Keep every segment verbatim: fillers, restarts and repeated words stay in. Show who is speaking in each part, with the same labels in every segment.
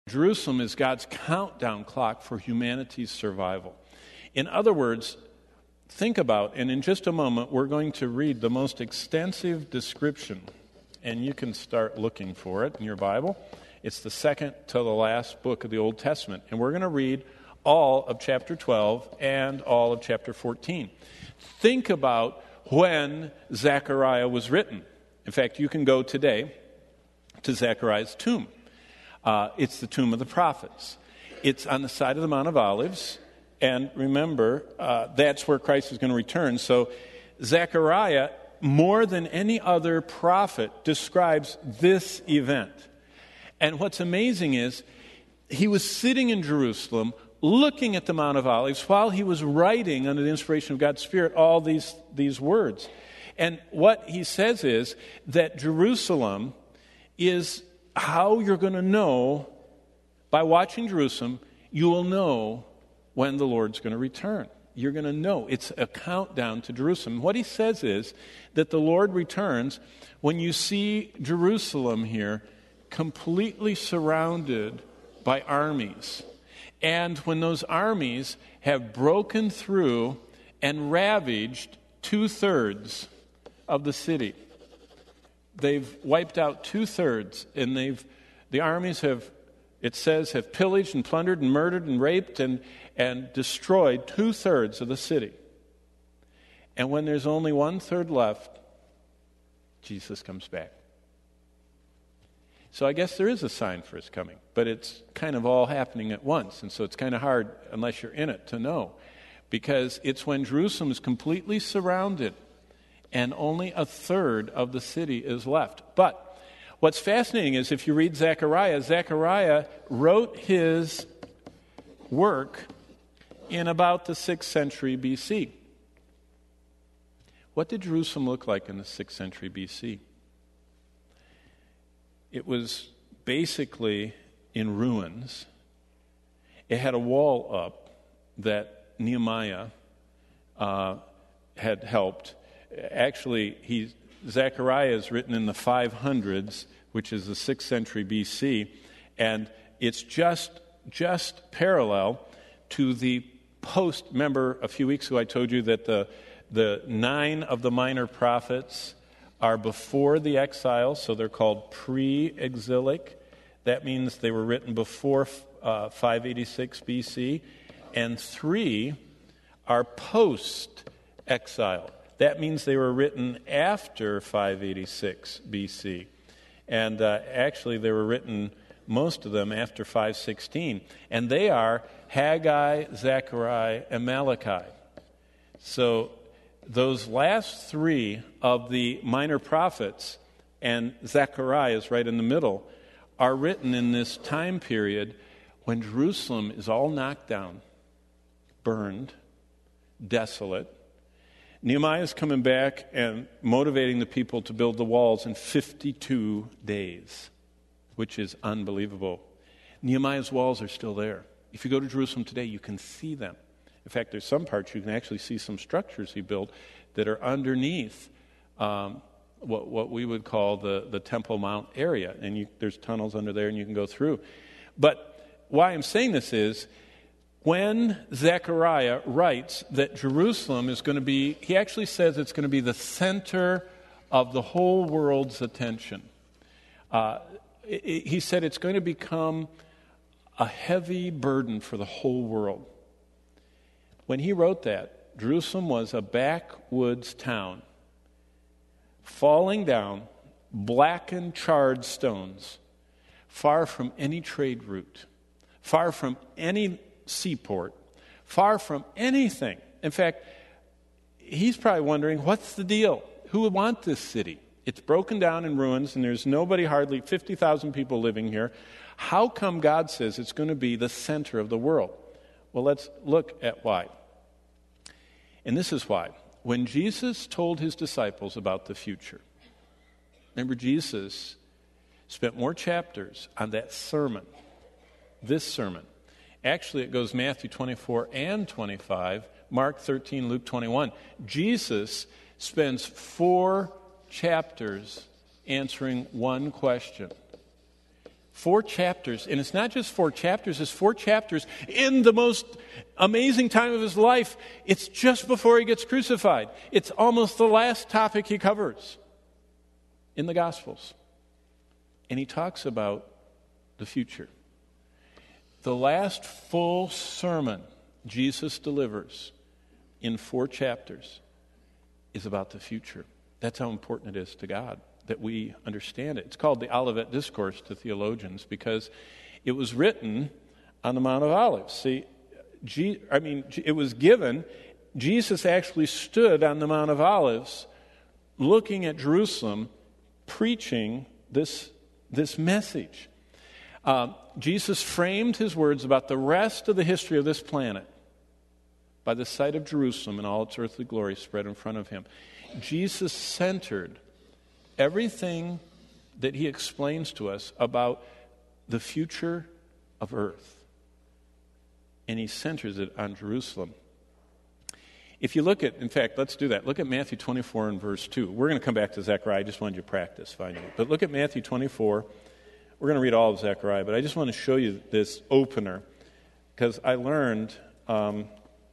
Speaker 1: Jerusalem is God's countdown clock for humanity's survival. In other words, think about, and in just a moment, we're going to read the most extensive description, and you can start looking for it in your Bible. It's the second to the last book of the Old Testament, and we're going to read all of chapter twelve and all of chapter fourteen. Think about when Zechariah was written. In fact, you can go today to Zechariah's tomb. Uh, it's the tomb of the prophets. It's on the side of the Mount of Olives. And remember, uh, that's where Christ is going to return. So Zechariah, more than any other prophet, describes this event. And what's amazing is he was sitting in Jerusalem looking at the Mount of Olives while he was writing under the inspiration of God's Spirit all these, these words. And what he says is that Jerusalem is how you're going to know, by watching Jerusalem, you will know when the Lord's going to return. You're going to know. It's a countdown to Jerusalem. What he says is that the Lord returns when you see Jerusalem here completely surrounded by armies. And when those armies have broken through and ravaged two-thirds of the city. They've wiped out two-thirds, and they've the armies have, it says, have pillaged and plundered and murdered and raped and, and destroyed two-thirds of the city. And when there's only one-third left, Jesus comes back. So I guess there is a sign for his coming, but it's kind of all happening at once, and so it's kind of hard, unless you're in it, to know. Because it's when Jerusalem is completely surrounded and only a third of the city is left. But what's fascinating is if you read Zechariah, Zechariah wrote his work in about the sixth century B C. What did Jerusalem look like in the sixth century B C? It was basically in ruins. It had a wall up that Nehemiah uh, had helped. Actually, he, Zechariah is written in the five hundreds, which is the sixth century B C, and it's just just parallel to the post. Remember, a few weeks ago I told you that the the nine of the minor prophets are before the exile, so they're called pre-exilic. That means they were written before uh, five eighty-six B C, and three are post-exile. That means they were written after five eighty-six B C. And uh, actually, they were written, most of them, after five sixteen. And they are Haggai, Zechariah, and Malachi. So those last three of the minor prophets, and Zechariah is right in the middle, are written in this time period when Jerusalem is all knocked down, burned, desolate. Nehemiah is coming back and motivating the people to build the walls in fifty-two days, which is unbelievable. Nehemiah's walls are still there. If you go to Jerusalem today, you can see them. In fact, there's some parts you can actually see some structures he built that are underneath um, what, what we would call the, the Temple Mount area. And you, there's tunnels under there and you can go through. But why I'm saying this is, when Zechariah writes that Jerusalem is going to be, he actually says it's going to be the center of the whole world's attention. Uh, it, he said it's going to become a heavy burden for the whole world. When he wrote that, Jerusalem was a backwoods town, falling down, blackened, charred stones, far from any trade route, far from any seaport, far from anything. In fact, he's probably wondering, what's the deal? Who would want this city? It's broken down in ruins, and there's nobody, hardly fifty thousand people living here. How come God says it's going to be the center of the world? Well, let's look at why. And this is why. When Jesus told his disciples about the future, remember, Jesus spent more chapters on that sermon, this sermon. Actually, it goes Matthew twenty-four and twenty-five, Mark thirteen, Luke twenty-one. Jesus spends four chapters answering one question. Four chapters. And it's not just four chapters, it's four chapters in the most amazing time of his life. It's just before he gets crucified. It's almost the last topic he covers in the Gospels. And he talks about the future. The last full sermon Jesus delivers in four chapters is about the future. That's how important it is to God that we understand it. It's called the Olivet Discourse to theologians because it was written on the Mount of Olives. See, G- I mean, it was given. Jesus actually stood on the Mount of Olives looking at Jerusalem, preaching this, this message. Uh, Jesus framed his words about the rest of the history of this planet by the sight of Jerusalem and all its earthly glory spread in front of him. Jesus centered everything that he explains to us about the future of earth. And he centers it on Jerusalem. If you look at, in fact, let's do that. Look at Matthew twenty-four and verse two. We're going to come back to Zechariah. I just wanted you to practice finding it. But look at Matthew twenty-four. We're going to read all of Zechariah, but I just want to show you this opener because I learned, um,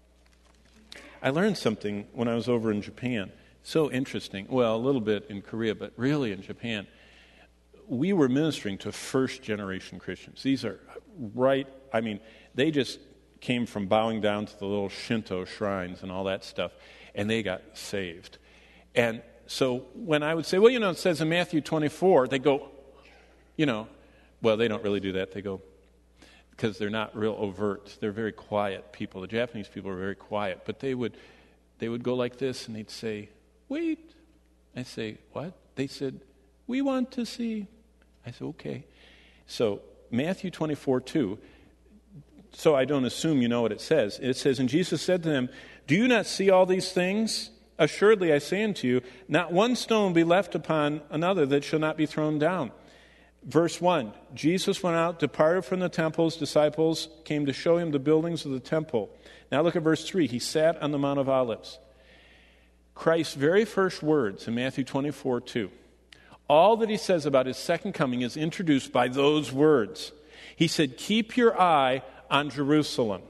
Speaker 1: I learned something when I was over in Japan. So interesting. Well, a little bit in Korea, but really in Japan. We were ministering to first-generation Christians. These are right, I mean, they just came from bowing down to the little Shinto shrines and all that stuff, and they got saved. And so when I would say, well, you know, it says in Matthew twenty-four, they go, you know, well, they don't really do that. They go, because they're not real overt. They're very quiet people. The Japanese people are very quiet, but they would, they would go like this, and they'd say, wait. I say, what? They said, we want to see. I said, okay. So Matthew twenty-four two, so I don't assume you know what it says. It says, and Jesus said to them, do you not see all these things? Assuredly I say unto you, not one stone will be left upon another that shall not be thrown down. Verse one, Jesus went out, departed from the temple. His disciples came to show him the buildings of the temple. Now look at verse three. He sat on the Mount of Olives. Christ's very first words in Matthew twenty-four two. All that he says about his second coming is introduced by those words. He said, keep your eye on Jerusalem.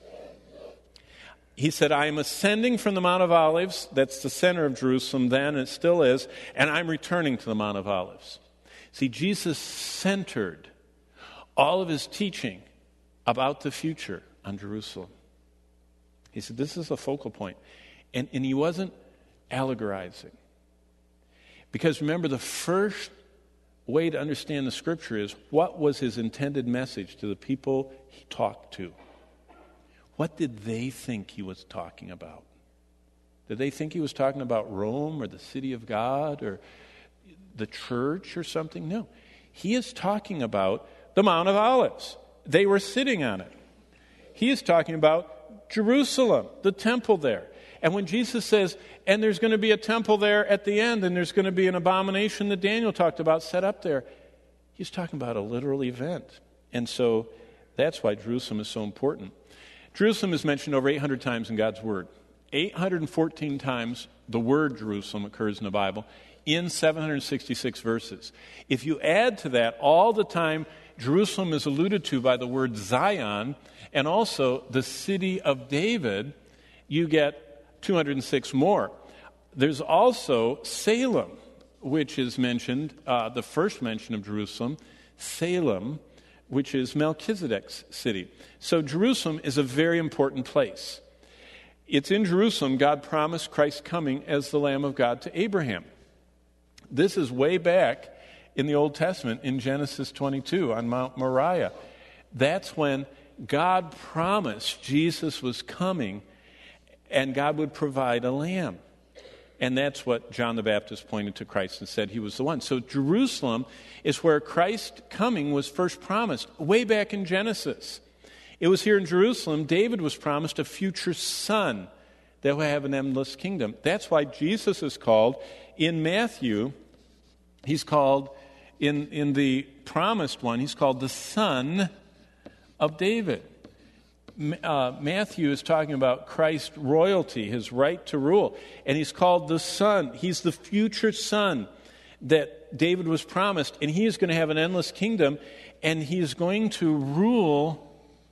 Speaker 1: He said, I am ascending from the Mount of Olives. That's the center of Jerusalem then, and it still is. And I'm returning to the Mount of Olives. See, Jesus centered all of his teaching about the future on Jerusalem. He said, this is a focal point. And, and he wasn't allegorizing. Because remember, the first way to understand the Scripture is what was his intended message to the people he talked to? What did they think he was talking about? Did they think he was talking about Rome or the city of God or the church or something? No. He is talking about the Mount of Olives. They were sitting on it. He is talking about Jerusalem, the temple there. And when Jesus says, and there's going to be a temple there at the end, and there's going to be an abomination that Daniel talked about set up there, he's talking about a literal event. And so that's why Jerusalem is so important. Jerusalem is mentioned over eight hundred times in God's Word. eight hundred fourteen times the word Jerusalem occurs in the Bible in seven hundred sixty-six verses. If you add to that all the time Jerusalem is alluded to by the word Zion and also the city of David, you get two hundred six more. There's also Salem, which is mentioned, uh, the first mention of Jerusalem, Salem, which is Melchizedek's city. So Jerusalem is a very important place. It's in Jerusalem God promised Christ's coming as the Lamb of God to Abraham. This is way back in the Old Testament in Genesis twenty-two on Mount Moriah. That's when God promised Jesus was coming and God would provide a lamb. And that's what John the Baptist pointed to Christ and said he was the one. So Jerusalem is where Christ's coming was first promised, way back in Genesis. It was here in Jerusalem David was promised a future son that will have an endless kingdom. That's why Jesus is called, in Matthew, he's called, in, in the promised one, he's called the Son of David. Uh, Matthew is talking about Christ's royalty, his right to rule. And he's called the Son. He's the future Son that that David was promised, and he is going to have an endless kingdom, and he is going to rule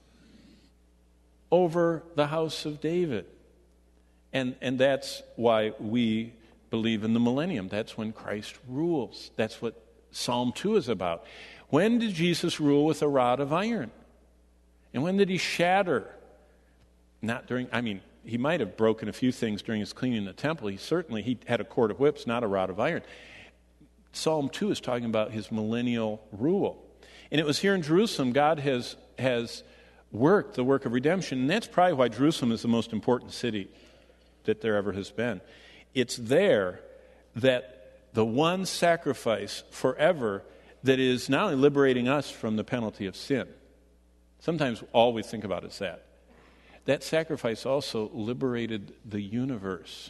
Speaker 1: over the house of David. And, and that's why we believe in the millennium. That's when Christ rules. That's what Psalm two is about. When did Jesus rule with a rod of iron? And when did he shatter? Not during, I mean, he might have broken a few things during his cleaning the temple. He certainly, he had a cord of whips, not a rod of iron. Psalm two is talking about his millennial rule. And it was here in Jerusalem God has, has worked the work of redemption. And that's probably why Jerusalem is the most important city that there ever has been. It's there that the one sacrifice forever that is not only liberating us from the penalty of sin. Sometimes all we think about is that. That sacrifice also liberated the universe.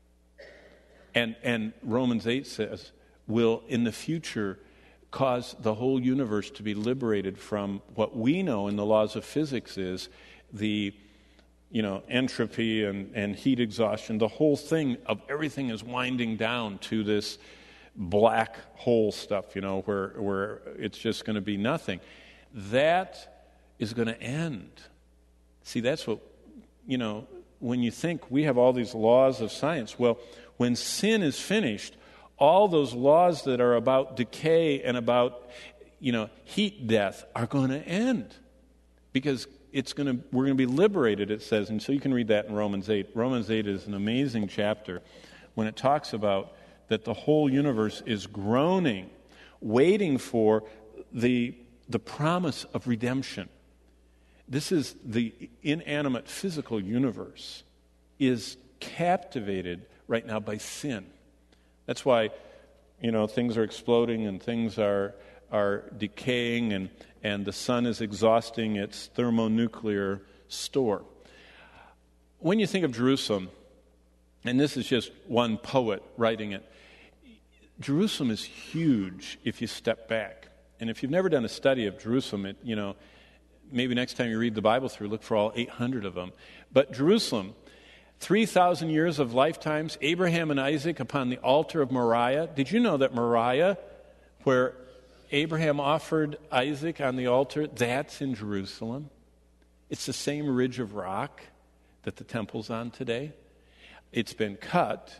Speaker 1: And, and Romans eight says, will in the future cause the whole universe to be liberated from what we know in the laws of physics is the you know, entropy and, and heat exhaustion. The whole thing of everything is winding down to this black hole stuff, you know, where, where it's just going to be nothing. That is going to end. See, that's what, you know, when you think we have all these laws of science, well, when sin is finished, all those laws that are about decay and about, you know, heat death are going to end. Because it's going to, we're going to be liberated, it says. And so you can read that in Romans eight. Romans eight is an amazing chapter when it talks about that the whole universe is groaning, waiting for the, the promise of redemption. This is the inanimate physical universe is captivated right now by sin. That's why, you know, things are exploding and things are are decaying and, and the sun is exhausting its thermonuclear store. When you think of Jerusalem, and this is just one poet writing it, Jerusalem is huge if you step back. And if you've never done a study of Jerusalem, it, you know, maybe next time you read the Bible through, look for all eight hundred of them. But Jerusalem, three thousand years of lifetimes, Abraham and Isaac upon the altar of Moriah. Did you know that Moriah, where Abraham offered Isaac on the altar, that's in Jerusalem? It's the same ridge of rock that the temple's on today. It's been cut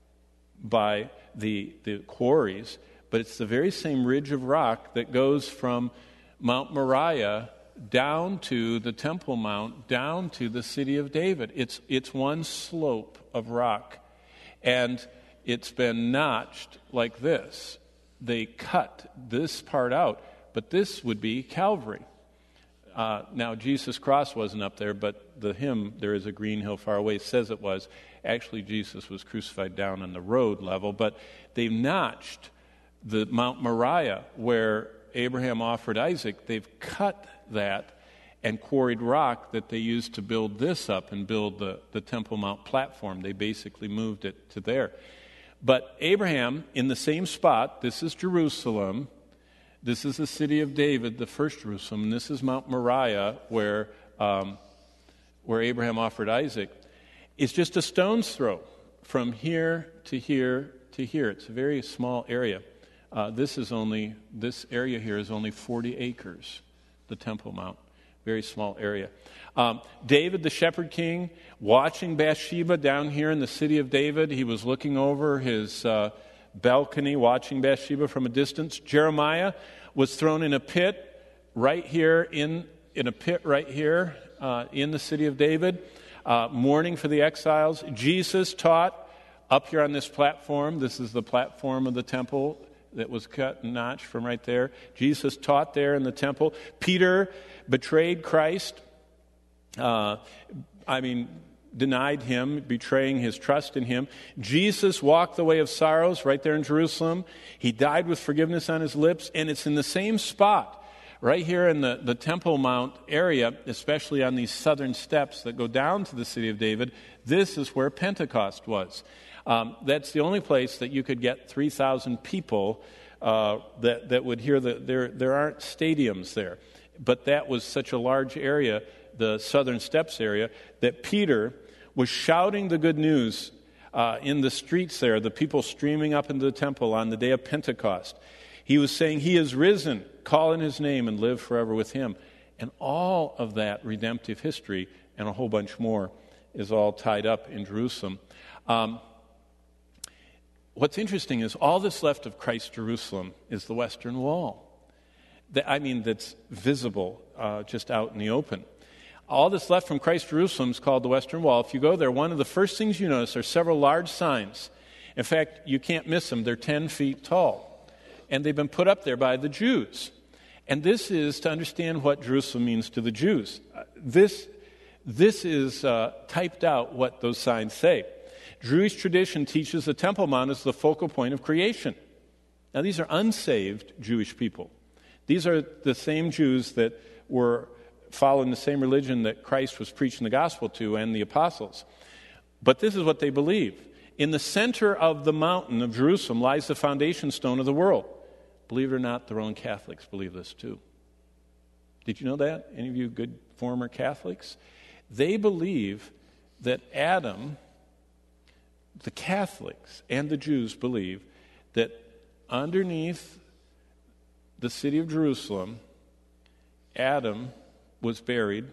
Speaker 1: by the, the quarries, but it's the very same ridge of rock that goes from Mount Moriah down to the Temple Mount, down to the city of David. It's, it's one slope of rock, and it's been notched like this. They cut this part out, but this would be Calvary. Uh, now, Jesus' cross wasn't up there, but the hymn, There is a Green Hill Far Away, says it was. Actually, Jesus was crucified down on the road level, but they've notched the Mount Moriah where Abraham offered Isaac. They've cut that and quarried rock that they used to build this up and build the, the Temple Mount platform. They basically moved it to there. But Abraham, in the same spot, this is Jerusalem, this is the city of David, the first Jerusalem, and this is Mount Moriah where, um, where Abraham offered Isaac. It's just a stone's throw from here to here to here. It's a very small area. Uh, this is only, this area here is only forty acres, the Temple Mount. Very small area. Um, David, the shepherd king, watching Bathsheba down here in the city of David. He was looking over his uh, balcony, watching Bathsheba from a distance. Jeremiah was thrown in a pit right here, in, in a pit right here uh, in the city of David, uh, mourning for the exiles. Jesus taught up here on this platform. This is the platform of the temple that was cut and notched from right there. Jesus taught there in the temple. Peter betrayed Christ. Uh, I mean, denied him, betraying his trust in him. Jesus walked the way of sorrows right there in Jerusalem. He died with forgiveness on his lips, and it's in the same spot, right here in the, the Temple Mount area, especially on these southern steps that go down to the city of David. This is where Pentecost was. Um, that's the only place that you could get three thousand people uh, that, that would hear the, there, there aren't stadiums there. But that was such a large area, the southern steps area, that Peter was shouting the good news uh, in the streets there, the people streaming up into the temple on the day of Pentecost. He was saying, he is risen, call in his name and live forever with him. And all of that redemptive history and a whole bunch more is all tied up in Jerusalem. Um, what's interesting is all that's left of Christ's Jerusalem is the Western Wall. That, I mean, that's visible uh, just out in the open. All that's left from Christ's Jerusalem is called the Western Wall. If you go there, one of the first things you notice are several large signs. In fact, you can't miss them. They're ten feet tall. And they've been put up there by the Jews. And this is to understand what Jerusalem means to the Jews. Uh, this, this is uh, typed out what those signs say. Jewish tradition teaches the Temple Mount is the focal point of creation. Now, these are unsaved Jewish people. These are the same Jews that were following the same religion that Christ was preaching the gospel to and the apostles. But this is what they believe. In the center of the mountain of Jerusalem lies the foundation stone of the world. Believe it or not, the Roman Catholics believe this too. Did you know that? Any of you good former Catholics? They believe that Adam, the Catholics and the Jews believe that underneath the city of Jerusalem, Adam was buried,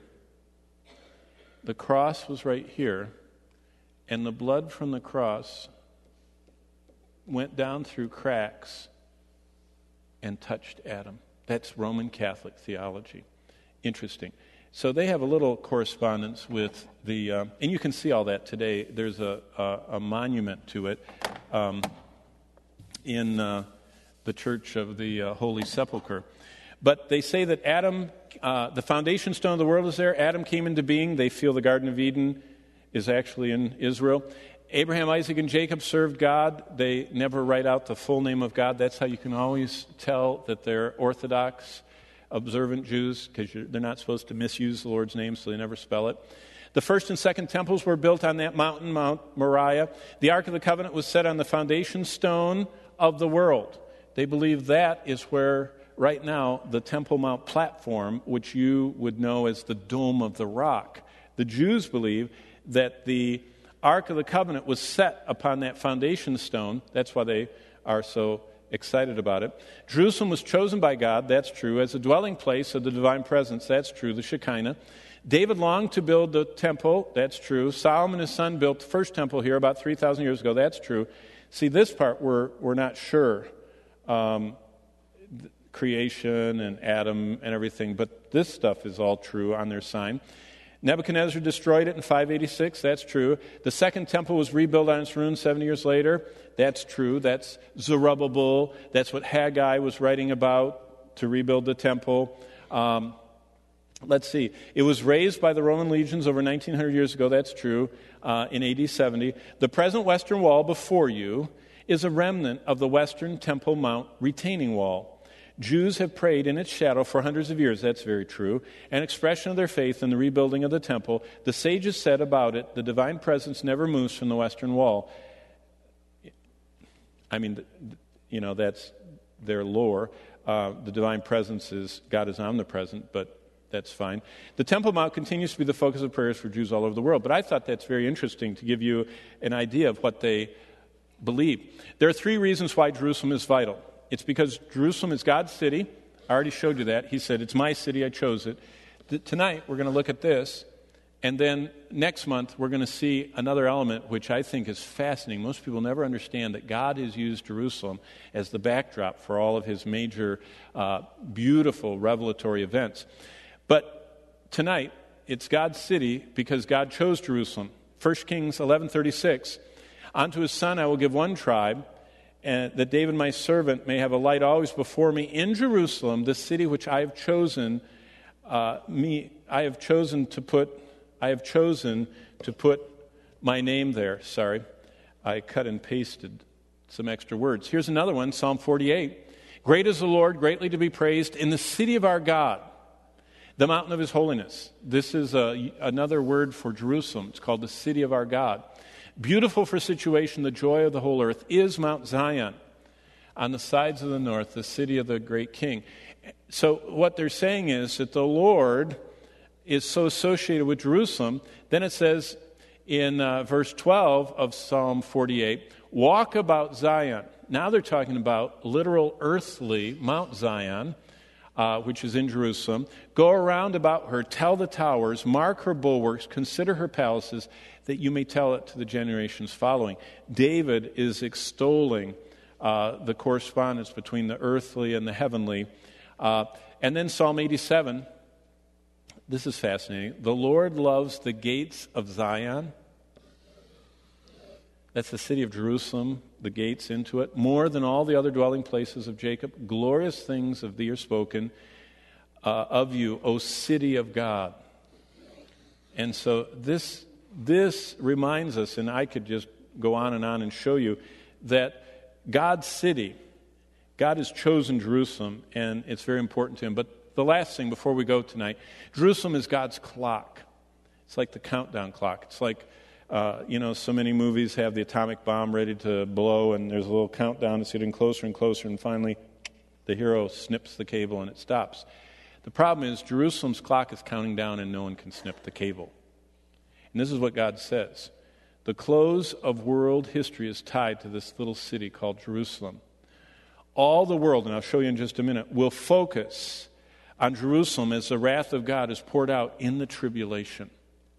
Speaker 1: the cross was right here, and the blood from the cross went down through cracks and touched Adam. That's Roman Catholic theology. Interesting. So they have a little correspondence with the, uh, and you can see all that today. There's a, a, a monument to it um, in uh, the Church of the uh, Holy Sepulchre. But they say that Adam, uh, the foundation stone of the world is there. Adam came into being. They feel the Garden of Eden is actually in Israel. Abraham, Isaac, and Jacob served God. They never write out the full name of God. That's how you can always tell that they're Orthodox, observant Jews, because they're not supposed to misuse the Lord's name, so they never spell it. The first and second temples were built on that mountain, Mount Moriah. The Ark of the Covenant was set on the foundation stone of the world. They believe that is where, right now, the Temple Mount platform, which you would know as the Dome of the Rock. The Jews believe that the Ark of the Covenant was set upon that foundation stone. That's why they are so excited about it. Jerusalem was chosen by God, that's true, as a dwelling place of the divine presence, that's true, the Shekinah. David longed to build the temple, that's true. Solomon, his son, built the first temple here about three thousand years ago, that's true. See, this part we're, we're not sure. Um, creation and Adam and everything, but this stuff is all true on their sign. Nebuchadnezzar destroyed it in five eighty-six, that's true. The second temple was rebuilt on its ruins seventy years later, that's true. That's Zerubbabel, that's what Haggai was writing about to rebuild the temple. Um, let's see, it was raised by the Roman legions over nineteen hundred years ago, that's true, uh, in A D seventy. The present western wall before you is a remnant of the western Temple Mount retaining wall. Jews have prayed in its shadow for hundreds of years, that's very true, an expression of their faith in the rebuilding of the temple. The sages said about it, the divine presence never moves from the western wall. I mean, you know, that's their lore. Uh, the divine presence is, God is omnipresent, but that's fine. The Temple Mount continues to be the focus of prayers for Jews all over the world, but I thought that's very interesting to give you an idea of what they believe. There are three reasons why Jerusalem is vital. It's because Jerusalem is God's city. I already showed you that. He said, it's my city, I chose it. Th- tonight, we're going to look at this. And then next month, we're going to see another element which I think is fascinating. Most people never understand that God has used Jerusalem as the backdrop for all of his major, uh, beautiful, revelatory events. But tonight, it's God's city because God chose Jerusalem. First Kings eleven thirty-six, unto his son I will give one tribe, and that David my servant may have a light always before me in Jerusalem, the city which I have chosen uh, me I have chosen to put I have chosen to put my name there. Sorry, I cut and pasted some extra words. Here's another one, Psalm forty-eight. Great is the Lord, greatly to be praised in the city of our God, the mountain of his holiness. This is a, another word for Jerusalem. It's called the city of our God. Beautiful for situation, the joy of the whole earth, is Mount Zion. On the sides of the north, the city of the great king. So what they're saying is that the Lord is so associated with Jerusalem. Then it says in uh, verse twelve of Psalm forty-eight, walk about Zion. Now they're talking about literal earthly Mount Zion, uh, which is in Jerusalem. Go around about her, tell the towers, mark her bulwarks, consider her palaces, that you may tell it to the generations following. David is extolling uh, the correspondence between the earthly and the heavenly. Uh, and then Psalm eighty-seven, this is fascinating. The Lord loves the gates of Zion. That's the city of Jerusalem, the gates into it, more than all the other dwelling places of Jacob. Glorious things of thee are spoken uh, of you, O city of God. And so this this reminds us, and I could just go on and on and show you, that God's city, God has chosen Jerusalem, and it's very important to him. But the last thing before we go tonight, Jerusalem is God's clock. It's like the countdown clock. It's like Uh, you know, so many movies have the atomic bomb ready to blow, and there's a little countdown. It's getting closer and closer, and finally the hero snips the cable and it stops. The problem is Jerusalem's clock is counting down, and no one can snip the cable. And this is what God says. The close of world history is tied to this little city called Jerusalem. All the world, and I'll show you in just a minute, will focus on Jerusalem as the wrath of God is poured out in the tribulation.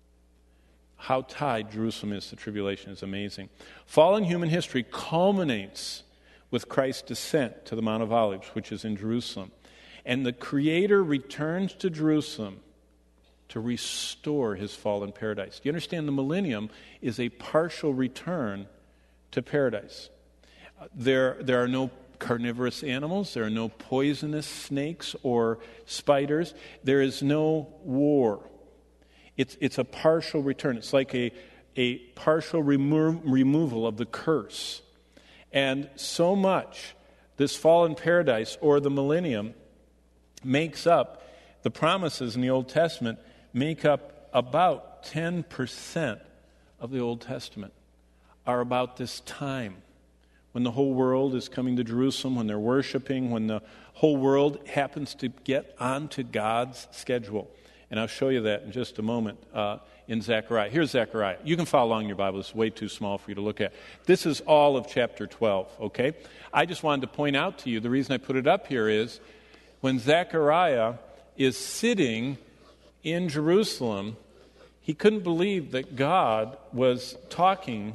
Speaker 1: How tied Jerusalem is to tribulation is amazing. Fallen human history culminates with Christ's descent to the Mount of Olives, which is in Jerusalem. And the Creator returns to Jerusalem to restore his fallen paradise. Do you understand? The millennium is a partial return to paradise. There, there are no carnivorous animals. There are no poisonous snakes or spiders. There is no war. It's it's a partial return. It's like a, a partial remo- removal of the curse. And so much, this fallen paradise or the millennium makes up, the promises in the Old Testament make up about ten percent of the Old Testament are about this time when the whole world is coming to Jerusalem, when they're worshiping, when the whole world happens to get onto God's schedule. And I'll show you that in just a moment uh, in Zechariah. Here's Zechariah. You can follow along in your Bible. It's way too small for you to look at. This is all of chapter twelve, okay? I just wanted to point out to you, the reason I put it up here is when Zechariah is sitting in Jerusalem, he couldn't believe that God was talking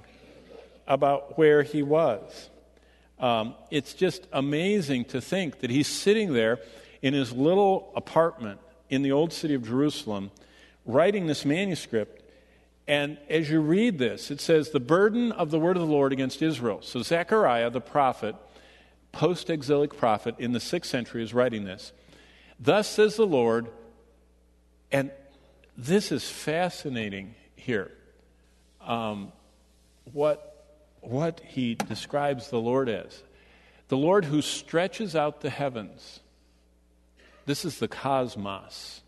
Speaker 1: about where he was. Um, it's just amazing to think that he's sitting there in his little apartment in the old city of Jerusalem, writing this manuscript, and as you read this, it says, the burden of the word of the Lord against Israel. So Zechariah, the prophet, post-exilic prophet in the sixth century, is writing this. Thus says the Lord, and this is fascinating here, um, what, what he describes the Lord as. The Lord who stretches out the heavens. This is the cosmos.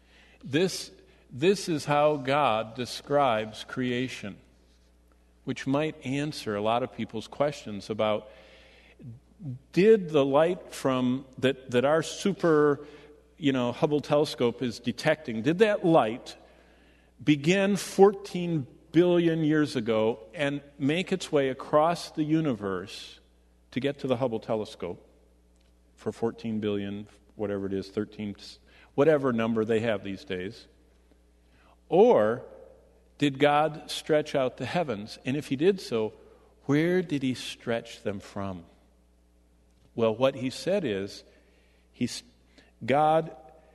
Speaker 1: This, this is how God describes creation, which might answer a lot of people's questions about, did the light from that, that our super, you know, Hubble telescope is detecting, did that light begin fourteen billion years ago and make its way across the universe to get to the Hubble telescope for fourteen billion, whatever it is, thirteen, whatever number they have these days? Or did God stretch out the heavens? And if he did so, where did he stretch them from? Well, what he said is, he's, God,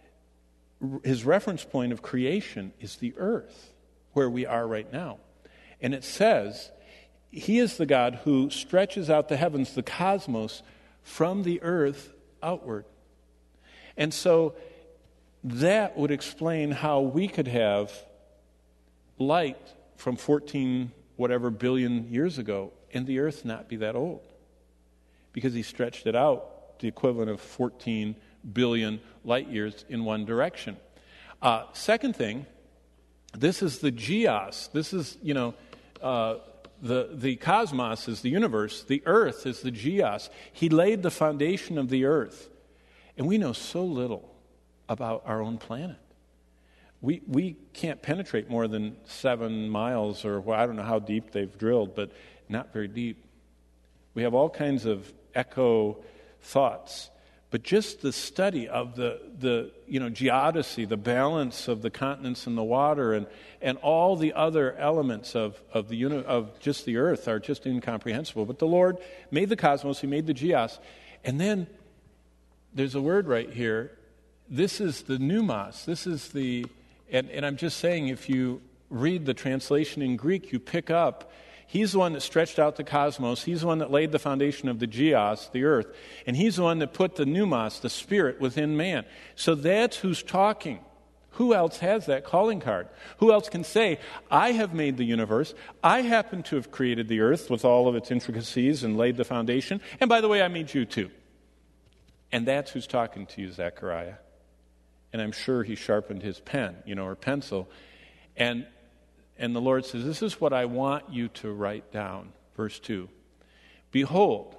Speaker 1: his reference point of creation is the earth, where we are right now. And it says, he is the God who stretches out the heavens, the cosmos, from the earth outward. And so that would explain how we could have light from fourteen whatever billion years ago and the earth not be that old. Because he stretched it out, the equivalent of fourteen billion light years in one direction. Uh, second thing, this is the geos. This is, you know, uh, the, the cosmos is the universe. The earth is the geos. He laid the foundation of the earth. And we know so little about our own planet. we we can't penetrate more than seven miles, or well, I don't know how deep they've drilled, but not very deep. We have all kinds of echo thoughts. But just the study of the, the you know, geodesy, the balance of the continents and the water, and, and all the other elements of, of, the uni- of just the earth are just incomprehensible. But the Lord made the cosmos, He made the geos. And then there's a word right here. This is the pneumos. This is the, and, and I'm just saying, if you read the translation in Greek, you pick up, He's the one that stretched out the cosmos. He's the one that laid the foundation of the geos, the earth. And He's the one that put the pneumos, the spirit, within man. So that's who's talking. Who else has that calling card? Who else can say, I have made the universe. I happen to have created the earth with all of its intricacies and laid the foundation. And by the way, I made you too. And that's who's talking to you, Zechariah. And I'm sure he sharpened his pen, you know, or pencil. And And the Lord says, this is what I want you to write down. Verse two. Behold,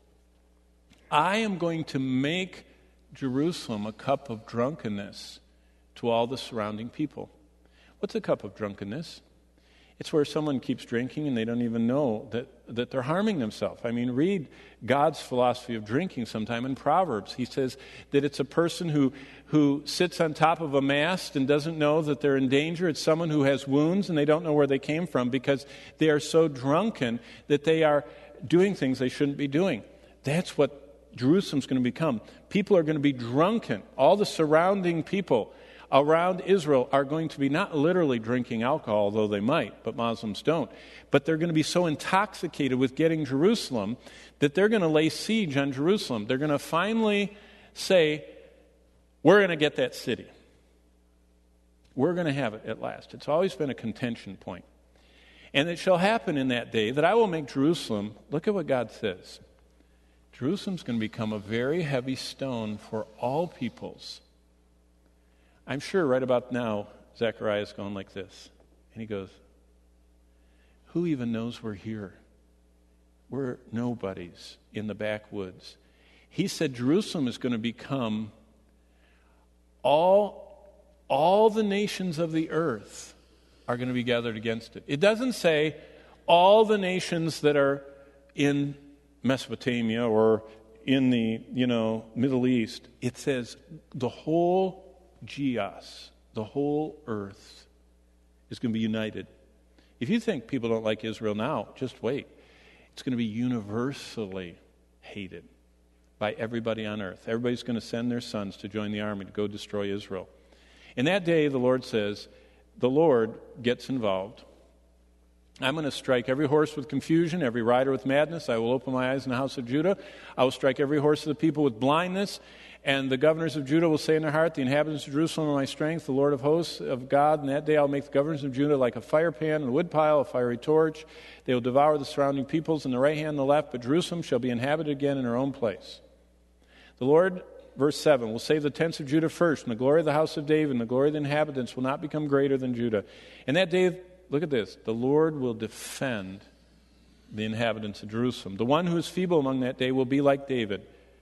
Speaker 1: I am going to make Jerusalem a cup of drunkenness to all the surrounding people. What's a cup of drunkenness? It's where someone keeps drinking and they don't even know that, that they're harming themselves. I mean, read God's philosophy of drinking sometime in Proverbs. He says that it's a person who, who sits on top of a mast and doesn't know that they're in danger. It's someone who has wounds and they don't know where they came from because they are so drunken that they are doing things they shouldn't be doing. That's what Jerusalem's going to become. People are going to be drunken. All the surrounding people around Israel are going to be not literally drinking alcohol, though they might, but Muslims don't. But they're going to be so intoxicated with getting Jerusalem that they're going to lay siege on Jerusalem. They're going to finally say, we're going to get that city. We're going to have it at last. It's always been a contention point. And it shall happen in that day that I will make Jerusalem, look at what God says, Jerusalem's going to become a very heavy stone for all peoples. I'm sure right about now, Zechariah is going like this. And he goes, who even knows we're here? We're nobodies in the backwoods. He said Jerusalem is going to become all, all the nations of the earth are going to be gathered against it. It doesn't say all the nations that are in Mesopotamia or in the, you know, Middle East. It says the whole Geos, the whole earth is going to be united. If you think people don't like Israel now, just wait. It's going to be universally hated by everybody on earth. Everybody's going to send their sons to join the army to go destroy Israel. In that day, the Lord says, the Lord gets involved. I'm going to strike every horse with confusion, every rider with madness. I will open my eyes in the house of Judah. I will strike every horse of the people with blindness. And the governors of Judah will say in their heart, the inhabitants of Jerusalem are my strength, the Lord of hosts of God. And that day I'll make the governors of Judah like a fire pan and a wood pile, a fiery torch. They will devour the surrounding peoples in the right hand and the left, but Jerusalem shall be inhabited again in her own place. The Lord, verse seven, will save the tents of Judah first, and the glory of the house of David and the glory of the inhabitants will not become greater than Judah. And that day, look at this, the Lord will defend the inhabitants of Jerusalem. The one who is feeble among that day will be like David.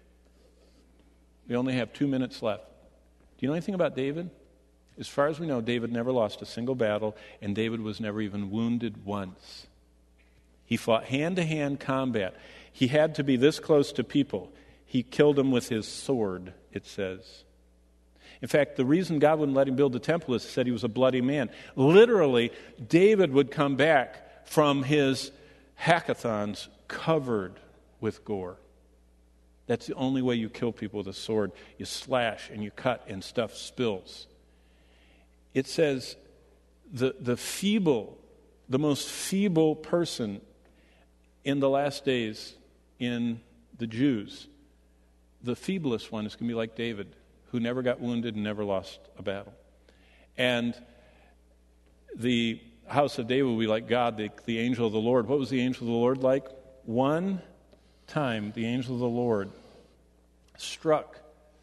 Speaker 1: We only have two minutes left. Do you know anything about David? As far as we know, David never lost a single battle, and David was never even wounded once. He fought hand-to-hand combat. He had to be this close to people. He killed them with his sword, it says. In fact, the reason God wouldn't let him build the temple is he said he was a bloody man. Literally, David would come back from his hackathons covered with gore. That's the only way you kill people with a sword. You slash and you cut and stuff spills. It says the, the feeble, the most feeble person in the last days in the Jews, the feeblest one is going to be like David, who never got wounded and never lost a battle. And the house of David will be like God, the, the angel of the Lord. What was the angel of the Lord like? One time, the angel of the Lord struck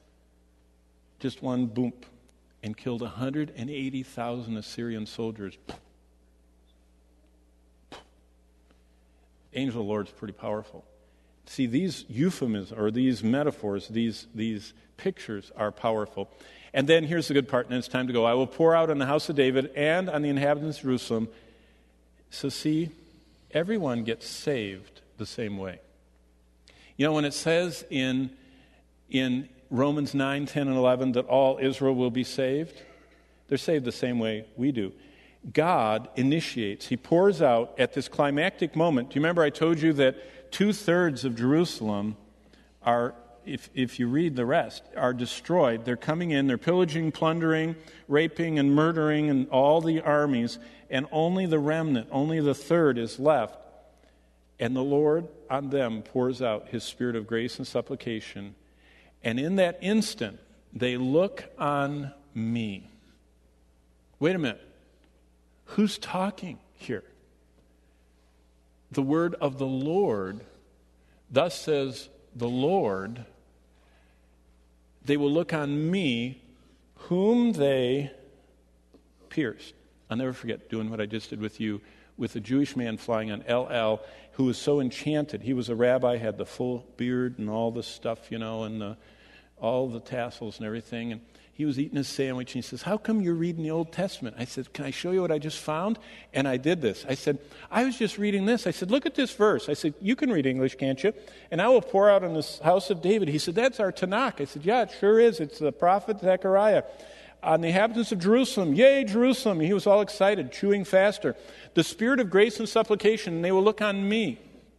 Speaker 1: just one boom and killed one hundred eighty thousand Assyrian soldiers. Angel of the Lord's pretty powerful. See, these euphemisms or these metaphors, these, these pictures are powerful. And then here's the good part, and it's time to go. I will pour out on the house of David and on the inhabitants of Jerusalem. So see, everyone gets saved the same way. You know, when it says in, in Romans nine, ten, and eleven that all Israel will be saved, they're saved the same way we do. God initiates. He pours out at this climactic moment. Do you remember I told you that two-thirds of Jerusalem are, if, if you read the rest, are destroyed. They're coming in, they're pillaging, plundering, raping, and murdering, and all the armies, and only the remnant, only the third is left. And the Lord on them pours out his spirit of grace and supplication. And in that instant, they look on me. Wait a minute. Who's talking here? The word of the Lord, thus says the Lord, they will look on me, whom they pierced. I'll never forget doing what I just did with you, with a Jewish man flying on El El, who was so enchanted. He was a rabbi, had the full beard and all the stuff, you know, and the, all the tassels and everything. And he was eating his sandwich, and he says, how come you're reading the Old Testament? I said, can I show you what I just found? And I did this. I said, I was just reading this. I said, look at this verse. I said, you can read English, can't you? And I will pour out on this house of David. He said, that's our Tanakh. I said, yeah, it sure is. It's the prophet Zechariah. On the inhabitants of Jerusalem, yea, Jerusalem. He was all excited, chewing faster. The spirit of grace and supplication, and they will look on me.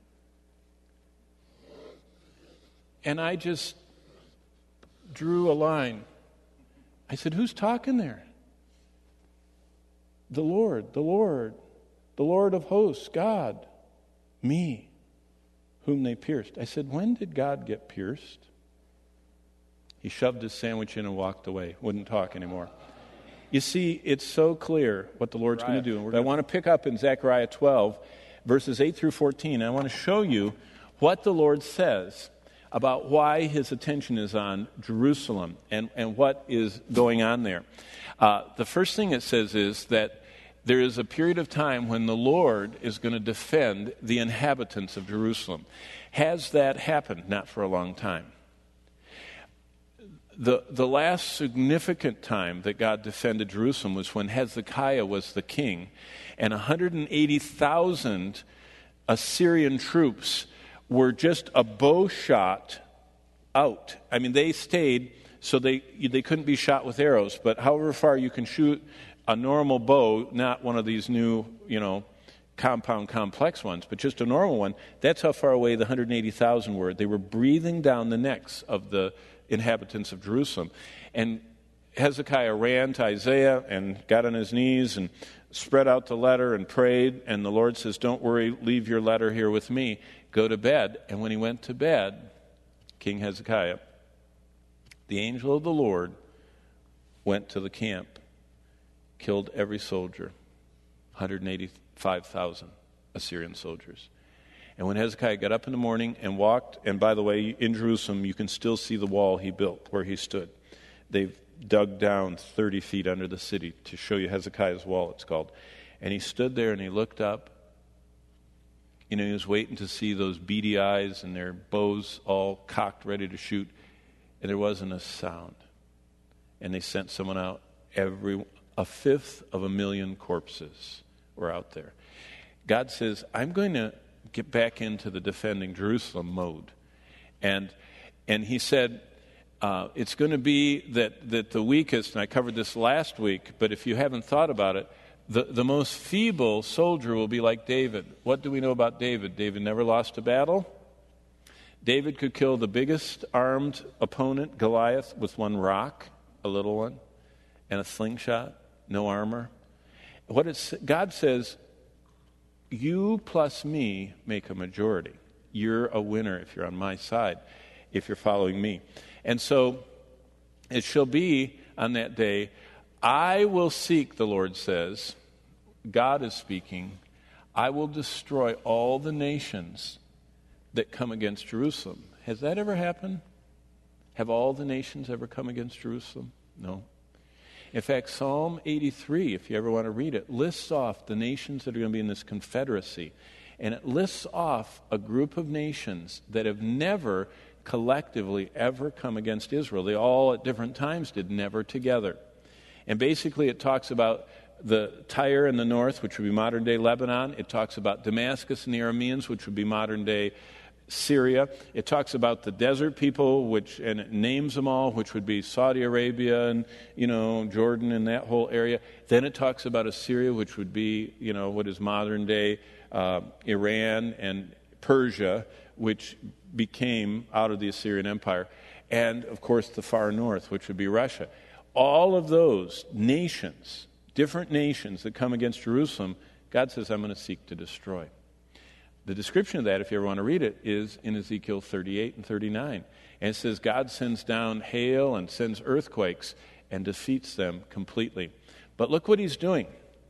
Speaker 1: And I just drew a line. I said, who's talking there? The Lord, the Lord, the Lord of hosts, God, me, whom they pierced. I said, when did God get pierced? He shoved his sandwich in and walked away, wouldn't talk anymore. You see, it's so clear what the Lord's going to do. And I want to pick up in Zechariah twelve, verses eight through fourteen. And I want to show you what the Lord says about why his attention is on Jerusalem and, and what is going on there. Uh, the first thing it says is that there is a period of time when the Lord is going to defend the inhabitants of Jerusalem. Has that happened? Not for a long time. The, the last significant time that God defended Jerusalem was when Hezekiah was the king, and one hundred eighty thousand Assyrian troops were just a bow shot out. I mean, they stayed, so they they couldn't be shot with arrows, but however far you can shoot a normal bow, not one of these new, you know, compound complex ones, but just a normal one, that's how far away the one hundred eighty thousand were. They were breathing down the necks of the inhabitants of Jerusalem. And Hezekiah ran to Isaiah and got on his knees and spread out the letter and prayed, and the Lord says, don't worry, leave your letter here with me. Go to bed. And when he went to bed, King Hezekiah, the angel of the Lord went to the camp, killed every soldier, one hundred eighty-five thousand Assyrian soldiers. And when Hezekiah got up in the morning and walked, and by the way, in Jerusalem, you can still see the wall he built where he stood. They've dug down thirty feet under the city to show you Hezekiah's wall, it's called. And he stood there and he looked up. You know, he was waiting to see those beady eyes and their bows all cocked, ready to shoot. And there wasn't a sound. And they sent someone out. Every a fifth of a million corpses were out there. God says, I'm going to get back into the defending Jerusalem mode. And and he said, uh, it's going to be that, that the weakest, and I covered this last week, but if you haven't thought about it, the, the most feeble soldier will be like David. What do we know about David? David never lost a battle. David could kill the biggest armed opponent, Goliath, with one rock, a little one, and a slingshot, no armor. What it's, God says, you plus me make a majority. You're a winner if you're on my side, if you're following me. And so it shall be on that day, I will seek, the Lord says, God is speaking, I will destroy all the nations that come against Jerusalem. Has that ever happened? Have all the nations ever come against Jerusalem? No. In fact, Psalm eighty-three, if you ever want to read it, lists off the nations that are going to be in this confederacy. And it lists off a group of nations that have never collectively ever come against Israel. They all at different times did, never together. And basically it talks about the Tyre in the north, which would be modern-day Lebanon. It talks about Damascus and the Arameans, which would be modern-day Syria. It talks about the desert people, which, and it names them all, which would be Saudi Arabia and, you know, Jordan and that whole area. Then it talks about Assyria, which would be, you know, what is modern-day uh, Iran and Persia, which became out of the Assyrian Empire. And, of course, the far north, which would be Russia. All of those nations, different nations that come against Jerusalem, God says, I'm going to seek to destroy. The description of that, if you ever want to read it, is in Ezekiel thirty-eight and thirty-nine. And it says God sends down hail and sends earthquakes and defeats them completely. But look what he's doing.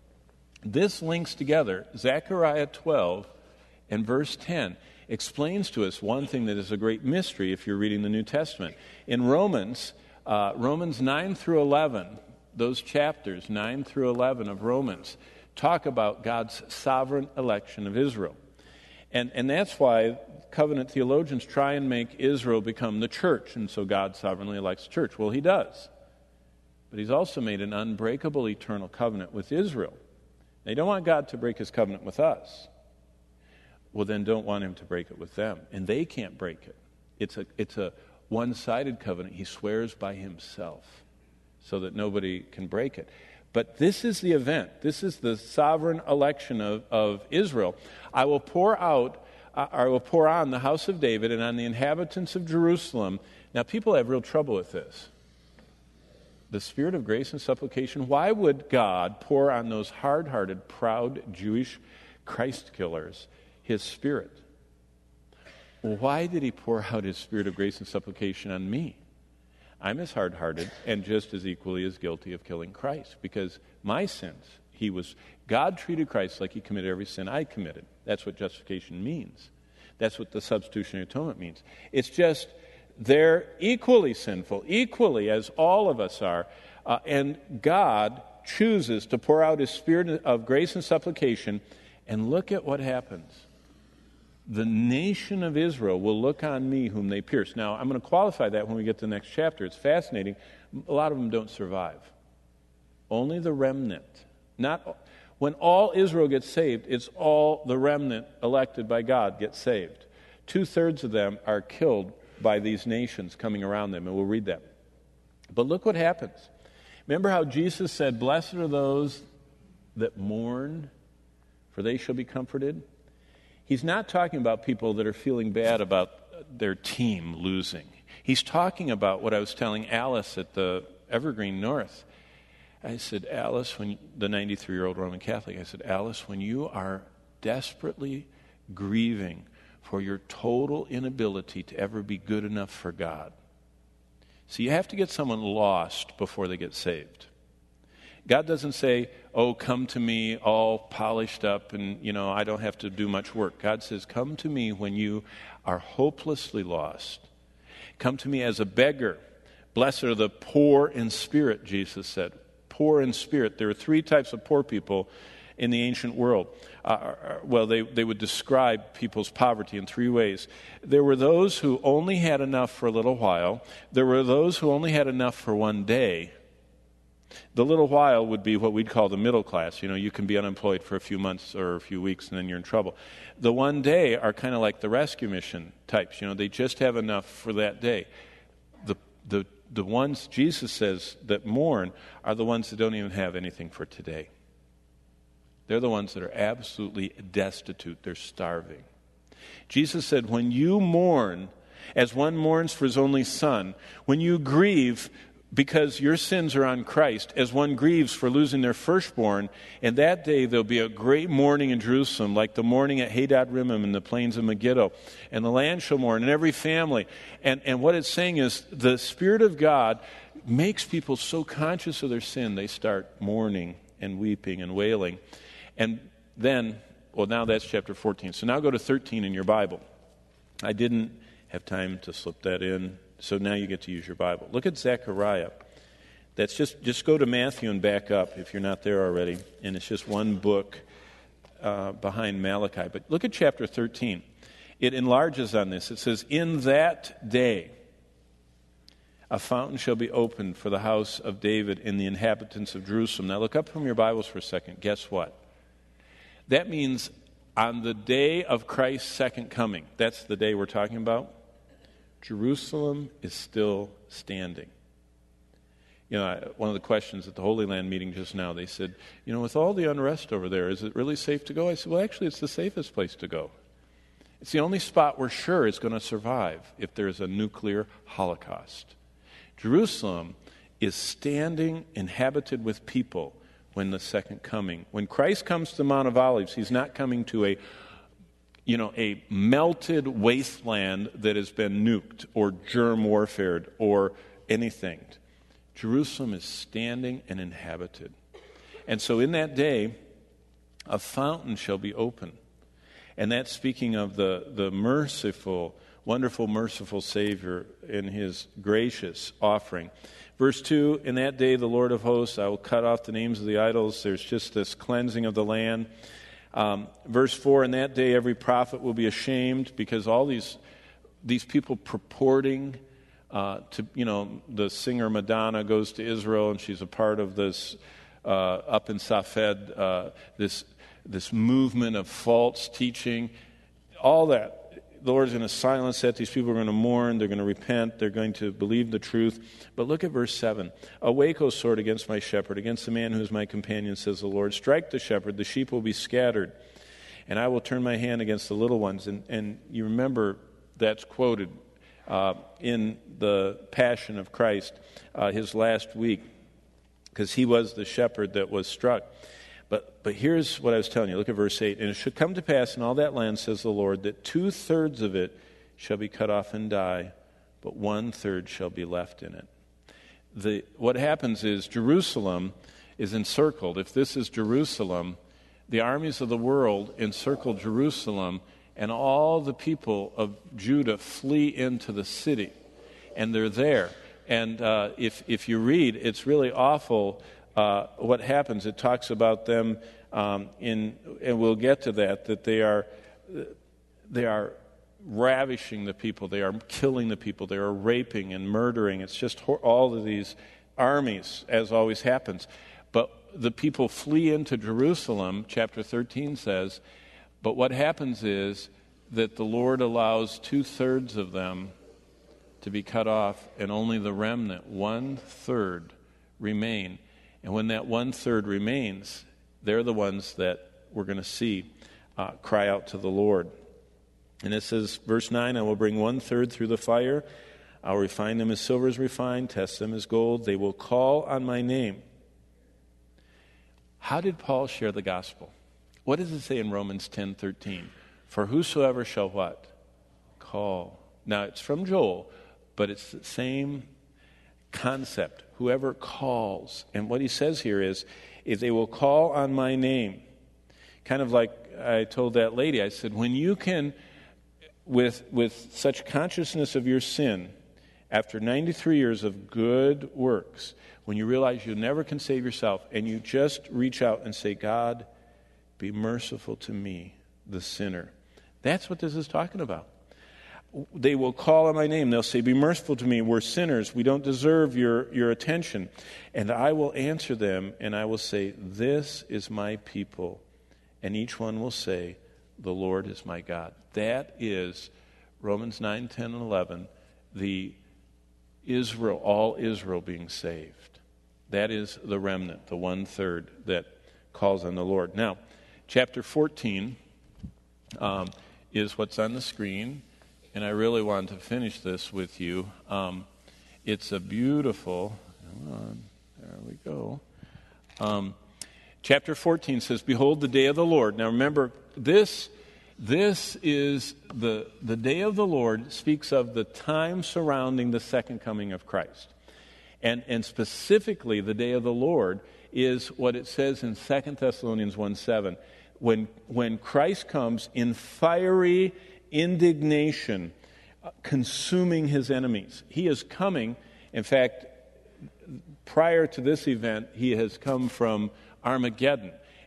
Speaker 1: This links together Zechariah twelve and verse ten. Explains to us one thing that is a great mystery if you're reading the New Testament. In Romans, uh, Romans nine through eleven, those chapters, nine through eleven of Romans, talk about God's sovereign election of Israel. And and that's why covenant theologians try and make Israel become the church, and so God sovereignly elects the church. Well, he does. But he's also made an unbreakable eternal covenant with Israel. They don't want God to break his covenant with us. Well, then don't want him to break it with them. And they can't break it. It's a it's a one-sided covenant. He swears by himself so that nobody can break it. But this is the event. This is the sovereign election of, of Israel. I will pour out, uh, I will pour on the house of David and on the inhabitants of Jerusalem. Now, people have real trouble with this. The spirit of grace and supplication. Why would God pour on those hard-hearted, proud Jewish Christ killers his spirit? Well, why did he pour out his spirit of grace and supplication on me? I'm as hard-hearted and just as equally as guilty of killing Christ, because my sins, he was, God treated Christ like he committed every sin I committed. That's what justification means. That's what the substitutionary atonement means. It's just they're equally sinful, equally as all of us are, uh, and God chooses to pour out his spirit of grace and supplication, and look at what happens. The nation of Israel will look on me whom they pierce. Now, I'm going to qualify that when we get to the next chapter. It's fascinating. A lot of them don't survive. Only the remnant. Not when all Israel gets saved, it's all the remnant elected by God gets saved. Two-thirds of them are killed by these nations coming around them, and we'll read that. But look what happens. Remember how Jesus said, "Blessed are those that mourn, for they shall be comforted"? He's not talking about people that are feeling bad about their team losing. He's talking about what I was telling Alice at the Evergreen North. I said, Alice, when the ninety-three-year-old Roman Catholic, I said, Alice, when you are desperately grieving for your total inability to ever be good enough for God. So you have to get someone lost before they get saved. God doesn't say, oh, come to me all polished up and, you know, I don't have to do much work. God says, come to me when you are hopelessly lost. Come to me as a beggar. Blessed are the poor in spirit, Jesus said. Poor in spirit. There are three types of poor people in the ancient world. Uh, well, they, they would describe people's poverty in three ways. There were those who only had enough for a little while. There were those who only had enough for one day. The little while would be what we'd call the middle class. You know, you can be unemployed for a few months or a few weeks and then you're in trouble. The one day are kind of like the rescue mission types. You know, they just have enough for that day. The the the ones Jesus says that mourn are the ones that don't even have anything for today. They're the ones that are absolutely destitute. They're starving. Jesus said, when you mourn, as one mourns for his only son, when you grieve because your sins are on Christ, as one grieves for losing their firstborn, and that day there'll be a great mourning in Jerusalem, like the mourning at Hadad Rimmon in the plains of Megiddo, and the land shall mourn, and every family. And, and what it's saying is the Spirit of God makes people so conscious of their sin, they start mourning and weeping and wailing. And then, well, now that's chapter fourteen. So now go to thirteen in your Bible. I didn't have time to slip that in. So now you get to use your Bible. Look at Zechariah. That's just, just go to Matthew and back up if you're not there already. And it's just one book uh, behind Malachi. But look at chapter thirteen. It enlarges on this. It says, in that day, a fountain shall be opened for the house of David and the inhabitants of Jerusalem. Now look up from your Bibles for a second. Guess what? That means on the day of Christ's second coming, that's the day we're talking about, Jerusalem is still standing. You know, one of the questions at the Holy Land meeting just now, they said, you know, with all the unrest over there, is it really safe to go? I said, well, actually, it's the safest place to go. It's the only spot we're sure is going to survive if there's a nuclear holocaust. Jerusalem is standing, inhabited with people when the second coming. When Christ comes to the Mount of Olives, he's not coming to a, you know, a melted wasteland that has been nuked or germ warfared or anything. Jerusalem is standing and inhabited. And so in that day, a fountain shall be open. And that's speaking of the, the merciful, wonderful, merciful Savior in his gracious offering. Verse two, in that day the Lord of hosts, I will cut off the names of the idols. There's just this cleansing of the land. Um, verse four, in that day every prophet will be ashamed because all these these people purporting uh, to, you know, the singer Madonna goes to Israel and she's a part of this, uh, up in Safed, uh, this this movement of false teaching, all that. The Lord's going to silence that. These people are going to mourn. They're going to repent. They're going to believe the truth. But look at verse seven. Awake, O sword, against my shepherd, against the man who is my companion, says the Lord. Strike the shepherd. The sheep will be scattered. And I will turn my hand against the little ones. And, and you remember that's quoted uh, in the Passion of Christ, uh, his last week, because he was the shepherd that was struck. But but here's what I was telling you. Look at verse eight. And it should come to pass in all that land, says the Lord, that two-thirds of it shall be cut off and die, but one-third shall be left in it. The what happens is Jerusalem is encircled. If this is Jerusalem, the armies of the world encircle Jerusalem, and all the people of Judah flee into the city. And they're there. And uh, if if you read, it's really awful. Uh, what happens, it talks about them um, in, and we'll get to that, that they are they are ravishing the people, they are killing the people, they are raping and murdering. It's just ho- all of these armies, as always happens. But the people flee into Jerusalem, chapter thirteen says, but what happens is that the Lord allows two-thirds of them to be cut off, and only the remnant, one-third, remain. And when that one-third remains, they're the ones that we're going to see uh, cry out to the Lord. And it says, verse nine, I will bring one-third through the fire. I'll refine them as silver is refined, test them as gold. They will call on my name. How did Paul share the gospel? What does it say in Romans ten thirteen? For whosoever shall what? Call. Now, it's from Joel, but it's the same concept. Whoever calls. And what he says here is, is they will call on my name. Kind of like I told that lady, I said, when you can, with with such consciousness of your sin, after ninety-three years of good works, when you realize you never can save yourself, and you just reach out and say, God, be merciful to me, the sinner. That's what this is talking about. They will call on my name. They'll say, be merciful to me. We're sinners. We don't deserve your, your attention. And I will answer them, and I will say, this is my people. And each one will say, the Lord is my God. That is Romans nine, ten, and eleven, the Israel, all Israel being saved. That is the remnant, the one-third that calls on the Lord. Now, chapter fourteen um, is what's on the screen. And I really want to finish this with you. Um, it's a beautiful, come on, there we go. Um, chapter fourteen says, behold the day of the Lord. Now remember, this this is the, the day of the Lord speaks of the time surrounding the second coming of Christ. And, and specifically, the day of the Lord is what it says in Second Thessalonians one seven. When, when Christ comes in fiery indignation, uh, consuming his enemies. He is coming, in fact, prior to this event, he has come from Armageddon.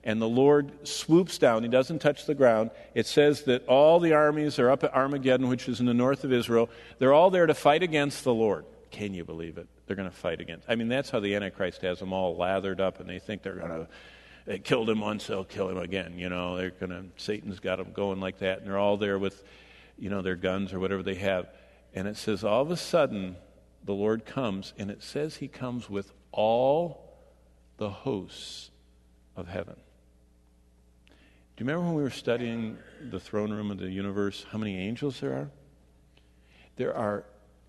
Speaker 1: and the Lord swoops down. He doesn't touch the ground. It says that all the armies are up at Armageddon, which is in the north of Israel. They're all there to fight against the Lord. Can you believe it? They're going to fight against. I mean, that's how the Antichrist has them all lathered up, and they think they're going to, they killed him once, they'll kill him again. You know, they're going to, Satan's got them going like that, and they're all there with, you know, their guns or whatever they have. And it says all of a sudden, the Lord comes, and it says he comes with all the hosts of heaven. Do you remember when we were studying the throne room of the universe, how many angels there are? There are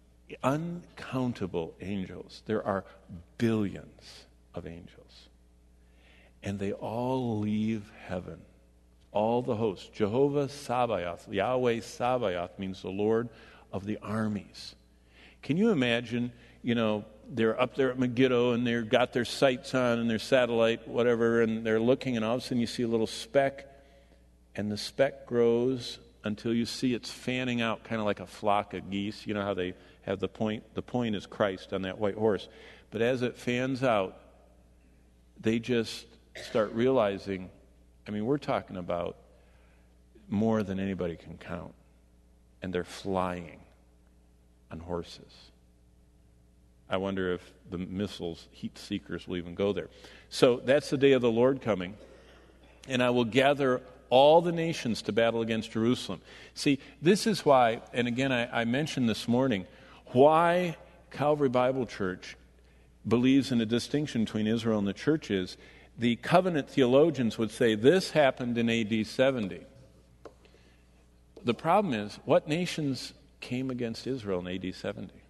Speaker 1: uncountable angels. There are billions of angels. And they all leave heaven. All the hosts. Jehovah Sabaoth, Yahweh Sabaoth means the Lord of the armies. Can you imagine, you know, they're up there at Megiddo and they've got their sights on and their satellite, whatever, and they're looking, and all of a sudden you see a little speck, and the speck grows until you see it's fanning out kind of like a flock of geese. You know how they have the point? The point is Christ on that white horse. But as it fans out, they just start realizing, I mean, we're talking about more than anybody can count. And they're flying on horses. I wonder if the missiles, heat seekers, will even go there. So that's the day of the Lord coming. And I will gather all the nations to battle against Jerusalem. See, this is why, and again, I, I mentioned this morning, why Calvary Bible Church believes in a distinction between Israel and the church is the covenant theologians would say this happened in A D seventy. The problem is, what nations came against Israel in A D seventy?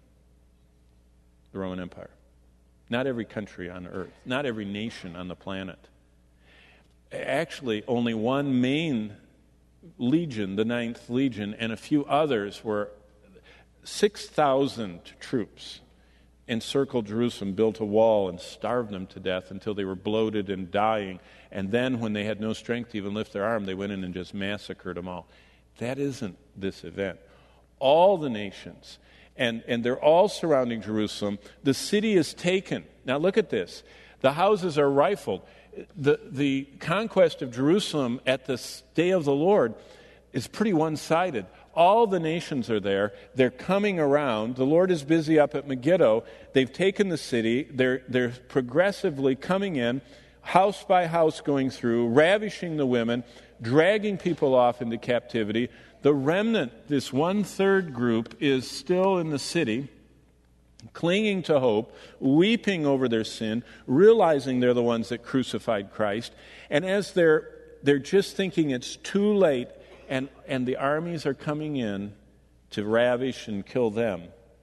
Speaker 1: The Roman Empire. Not every country on earth, not every nation on the planet. Actually, only one main legion, the Ninth Legion, and a few others were six thousand troops encircled Jerusalem, built a wall, and starved them to death until they were bloated and dying. And then when they had no strength to even lift their arm, they went in and just massacred them all. That isn't this event. All the nations, and, and they're all surrounding Jerusalem. The city is taken. Now look at this. The houses are rifled. The, the conquest of Jerusalem at the day of the Lord is pretty one-sided. All the nations are there. They're coming around. The Lord is busy up at Megiddo. They've taken the city. They're, they're progressively coming in, house by house going through, ravishing the women, dragging people off into captivity. The remnant, this one-third group, is still in the city, clinging to hope, weeping over their sin, realizing they're the ones that crucified Christ. And as they're they're just thinking it's too late, and, and the armies are coming in to ravish and kill them,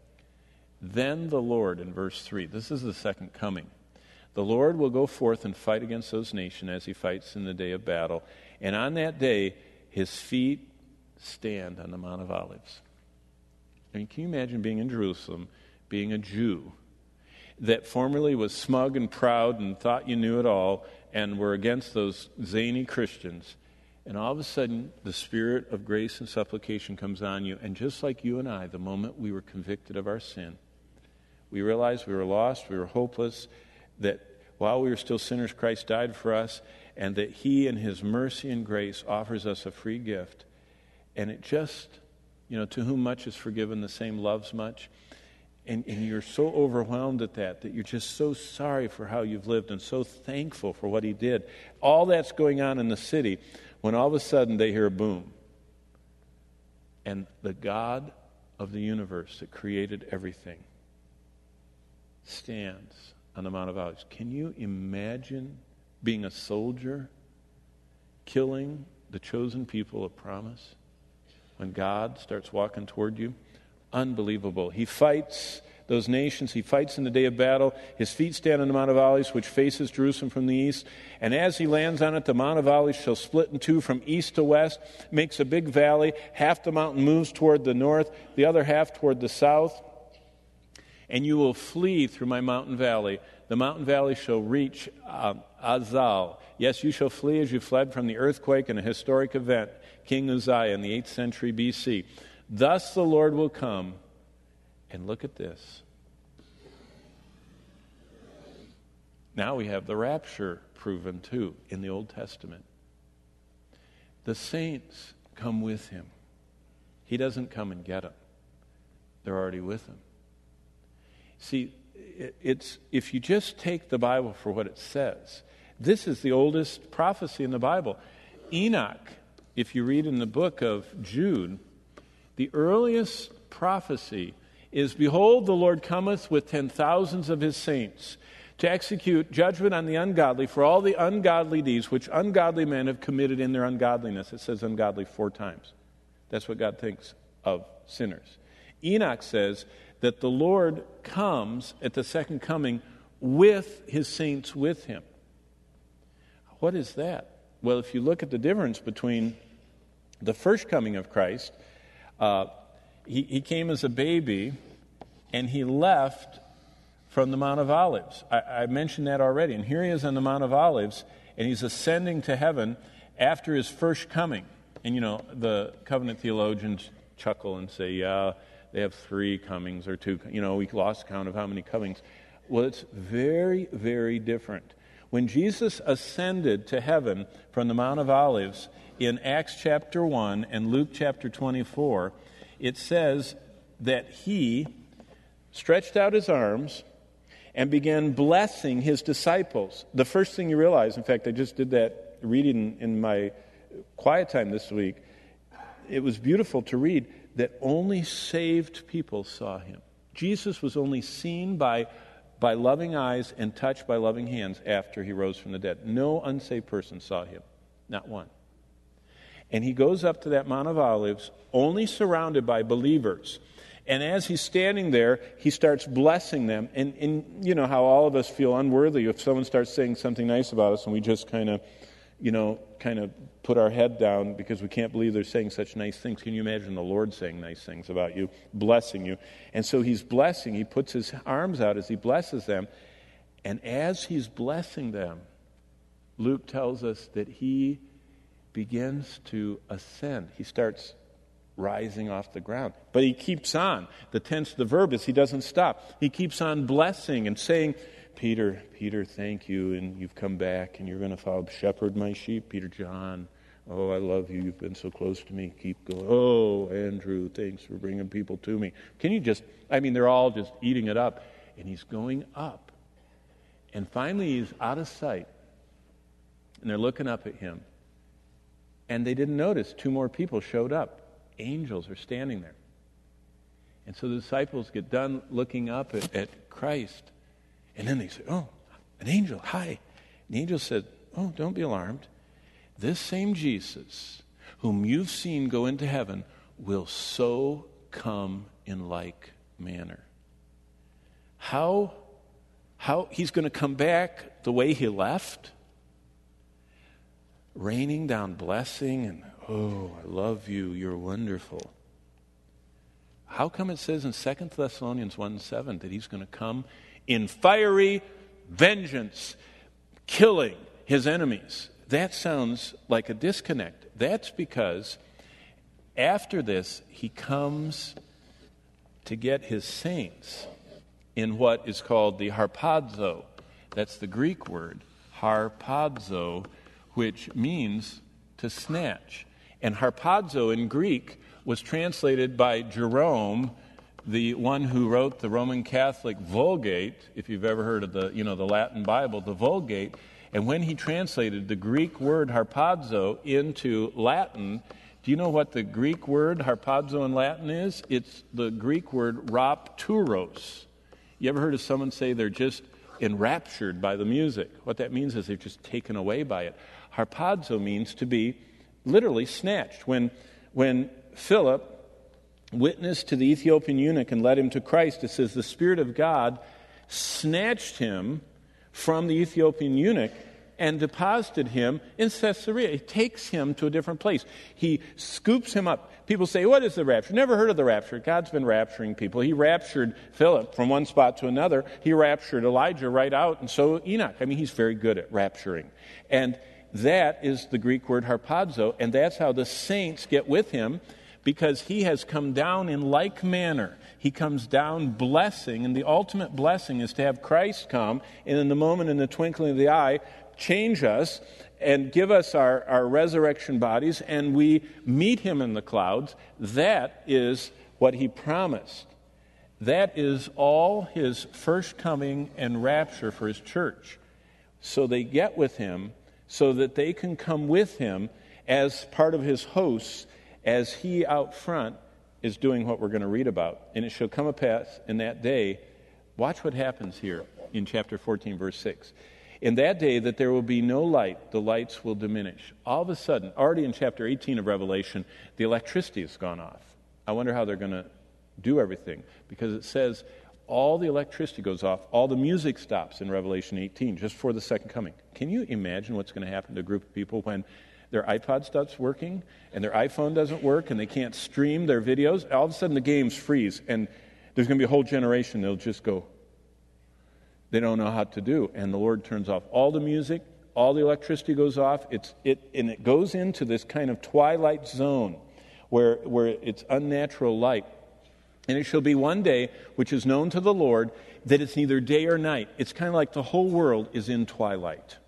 Speaker 1: then the Lord, in verse three, this is the second coming. The Lord will go forth and fight against those nations as he fights in the day of battle. And on that day, his feet stand on the Mount of Olives. I mean, can you imagine being in Jerusalem, being a Jew that formerly was smug and proud and thought you knew it all and were against those zany Christians, and all of a sudden the spirit of grace and supplication comes on you, and just like you and I, the moment we were convicted of our sin, we realized we were lost, we were hopeless, that while we were still sinners, Christ died for us, and that he in his mercy and grace offers us a free gift. And it just, you know, to whom much is forgiven, the same loves much. And, and you're so overwhelmed at that, that you're just so sorry for how you've lived and so thankful for what he did. All that's going on in the city when all of a sudden they hear a boom. And the God of the universe that created everything stands on the Mount of Olives. Can you imagine being a soldier killing the chosen people of promise when God starts walking toward you? Unbelievable. He fights those nations. He fights in the day of battle. His feet stand on the Mount of Olives, which faces Jerusalem from the east. And as he lands on it, the Mount of Olives shall split in two from east to west, makes a big valley. Half the mountain moves toward the north, the other half toward the south. And you will flee through my mountain valley. The mountain valley shall reach uh, Azal. Yes, you shall flee as you fled from the earthquake and a historic event, King Uzziah in the eighth century B C. Thus the Lord will come, and look at this. Now we have the rapture proven too in the Old Testament. The saints come with him. He doesn't come and get them. They're already with him. See, it's if you just take the Bible for what it says, this is the oldest prophecy in the Bible. Enoch, if you read in the book of Jude, the earliest prophecy is, "Behold, the Lord cometh with ten thousands of his saints, to execute judgment on the ungodly for all the ungodly deeds which ungodly men have committed in their ungodliness." It says ungodly four times. That's what God thinks of sinners. Enoch says that the Lord comes at the second coming with his saints with him. What is that? Well, if you look at the difference between the first coming of Christ, uh, he, he came as a baby and he left from the Mount of Olives. I, I mentioned that already. And here he is on the Mount of Olives, and he's ascending to heaven after his first coming. And, you know, the covenant theologians chuckle and say, yeah, they have three comings or two. You know, we lost count of how many comings. Well, it's very, very different. When Jesus ascended to heaven from the Mount of Olives in Acts chapter one and Luke chapter twenty-four, it says that he stretched out his arms and began blessing his disciples. The first thing you realize, in fact, I just did that reading in my quiet time this week. It was beautiful to read that only saved people saw him. Jesus was only seen by, by loving eyes and touched by loving hands after he rose from the dead. No unsaved person saw him, not one. And he goes up to that Mount of Olives, only surrounded by believers. And as he's standing there, he starts blessing them. And, and you know how all of us feel unworthy if someone starts saying something nice about us and we just kind of, you know, kind of put our head down because we can't believe they're saying such nice things. Can you imagine the Lord saying nice things about you, blessing you? And so he's blessing. He puts his arms out as he blesses them. And as he's blessing them, Luke tells us that he begins to ascend. He starts rising off the ground. But he keeps on. The tense, the verb is he doesn't stop. He keeps on blessing and saying, Peter, Peter, thank you, and you've come back, and you're going to follow, shepherd my sheep, Peter, John. Oh, I love you. You've been so close to me. Keep going. Oh, Andrew, thanks for bringing people to me. Can you just, I mean, they're all just eating it up. And he's going up. And finally, he's out of sight. And they're looking up at him. And they didn't notice two more people showed up. Angels are standing there. And so the disciples get done looking up at, at Christ. And then they say, oh, an angel, hi. And the angel said, oh, don't be alarmed. This same Jesus, whom you've seen go into heaven, will so come in like manner. How, how he's going to come back the way he left? Raining down blessing and, oh, I love you, you're wonderful. How come it says in Second Thessalonians one seven that he's going to come in fiery vengeance, killing his enemies? That sounds like a disconnect. That's because after this, he comes to get his saints in what is called the harpazo. That's the Greek word, harpazo, which means to snatch. And harpazo in Greek was translated by Jerome, the one who wrote the Roman Catholic Vulgate, if you've ever heard of the, you know, the Latin Bible, the Vulgate. And when he translated the Greek word harpazo into Latin, do you know what the Greek word harpazo in Latin is? It's the Greek word rapturos. You ever heard of someone say they're just enraptured by the music? What that means is they're just taken away by it. Harpazo means to be literally snatched. When, when Philip witnessed to the Ethiopian eunuch and led him to Christ, it says the Spirit of God snatched him from the Ethiopian eunuch and deposited him in Caesarea. He takes him to a different place. He scoops him up. People say, what is the rapture? Never heard of the rapture. God's been rapturing people. He raptured Philip from one spot to another. He raptured Elijah right out, and so Enoch. I mean, he's very good at rapturing. And that is the Greek word harpazo, and that's how the saints get with him, because he has come down in like manner. He comes down blessing, and the ultimate blessing is to have Christ come, and in the moment, in the twinkling of the eye, change us and give us our, our resurrection bodies, and we meet him in the clouds. That is what he promised. That is all his first coming and rapture for his church. So they get with him so that they can come with him as part of his hosts as he out front is doing what we're going to read about. And it shall come to pass in that day, watch what happens here in chapter fourteen, verse six. In that day that there will be no light, the lights will diminish. All of a sudden, already in chapter eighteen of Revelation, the electricity has gone off. I wonder how they're going to do everything, because it says all the electricity goes off, all the music stops in Revelation eighteen just for the second coming. Can you imagine what's going to happen to a group of people when their iPod stops working and their iPhone doesn't work and they can't stream their videos? All of a sudden the games freeze, and there's going to be a whole generation that'll just go, they don't know how to do. And the Lord turns off all the music, all the electricity goes off, it's it and it goes into this kind of twilight zone where where it's unnatural light. And it shall be one day which is known to the Lord, that it's neither day or night. It's kind of like the whole world is in twilight.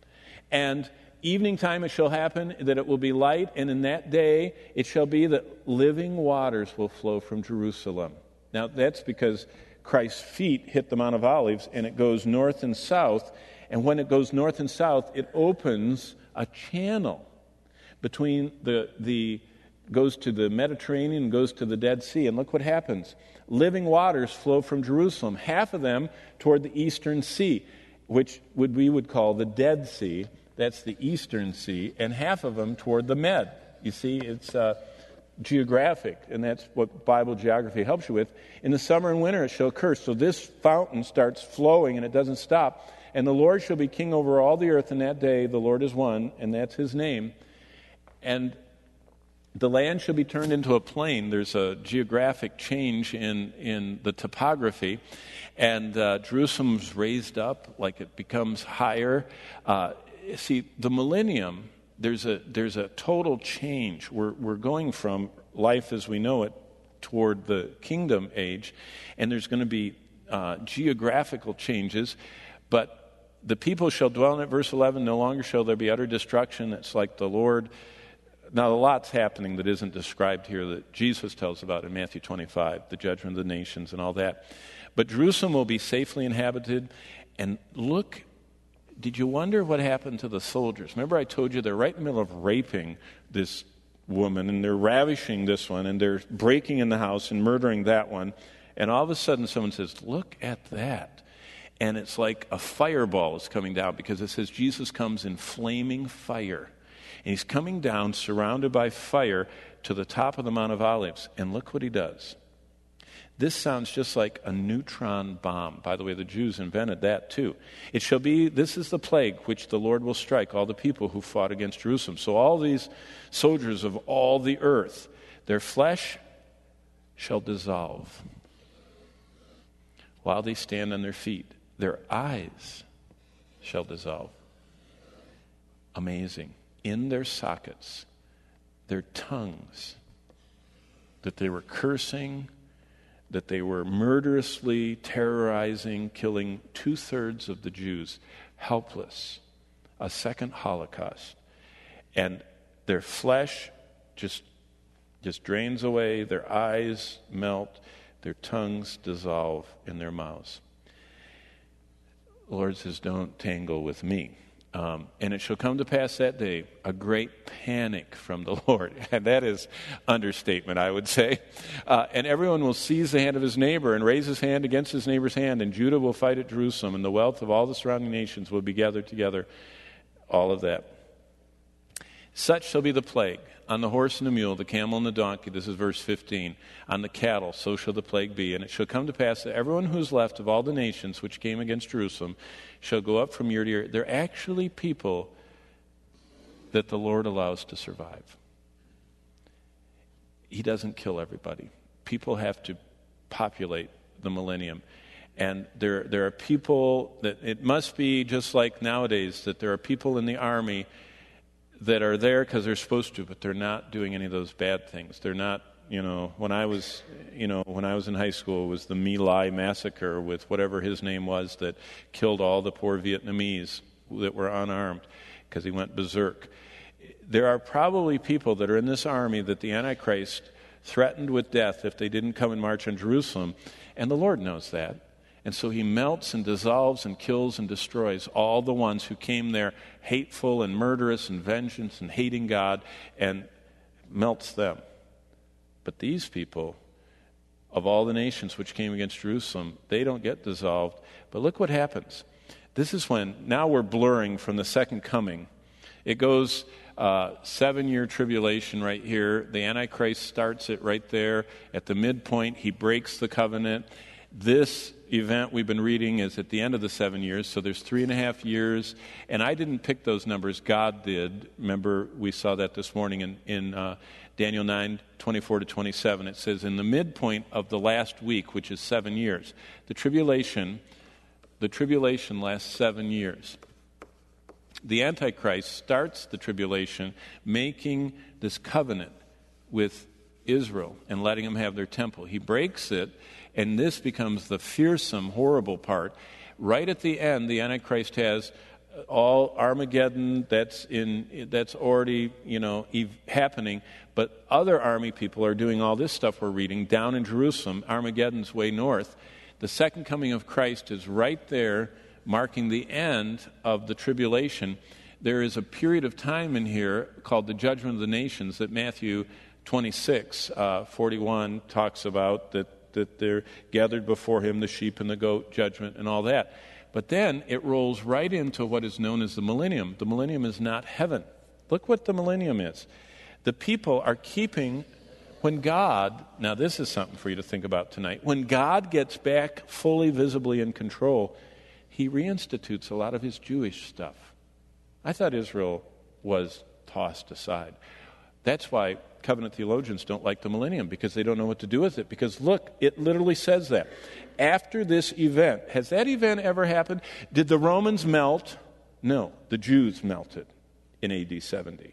Speaker 1: And evening time it shall happen that it will be light, and in that day it shall be that living waters will flow from Jerusalem. Now that's because Christ's feet hit the Mount of Olives, and it goes north and south. And when it goes north and south, it opens a channel between the the goes to the Mediterranean and goes to the Dead Sea. And look what happens. Living waters flow from Jerusalem, half of them toward the Eastern Sea, which would we would call the Dead Sea. That's the Eastern Sea, and half of them toward the Med. You see, it's uh, geographic, and that's what Bible geography helps you with. In the summer and winter it shall occur. So this fountain starts flowing, and it doesn't stop. And the Lord shall be king over all the earth in that day. The Lord is one, and that's his name. And the land shall be turned into a plain. There's a geographic change in, in the topography. And uh, Jerusalem's raised up like it becomes higher. Uh, see, the millennium, there's a there's a total change. We're we're going from life as we know it toward the kingdom age. And there's going to be uh, geographical changes. But the people shall dwell in it, verse eleven, no longer shall there be utter destruction. It's like the Lord. Now, a lot's happening that isn't described here that Jesus tells about in Matthew twenty-five, the judgment of the nations and all that. But Jerusalem will be safely inhabited. And look, did you wonder what happened to the soldiers? Remember I told you they're right in the middle of raping this woman, and they're ravishing this one, and they're breaking in the house and murdering that one. And all of a sudden someone says, look at that. And it's like a fireball is coming down, because it says Jesus comes in flaming fire. And he's coming down surrounded by fire to the top of the Mount of Olives. And look what he does. This sounds just like a neutron bomb. By the way, the Jews invented that too. It shall be, this is the plague which the Lord will strike all the people who fought against Jerusalem. So all these soldiers of all the earth, their flesh shall dissolve while they stand on their feet. Their eyes shall dissolve. Amazing. In their sockets, their tongues, that they were cursing, that they were murderously terrorizing, killing two-thirds of the Jews, helpless, a second Holocaust. And their flesh just, just drains away, their eyes melt, their tongues dissolve in their mouths. The Lord says, don't tangle with me. Um, and it shall come to pass that day, a great panic from the Lord. And that is understatement, I would say. Uh, and everyone will seize the hand of his neighbor and raise his hand against his neighbor's hand. And Judah will fight at Jerusalem, and the wealth of all the surrounding nations will be gathered together. All of that. Such shall be the plague on the horse and the mule, the camel and the donkey. This is verse fifteen. On the cattle, so shall the plague be. And it shall come to pass that everyone who is left of all the nations which came against Jerusalem shall go up from year to year. They're actually people that the Lord allows to survive. He doesn't kill everybody. People have to populate the millennium. And there, there are people that, it must be just like nowadays, that there are people in the army that are there because they're supposed to, but they're not doing any of those bad things. They're not, you know, when I was, you know, when I was in high school, it was the My Lai massacre with whatever his name was that killed all the poor Vietnamese. that were unarmed because he went berserk. There are probably people that are in this army that the Antichrist threatened with death if they didn't come and march on Jerusalem, and the Lord knows that. And so he melts and dissolves and kills and destroys all the ones who came there hateful and murderous and vengeance and hating God, and melts them. But these people, of all the nations which came against Jerusalem, they don't get dissolved. But look what happens. This is when, now we're blurring from the second coming. It goes uh, seven-year tribulation right here. The Antichrist starts it right there. At the midpoint, he breaks the covenant. This event we've been reading is at the end of the seven years, so there's three and a half years. And I didn't pick those numbers. God did. Remember, we saw that this morning in, in uh, Daniel nine, twenty-four to twenty-seven. It says, in the midpoint of the last week, which is seven years, the tribulation, the tribulation lasts seven years. The Antichrist starts the tribulation making this covenant with Israel and letting them have their temple. He breaks it, and this becomes the fearsome, horrible part. Right at the end, the Antichrist has all Armageddon that's in that's already, you know, happening, but other army people are doing all this stuff we're reading down in Jerusalem. Armageddon's way north. The second coming of Christ is right there, marking the end of the tribulation. There is a period of time in here called the judgment of the nations that Matthew twenty-six, uh, forty-one talks about, that, that they're gathered before him, the sheep and the goat, judgment and all that. But then it rolls right into what is known as the millennium. The millennium is not heaven. Look what the millennium is. The people are keeping, when God, now this is something for you to think about tonight, when God gets back fully, visibly in control, he reinstitutes a lot of his Jewish stuff. I thought Israel was tossed aside. That's why covenant theologians don't like the millennium, because they don't know what to do with it. Because look, it literally says that. After this event, has that event ever happened? Did the Romans melt? No, the Jews melted in A D seventy.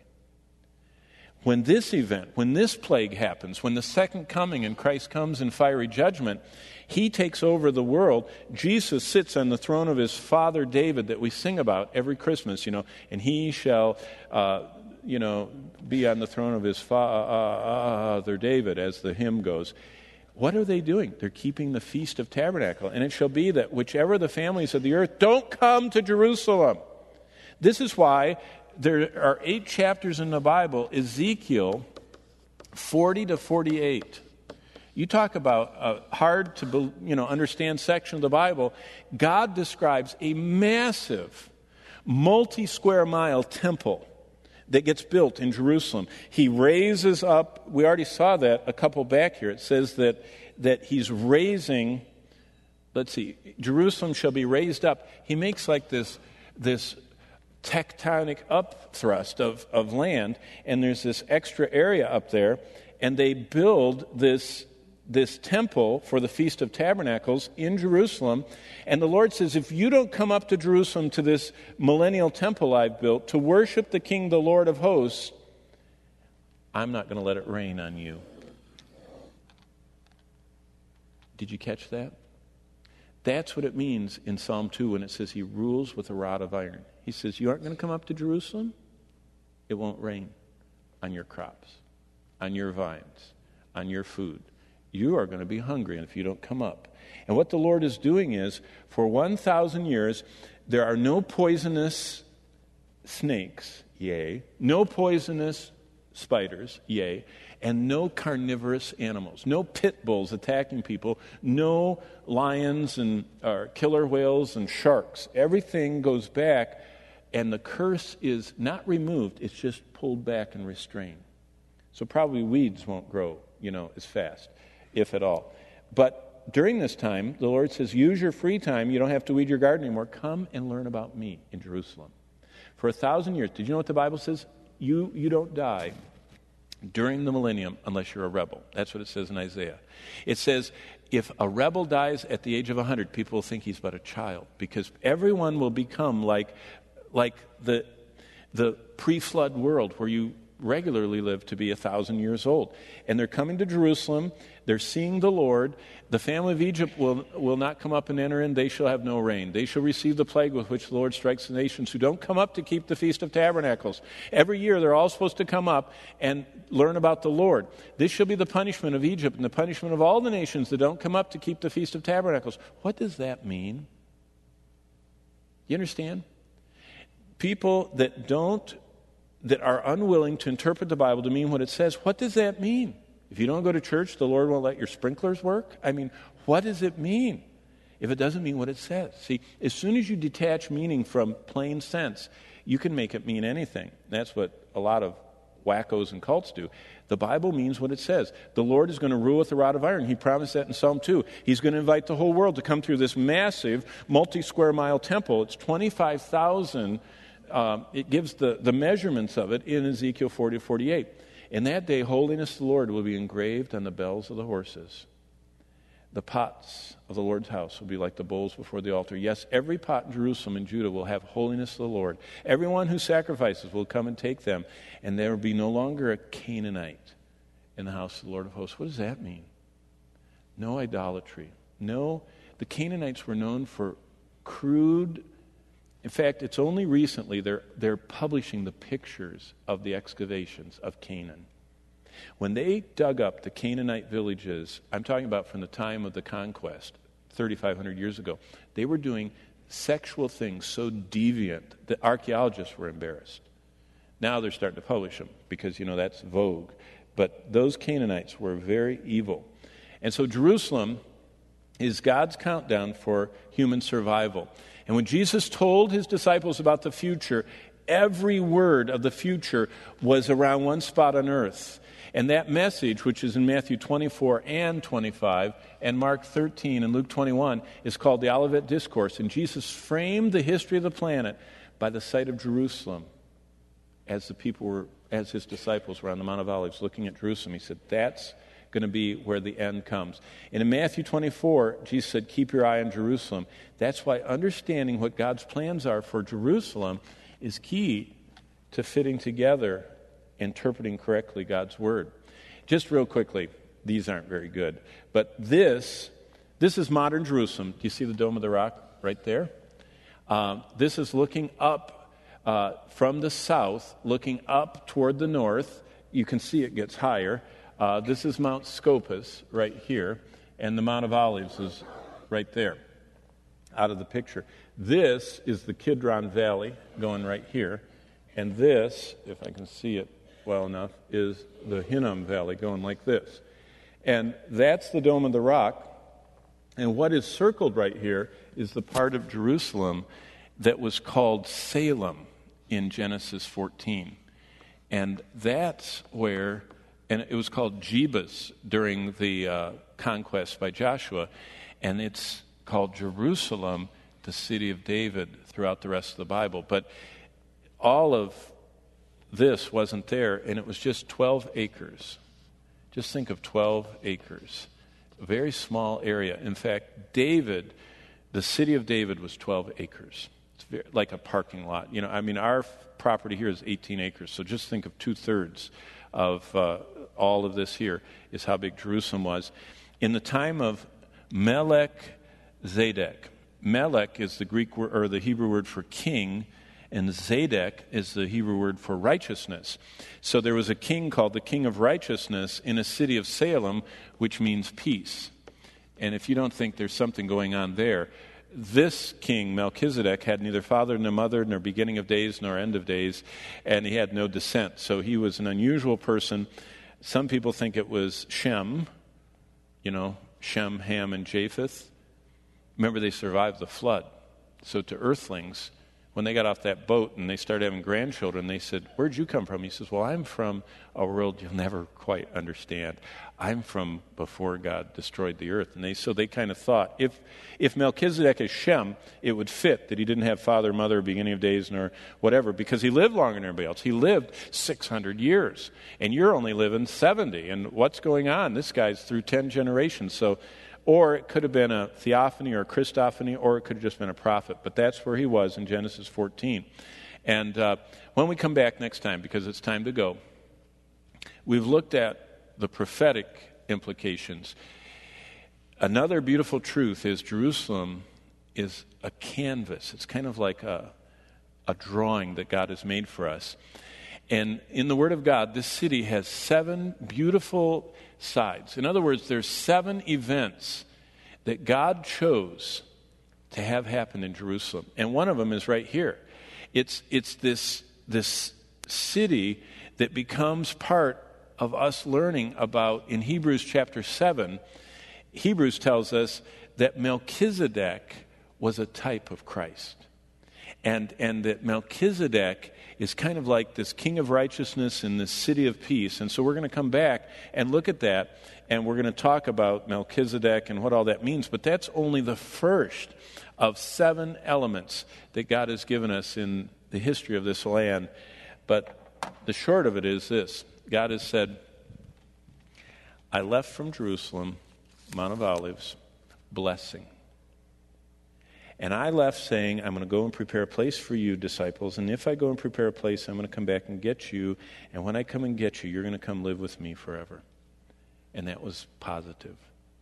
Speaker 1: When this event, when this plague happens, when the second coming and Christ comes in fiery judgment, he takes over the world. Jesus sits on the throne of his father David that we sing about every Christmas, you know, and he shall, uh, you know, be on the throne of his father David, as the hymn goes. What are they doing? They're keeping the Feast of Tabernacle. And it shall be that whichever the families of the earth don't come to Jerusalem. This is why there are eight chapters in the Bible, Ezekiel forty to forty-eight. You talk about a hard to you know understand section of the Bible. God describes a massive, multi-square mile temple that gets built in Jerusalem. He raises up, we already saw that a couple back here. It says that that he's raising, let's see, Jerusalem shall be raised up. He makes like this this tectonic upthrust of, of land, and there's this extra area up there, and they build this this temple for the Feast of Tabernacles in Jerusalem. And the Lord says, if you don't come up to Jerusalem to this millennial temple I've built to worship the King, the Lord of hosts, I'm not going to let it rain on you. Did you catch that? That's what it means in Psalm two when it says he rules with a rod of iron. He says, you aren't going to come up to Jerusalem? It won't rain on your crops, on your vines, on your food. You are going to be hungry if you don't come up. And what the Lord is doing is, for one thousand years, there are no poisonous snakes, yea, no poisonous spiders, yea, and no carnivorous animals, no pit bulls attacking people, no lions and or killer whales and sharks. Everything goes back, and the curse is not removed, it's just pulled back and restrained. So probably weeds won't grow, you know, as fast, if at all. But during this time, the Lord says, use your free time. You don't have to weed your garden anymore. Come and learn about me in Jerusalem. For a thousand years, did you know what the Bible says? You, you don't die during the millennium unless you're a rebel. That's what it says in Isaiah. It says, if a rebel dies at the age of one hundred, people will think he's but a child, because everyone will become like, like the, the pre-flood world where you regularly live to be a thousand years old. And they're coming to Jerusalem. They're seeing the Lord. The family of Egypt will, will not come up and enter in. They shall have no rain. They shall receive the plague with which the Lord strikes the nations who don't come up to keep the Feast of Tabernacles. Every year they're all supposed to come up and learn about the Lord. This shall be the punishment of Egypt and the punishment of all the nations that don't come up to keep the Feast of Tabernacles. What does that mean? You understand? People that don't, that are unwilling to interpret the Bible to mean what it says, what does that mean? If you don't go to church, the Lord won't let your sprinklers work? I mean, what does it mean if it doesn't mean what it says? See, as soon as you detach meaning from plain sense, you can make it mean anything. That's what a lot of wackos and cults do. The Bible means what it says. The Lord is going to rule with a rod of iron. He promised that in Psalm two. He's going to invite the whole world to come through this massive multi-square mile temple. It's twenty-five thousand. Um, it gives the, the measurements of it in Ezekiel forty to forty-eight. In that day, holiness to the Lord will be engraved on the bells of the horses. The pots of the Lord's house will be like the bowls before the altar. Yes, every pot in Jerusalem and Judah will have holiness to the Lord. Everyone who sacrifices will come and take them, and there will be no longer a Canaanite in the house of the Lord of hosts. What does that mean? No idolatry. No, the Canaanites were known for crude. In fact, it's only recently they're, they're publishing the pictures of the excavations of Canaan. When they dug up the Canaanite villages, I'm talking about from the time of the conquest, thirty-five hundred years ago, they were doing sexual things so deviant that archaeologists were embarrassed. Now they're starting to publish them because, you know, that's vogue. But those Canaanites were very evil. And so Jerusalem is God's countdown for human survival. And when Jesus told his disciples about the future, every word of the future was around one spot on earth. And that message, which is in Matthew twenty-four and twenty-five, and Mark thirteen and Luke twenty-one, is called the Olivet Discourse. And Jesus framed the history of the planet by the sight of Jerusalem as the people were, as his disciples were on the Mount of Olives looking at Jerusalem. He said, that's going to be where the end comes. And in Matthew twenty-four, Jesus said, keep your eye on Jerusalem. That's why understanding what God's plans are for Jerusalem is key to fitting together, interpreting correctly God's word. Just real quickly, these aren't very good, but this, this is modern Jerusalem. Do you see the Dome of the Rock right there? Um, this is looking up uh, from the south, looking up toward the north. You can see it gets higher. Uh, this is Mount Scopus right here, and the Mount of Olives is right there, out of the picture. This is the Kidron Valley going right here, and this, if I can see it well enough, is the Hinnom Valley going like this. And that's the Dome of the Rock, and what is circled right here is the part of Jerusalem that was called Salem in Genesis fourteen. And that's where, and it was called Jebus during the uh, conquest by Joshua, and it's called Jerusalem, the city of David, throughout the rest of the Bible. But all of this wasn't there, and it was just twelve acres. Just think of twelve acres. A very small area. In fact, David, the city of David was twelve acres. It's very, like a parking lot. You know, I mean, our property here is eighteen acres, so just think of two-thirds of uh, all of this here is how big Jerusalem was. In the time of Melech-Zedek, Melech is the Greek word, or the Hebrew word for king, and Zedek is the Hebrew word for righteousness. So there was a king called the King of Righteousness in a city of Salem, which means peace. And if you don't think there's something going on there, this king, Melchizedek, had neither father nor mother, nor beginning of days nor end of days, and he had no descent. So he was an unusual person. Some people think it was Shem, you know, Shem, Ham, and Japheth. Remember, they survived the flood. So to earthlings, when they got off that boat and they started having grandchildren, they said, where'd you come from? He says, well, I'm from a world you'll never quite understand. I'm from before God destroyed the earth. And they so they kind of thought, if if Melchizedek is Shem, it would fit that he didn't have father, mother, beginning of days, nor whatever, because he lived longer than everybody else. He lived six hundred years, and you're only living seventy. And what's going on? This guy's through ten generations. So, or it could have been a theophany or a Christophany, or it could have just been a prophet. But that's where he was in Genesis fourteen. And uh, when we come back next time, because it's time to go, We've looked at the prophetic implications. Another beautiful truth is Jerusalem is a canvas. It's kind of like a, a drawing that God has made for us. And in the Word of God, this city has seven beautiful sides. In other words, there's seven events that God chose to have happen in Jerusalem. And one of them is right here. It's it's this this city that becomes part of us learning about, in Hebrews chapter seven, Hebrews tells us that Melchizedek was a type of Christ. And and that Melchizedek is kind of like this king of righteousness in this city of peace. And so we're going to come back and look at that, and we're going to talk about Melchizedek and what all that means. But that's only the first of seven elements that God has given us in the history of this land. But the short of it is this. God has said, I left from Jerusalem, Mount of Olives, blessing. And I left saying, I'm going to go and prepare a place for you, disciples. And if I go and prepare a place, I'm going to come back and get you. And when I come and get you, you're going to come live with me forever. And that was positive.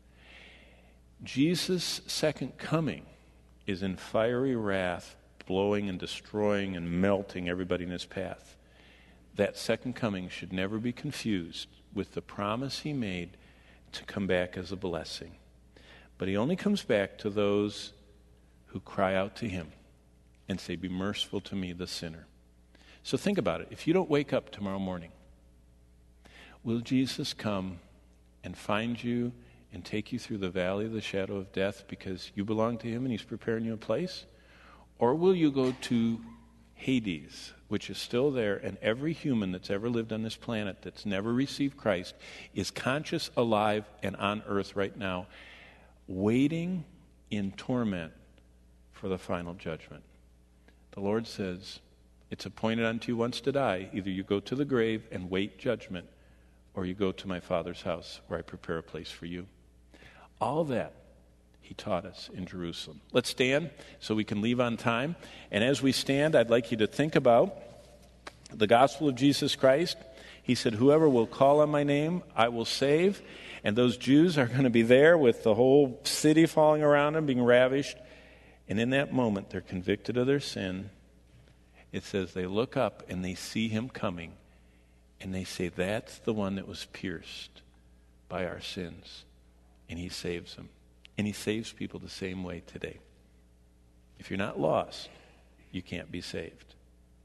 Speaker 1: Jesus' second coming is in fiery wrath, blowing and destroying and melting everybody in his path. That second coming should never be confused with the promise he made to come back as a blessing. But he only comes back to those who cry out to him and say, be merciful to me, the sinner. So think about it. If you don't wake up tomorrow morning, will Jesus come and find you and take you through the valley of the shadow of death because you belong to him and he's preparing you a place? Or will you go to Hades, which is still there, and every human that's ever lived on this planet that's never received Christ is conscious, alive, and on earth right now, waiting in torment for the final judgment? The Lord says, it's appointed unto you once to die. Either you go to the grave and wait judgment, or you go to my Father's house where I prepare a place for you. All that he taught us in Jerusalem. Let's stand so we can leave on time. And as we stand, I'd like you to think about the gospel of Jesus Christ. He said, whoever will call on my name, I will save. And those Jews are going to be there with the whole city falling around them, being ravished. And in that moment, they're convicted of their sin. It says they look up and they see him coming. And they say, that's the one that was pierced by our sins. And he saves them. And he saves people the same way today. If you're not lost, you can't be saved.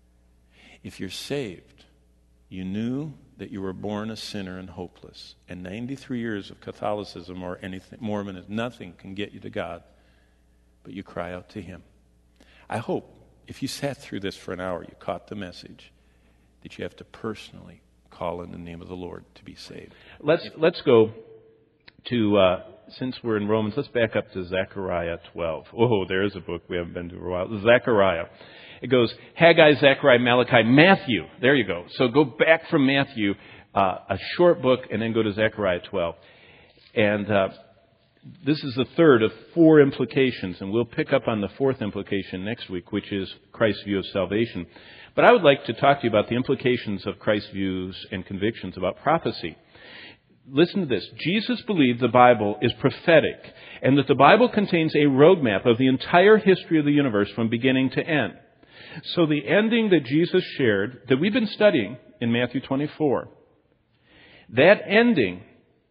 Speaker 1: If you're saved, you knew that you were born a sinner and hopeless. And ninety-three years of Catholicism or anything, Mormonism, nothing can get you to God. But you cry out to him. I hope if you sat through this for an hour, you caught the message that you have to personally call in the name of the Lord to be saved. Let's let's go to, uh, since we're in Romans, let's back up to Zechariah twelve. Oh, there's a book we haven't been to for a while. Zechariah. It goes Haggai, Zechariah, Malachi, Matthew. There you go. So go back from Matthew, uh, a short book, and then go to Zechariah twelve. And uh, this is the third of four implications, and we'll pick up on the fourth implication next week, which is Christ's view of salvation. But I would like to talk to you about the implications of Christ's views and convictions about prophecy. Listen to this. Jesus believed the Bible is prophetic and that the Bible contains a roadmap of the entire history of the universe from beginning to end. So the ending that Jesus shared, that we've been studying in Matthew twenty-four, that ending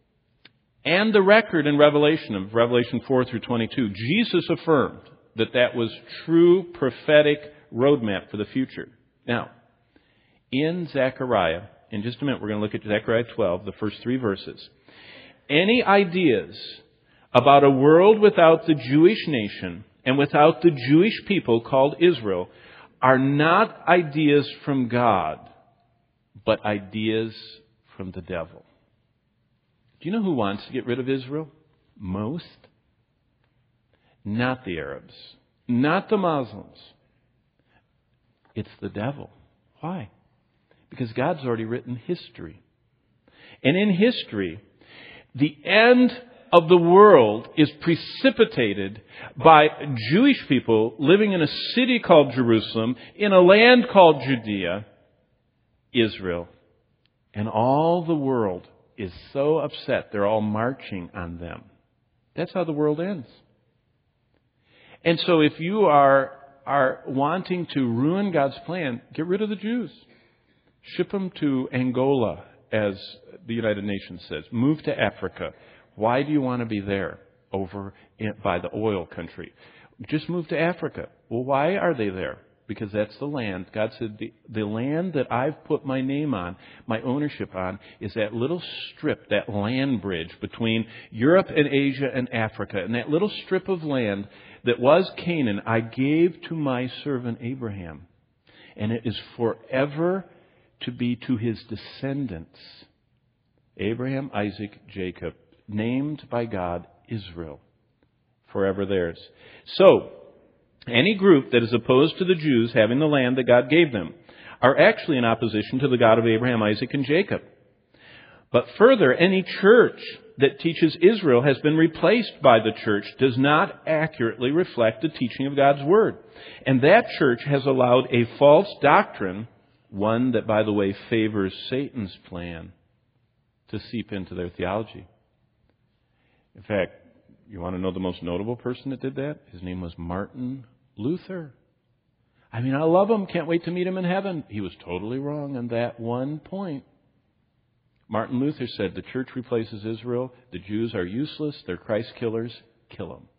Speaker 1: and the record in Revelation, of Revelation four through twenty-two, Jesus affirmed that that was true prophetic roadmap for the future. Now, in Zechariah, in just a minute, we're going to look at Zechariah twelve, the first three verses. Any ideas about a world without the Jewish nation and without the Jewish people called Israel are not ideas from God, but ideas from the devil. Do you know who wants to get rid of Israel? Most. Not the Arabs. Not the Muslims. It's the devil. Why? Because God's already written history. And in history, the end of the world is precipitated by Jewish people living in a city called Jerusalem, in a land called Judea, Israel, And all the world is so upset, they're all marching on them. That's how the world ends. And so if you are, are wanting to ruin God's plan, get rid of the Jews. Ship them to Angola, as the United Nations says. Move to Africa. Why do you want to be there? Over in, by the oil country. Just move to Africa. Well, why are they there? Because that's the land. God said, the, the land that I've put my name on, my ownership on, is that little strip, that land bridge between Europe and Asia and Africa. And that little strip of land that was Canaan, I gave to my servant Abraham. And it is forever to be to his descendants. Abraham, Isaac, Jacob, named by God Israel. Forever theirs. So, any group that is opposed to the Jews having the land that God gave them are actually in opposition to the God of Abraham, Isaac, and Jacob. But further, any church that teaches Israel has been replaced by the church does not accurately reflect the teaching of God's Word. And that church has allowed a false doctrine, one that, by the way, favors Satan's plan, to seep into their theology. In fact, you want to know the most notable person that did that? His name was Martin Luther. I mean, I love him. Can't wait to meet him in heaven. He was totally wrong on that one point. Martin Luther said the church replaces Israel. The Jews are useless. They're Christ killers. Kill them.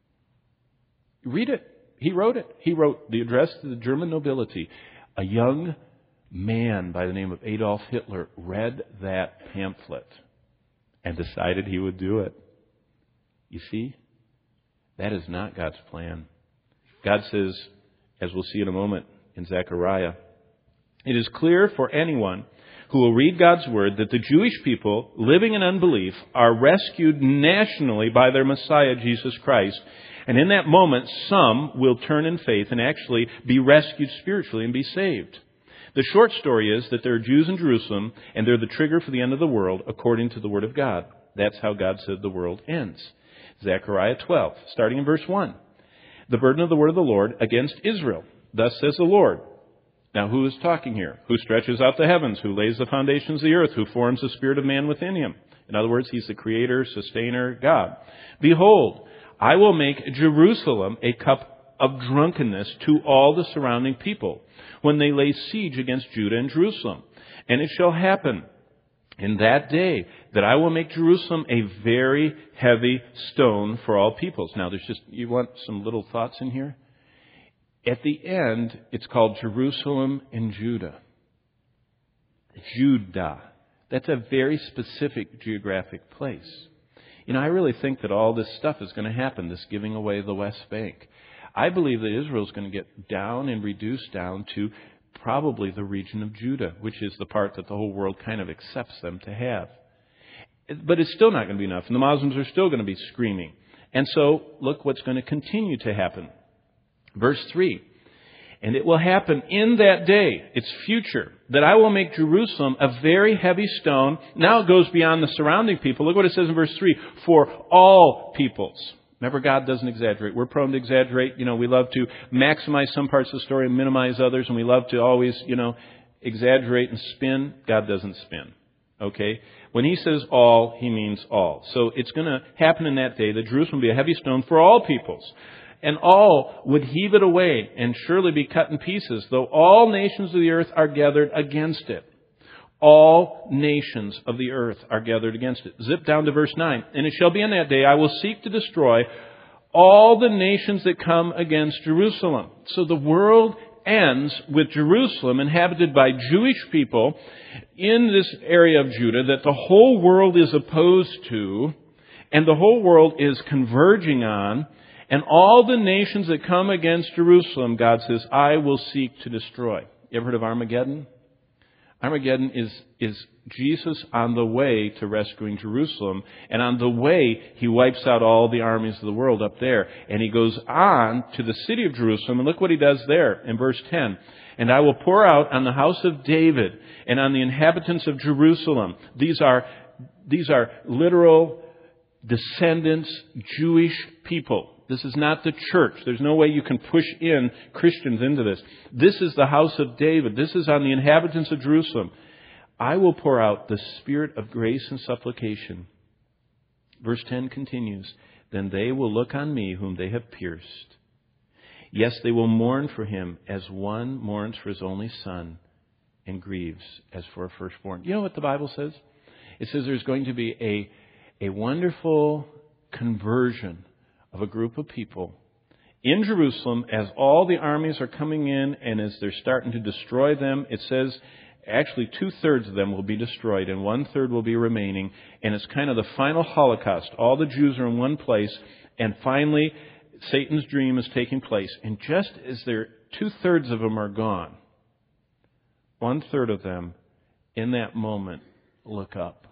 Speaker 1: Read it. He wrote it. He wrote the address to the German nobility. A young man by the name of Adolf Hitler read that pamphlet and decided he would do it. You see, that is not God's plan. God says, as we'll see in a moment in Zechariah, it is clear for anyone who will read God's Word that the Jewish people living in unbelief are rescued nationally by their Messiah, Jesus Christ. And in that moment, some will turn in faith and actually be rescued spiritually and be saved. The short story is that there are Jews in Jerusalem, and they're the trigger for the end of the world according to the Word of God. That's how God said the world ends. Zechariah twelve, starting in verse one. The burden of the word of the Lord against Israel. Thus says the Lord. Now, who is talking here? Who stretches out the heavens? Who lays the foundations of the earth? Who forms the spirit of man within him? In other words, he's the creator, sustainer, God. Behold, I will make Jerusalem a cup of drunkenness to all the surrounding people when they lay siege against Judah and Jerusalem. And it shall happen in that day that I will make Jerusalem a very heavy stone for all peoples. Now, there's just, you want some little thoughts in here? At the end, it's called Jerusalem and Judah. Judah. That's a very specific geographic place. You know, I really think that all this stuff is going to happen, this giving away the West Bank. I believe that Israel is going to get down and reduced down to probably the region of Judah, which is the part that the whole world kind of accepts them to have. But it's still not going to be enough, and the Muslims are still going to be screaming. And so, look what's going to continue to happen. Verse three, and it will happen in that day, it's future, that I will make Jerusalem a very heavy stone. Now it goes beyond the surrounding people. Look what it says in verse three, for all peoples. Remember, God doesn't exaggerate. We're prone to exaggerate. You know, we love to maximize some parts of the story and minimize others, and we love to always, you know, exaggerate and spin. God doesn't spin. Okay? When he says all, he means all. So it's going to happen in that day that Jerusalem will be a heavy stone for all peoples. And all would heave it away and surely be cut in pieces, though all nations of the earth are gathered against it. All nations of the earth are gathered against it. Zip down to verse nine. And it shall be in that day, I will seek to destroy all the nations that come against Jerusalem. So the world ends with Jerusalem inhabited by Jewish people in this area of Judah that the whole world is opposed to and the whole world is converging on. And all the nations that come against Jerusalem, God says, I will seek to destroy. You ever heard of Armageddon? Armageddon is, is Jesus on the way to rescuing Jerusalem. And on the way, he wipes out all the armies of the world up there. And he goes on to the city of Jerusalem. And look what he does there in verse ten. And I will pour out on the house of David and on the inhabitants of Jerusalem. These are, these are literal descendants, Jewish people. This is not the church. There's no way you can push in Christians into this. This is the house of David. This is on the inhabitants of Jerusalem.
Speaker 2: I will pour out the spirit of grace and supplication. Verse ten continues, then they will look on me whom they have pierced. Yes, they will mourn for him as one mourns for his only son and grieves as for a firstborn. You know what the Bible says? It says there's going to be a, a wonderful conversion of a group of people in Jerusalem as all the armies are coming in and as they're starting to destroy them. It says actually two-thirds of them will be destroyed and one-third will be remaining. And it's kind of the final Holocaust. All the Jews are in one place and finally Satan's dream is taking place. And just as they're two-thirds of them are gone, one-third of them in that moment look up.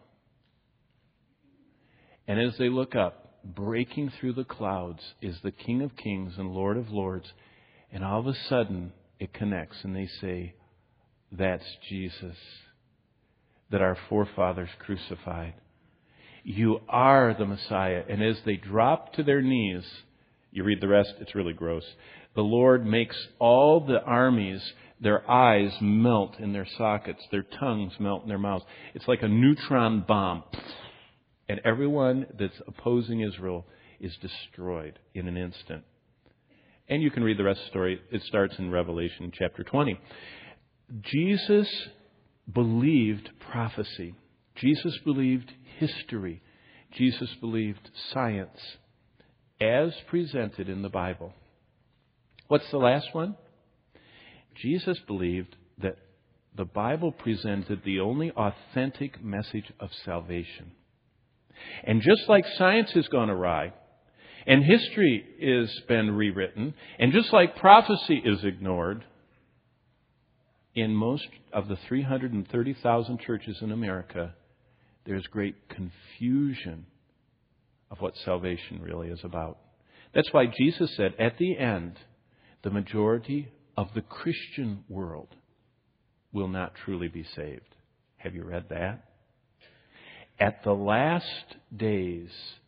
Speaker 2: And as they look up, breaking through the clouds is the King of Kings and Lord of Lords. And all of a sudden, it connects and they say, that's Jesus that our forefathers crucified. You are the Messiah. And as they drop to their knees, you read the rest, it's really gross. The Lord makes all the armies, their eyes melt in their sockets, their tongues melt in their mouths. It's like a neutron bomb. And everyone that's opposing Israel is destroyed in an instant. And you can read the rest of the story. It starts in Revelation chapter twenty. Jesus believed prophecy. Jesus believed history. Jesus believed science as presented in the Bible. What's the last one? Jesus believed that the Bible presented the only authentic message of salvation. And just like science has gone awry, and history has been rewritten, and just like prophecy is ignored, in most of the three hundred thirty thousand churches in America, there's great confusion of what salvation really is about. That's why Jesus said, at the end, the majority of the Christian world will not truly be saved. Have you read that? At the last days,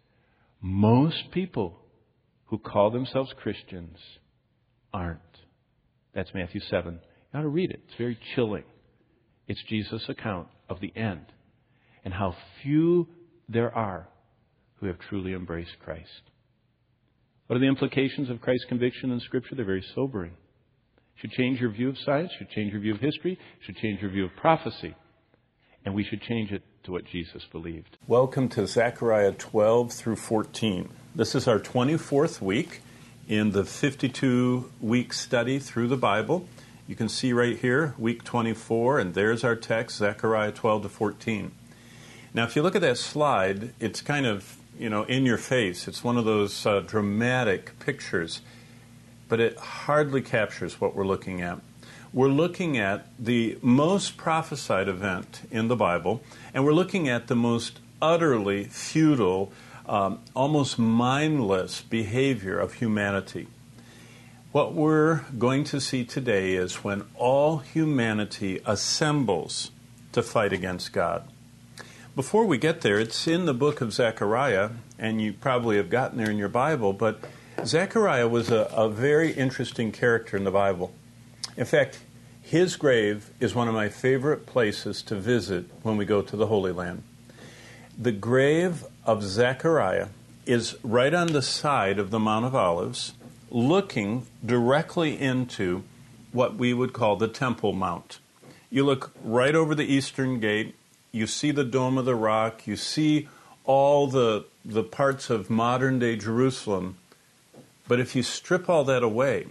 Speaker 2: most people who call themselves Christians aren't. That's Matthew seven. You ought to read it. It's very chilling. It's Jesus' account of the end and how few there are who have truly embraced Christ. What are the implications of Christ's conviction in Scripture? They're very sobering. Should change your view of science, should change your view of history, should change your view of prophecy. And we should change it to what Jesus believed.
Speaker 1: Welcome to Zechariah twelve through fourteen. This is our twenty-fourth week in the fifty-two week study through the Bible. You can see right here, week twenty-four, and there's our text, Zechariah twelve to fourteen. Now, if you look at that slide, it's kind of, you know, in your face. It's one of those uh, dramatic pictures, but it hardly captures what we're looking at. We're looking at the most prophesied event in the Bible, and we're looking at the most utterly futile, um, almost mindless behavior of humanity. What we're going to see today is when all humanity assembles to fight against God. Before we get there, it's in the book of Zechariah, and you probably have gotten there in your Bible, but Zechariah was a, a very interesting character in the Bible. In fact, his grave is one of my favorite places to visit when we go to the Holy Land. The grave of Zechariah is right on the side of the Mount of Olives, looking directly into what we would call the Temple Mount. You look right over the eastern gate, you see the Dome of the Rock, you see all the, the parts of modern-day Jerusalem. But if you strip all that away,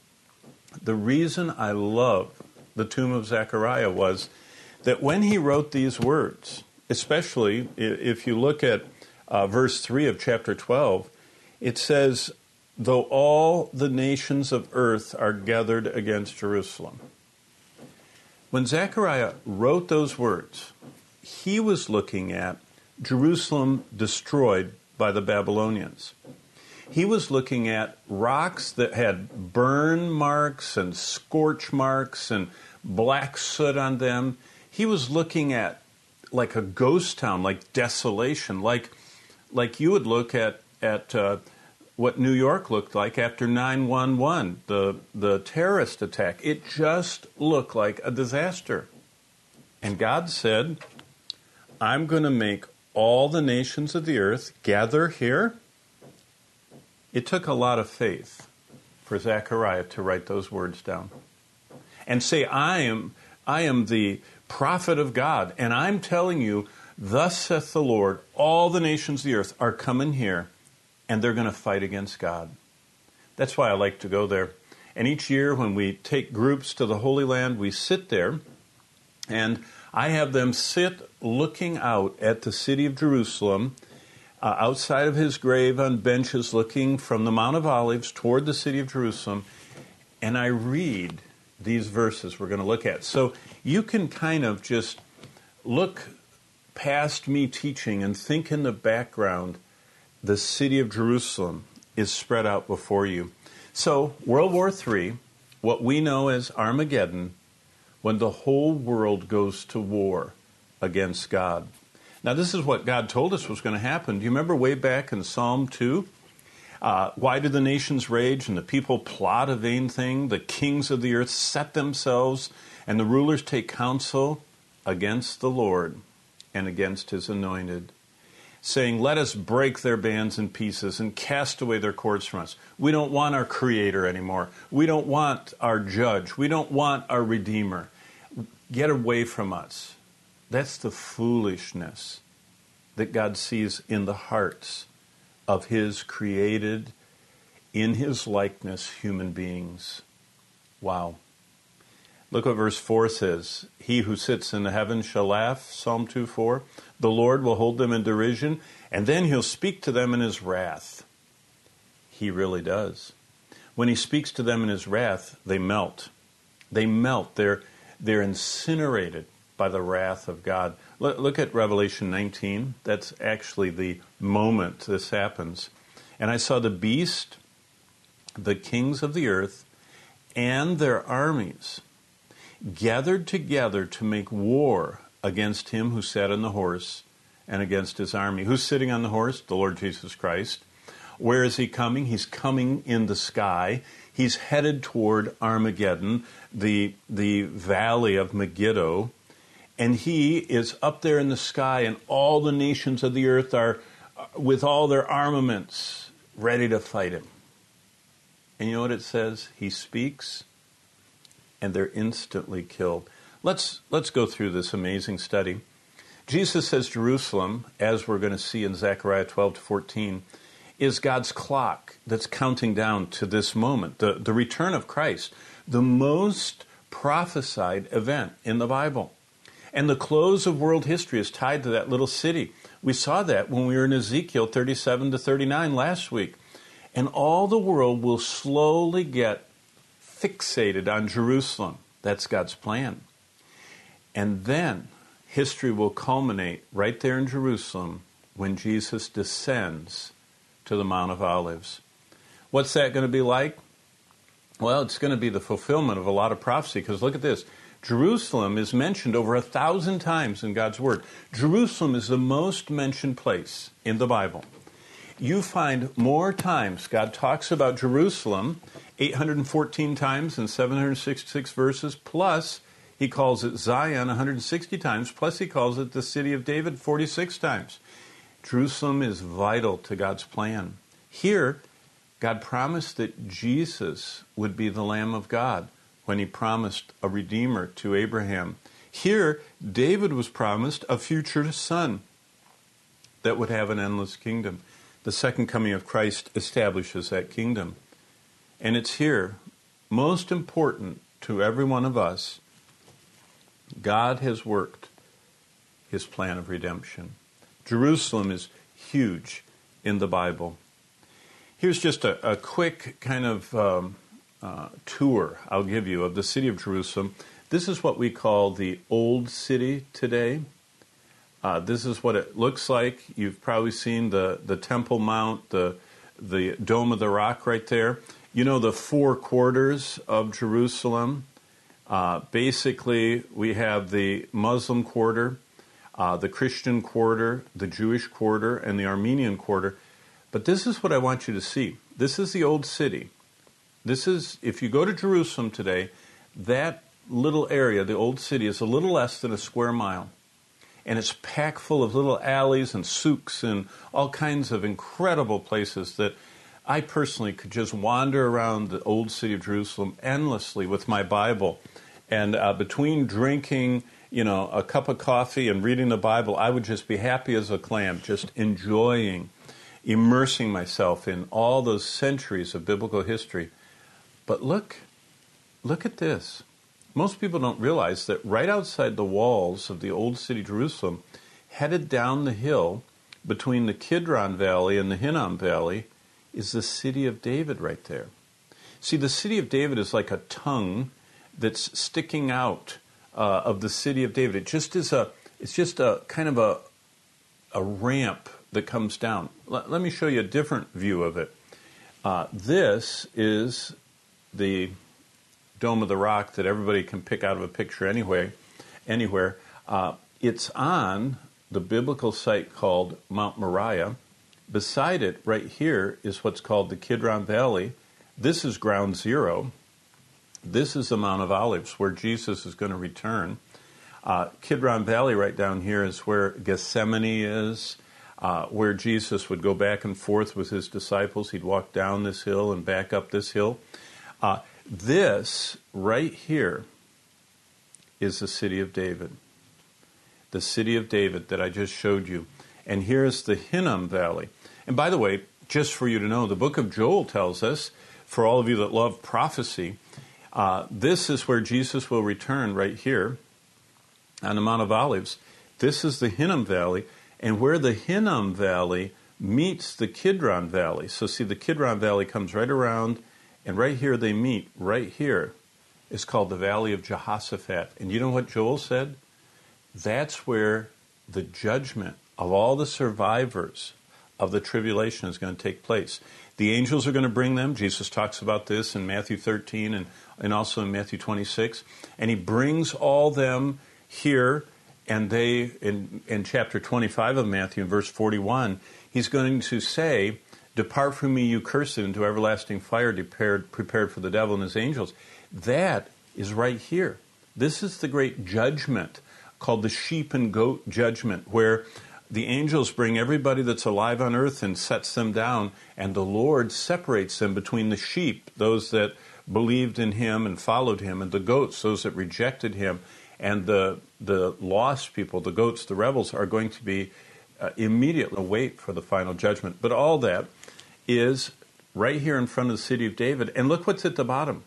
Speaker 1: the reason I love the tomb of Zechariah was that when he wrote these words, especially if you look at uh, verse three of chapter twelve, it says, though all the nations of earth are gathered against Jerusalem. When Zechariah wrote those words, he was looking at Jerusalem destroyed by the Babylonians. He was looking at rocks that had burn marks and scorch marks and black soot on them. He was looking at like a ghost town, like desolation, like like you would look at at uh, what New York looked like after nine one one, the the terrorist attack. It just looked like a disaster. And God said, I'm going to make all the nations of the earth gather here. It took a lot of faith for Zechariah to write those words down and say, I am, I am the prophet of God, and I'm telling you, thus saith the Lord, all the nations of the earth are coming here, and they're going to fight against God. That's why I like to go there. And each year when we take groups to the Holy Land, we sit there, and I have them sit looking out at the city of Jerusalem, uh, outside of his grave on benches, looking from the Mount of Olives toward the city of Jerusalem, and I read these verses we're going to look at. So you can kind of just look past me teaching and think in the background, the city of Jerusalem is spread out before you. So World War Three, what we know as Armageddon, when the whole world goes to war against God. Now, this is what God told us was going to happen. Do you remember way back in Psalm two? Uh, Why do the nations rage and the people plot a vain thing? The kings of the earth set themselves and the rulers take counsel against the Lord and against his anointed, saying, let us break their bands in pieces and cast away their cords from us. We don't want our Creator anymore. We don't want our Judge. We don't want our Redeemer. Get away from us. That's the foolishness that God sees in the hearts of his created, in his likeness, human beings. Wow. Look what verse four says. He who sits in the heavens shall laugh, Psalm two four. The Lord will hold them in derision, and then he'll speak to them in his wrath. He really does. When he speaks to them in his wrath, they melt. They melt. They're, they're incinerated by the wrath of God. Look, look at Revelation nineteen. That's actually the moment this happens. And I saw the beast, the kings of the earth, and their armies gathered together to make war against him who sat on the horse and against his army. Who's sitting on the horse? The Lord Jesus Christ. Where is he coming? He's coming in the sky. He's headed toward Armageddon, the, the valley of Megiddo. And he is up there in the sky, and all the nations of the earth are, with all their armaments, ready to fight him. And you know what it says? He speaks, and they're instantly killed. Let's, let's go through this amazing study. Jesus says Jerusalem, as we're going to see in Zechariah twelve to fourteen, is God's clock that's counting down to this moment, the, the return of Christ, the most prophesied event in the Bible. And the close of world history is tied to that little city. We saw that when we were in Ezekiel thirty-seven to thirty-nine last week. And all the world will slowly get fixated on Jerusalem. That's God's plan. And then history will culminate right there in Jerusalem when Jesus descends to the Mount of Olives. What's that going to be like? Well, it's going to be the fulfillment of a lot of prophecy, because look at this. Jerusalem is mentioned over a thousand times in God's Word. Jerusalem is the most mentioned place in the Bible. You find more times God talks about Jerusalem, eight hundred fourteen times in seven hundred sixty-six verses, plus he calls it Zion one hundred sixty times, plus he calls it the city of David forty-six times. Jerusalem is vital to God's plan. Here, God promised that Jesus would be the Lamb of God when he promised a Redeemer to Abraham. Here, David was promised a future son that would have an endless kingdom. The second coming of Christ establishes that kingdom. And it's here, most important to every one of us, God has worked his plan of redemption. Jerusalem is huge in the Bible. Here's just a, a quick kind of um, uh, tour I'll give you of the city of Jerusalem. This is what we call the Old City today. Uh, this is what it looks like. You've probably seen the, the Temple Mount, the, the Dome of the Rock right there. You know the four quarters of Jerusalem. Uh, basically, we have the Muslim quarter, uh, the Christian quarter, the Jewish quarter, and the Armenian quarter. But this is what I want you to see. This is the Old City. This is, if you go to Jerusalem today, that little area, the old city, is a little less than a square mile. And it's packed full of little alleys and souks and all kinds of incredible places that I personally could just wander around the old city of Jerusalem endlessly with my Bible. And uh, between drinking, you know, a cup of coffee and reading the Bible, I would just be happy as a clam, just enjoying, immersing myself in all those centuries of biblical history. But look, look at this. Most people don't realize that right outside the walls of the old city Jerusalem, headed down the hill between the Kidron Valley and the Hinnom Valley, is the city of David right there. See, the city of David is like a tongue that's sticking out uh, of the city of David. It just is a, it's just a kind of a, a ramp that comes down. Let, let me show you a different view of it. Uh, this is the Dome of the Rock that everybody can pick out of a picture anyway, anywhere. Uh, it's on the biblical site called Mount Moriah. Beside it, right here, is what's called the Kidron Valley. This is ground zero. This is the Mount of Olives, where Jesus is going to return. Uh, Kidron Valley right down here is where Gethsemane is, uh, where Jesus would go back and forth with his disciples. He'd walk down this hill and back up this hill. Uh, this right here is the city of David. The city of David that I just showed you. And here's the Hinnom Valley. And by the way, just for you to know, the book of Joel tells us, for all of you that love prophecy, uh, this is where Jesus will return right here on the Mount of Olives. This is the Hinnom Valley, and where the Hinnom Valley meets the Kidron Valley. So see, the Kidron Valley comes right around, and right here they meet, right here, is called the Valley of Jehoshaphat. And you know what Joel said? That's where the judgment of all the survivors of the tribulation is going to take place. The angels are going to bring them. Jesus talks about this in Matthew thirteen and, and also in Matthew twenty-six. And he brings all them here, and they, in, in chapter twenty-five of Matthew, in verse forty-one, he's going to say, "Depart from me, you cursed, into everlasting fire prepared, prepared for the devil and his angels." That is right here. This is the great judgment called the sheep and goat judgment, where the angels bring everybody that's alive on earth and sets them down, and the Lord separates them between the sheep, those that believed in him and followed him, and the goats, those that rejected him. And the the lost people, the goats, the rebels, are going to be uh, immediately wait for the final judgment. But all that is right here in front of the city of David. And look what's at the bottom.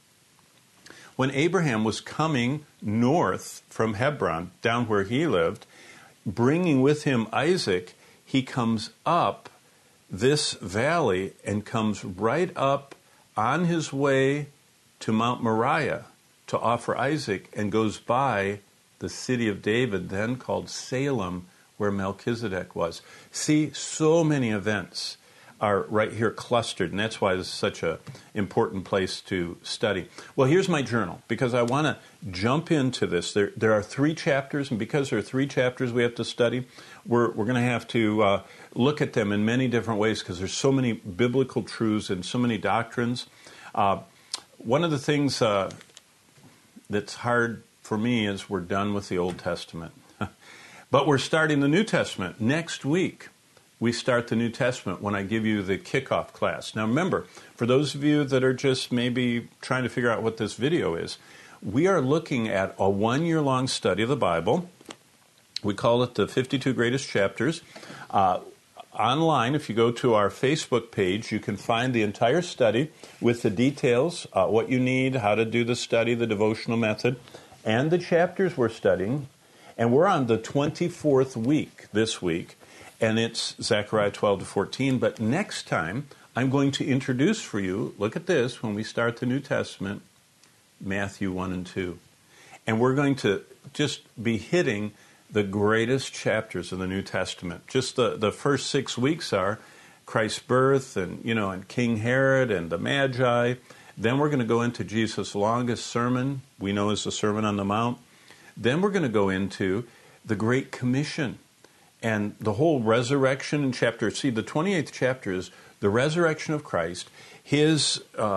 Speaker 1: When Abraham was coming north from Hebron, down where he lived, bringing with him Isaac, he comes up this valley and comes right up on his way to Mount Moriah to offer Isaac, and goes by the city of David, then called Salem, where Melchizedek was. See, so many events are right here clustered, and that's why this is such an important place to study. Well, here's my journal, because I want to jump into this. There, there are three chapters, and because there are three chapters we have to study, we're, we're going to have to uh, look at them in many different ways, because there's so many biblical truths and so many doctrines. Uh, one of the things uh, that's hard for me is we're done with the Old Testament. But we're starting the New Testament next week. We start the New Testament when I give you the kickoff class. Now remember, for those of you that are just maybe trying to figure out what this video is, we are looking at a one-year-long study of the Bible. We call it the fifty-two Greatest Chapters. Uh, online, if you go to our Facebook page, you can find the entire study with the details, uh, what you need, how to do the study, the devotional method, and the chapters we're studying. And we're on the twenty-fourth week this week. And it's Zechariah twelve to fourteen. But next time, I'm going to introduce for you, look at this, when we start the New Testament, Matthew one and two. And we're going to just be hitting the greatest chapters of the New Testament. Just the, the first six weeks are Christ's birth and, you know, and King Herod and the Magi. Then we're going to go into Jesus' longest sermon, we know as the Sermon on the Mount. Then we're going to go into the Great Commission. And the whole resurrection in chapter, see, the twenty-eighth chapter is the resurrection of Christ, his uh,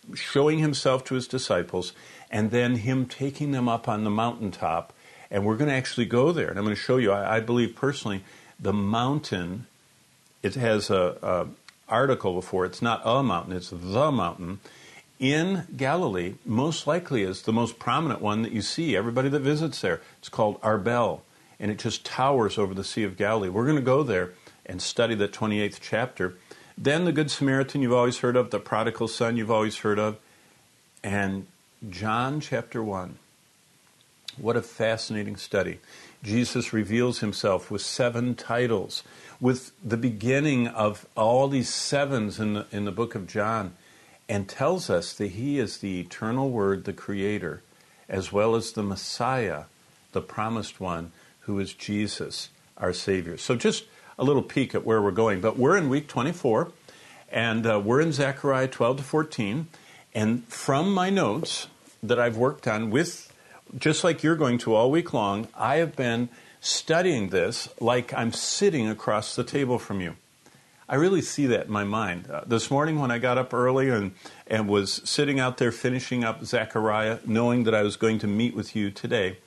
Speaker 1: showing himself to his disciples, and then him taking them up on the mountaintop. And we're going to actually go there. And I'm going to show you, I, I believe personally, the mountain, it has a, a article before. It's not a mountain, it's the mountain. In Galilee, most likely is the most prominent one that you see. Everybody that visits there, it's called Arbel. And it just towers over the Sea of Galilee. We're going to go there and study the twenty-eighth chapter. Then the Good Samaritan you've always heard of, the prodigal son you've always heard of, and John chapter one. What a fascinating study. Jesus reveals himself with seven titles, with the beginning of all these sevens in the, in the book of John, and tells us that he is the eternal Word, the Creator, as well as the Messiah, the promised one, who is Jesus, our Savior. So just a little peek at where we're going. But we're in week twenty-four, and uh, we're in Zechariah twelve to fourteen. And from my notes that I've worked on with, just like you're going to all week long, I have been studying this like I'm sitting across the table from you. I really see that in my mind. Uh, this morning when I got up early and, and was sitting out there finishing up Zechariah, knowing that I was going to meet with you today,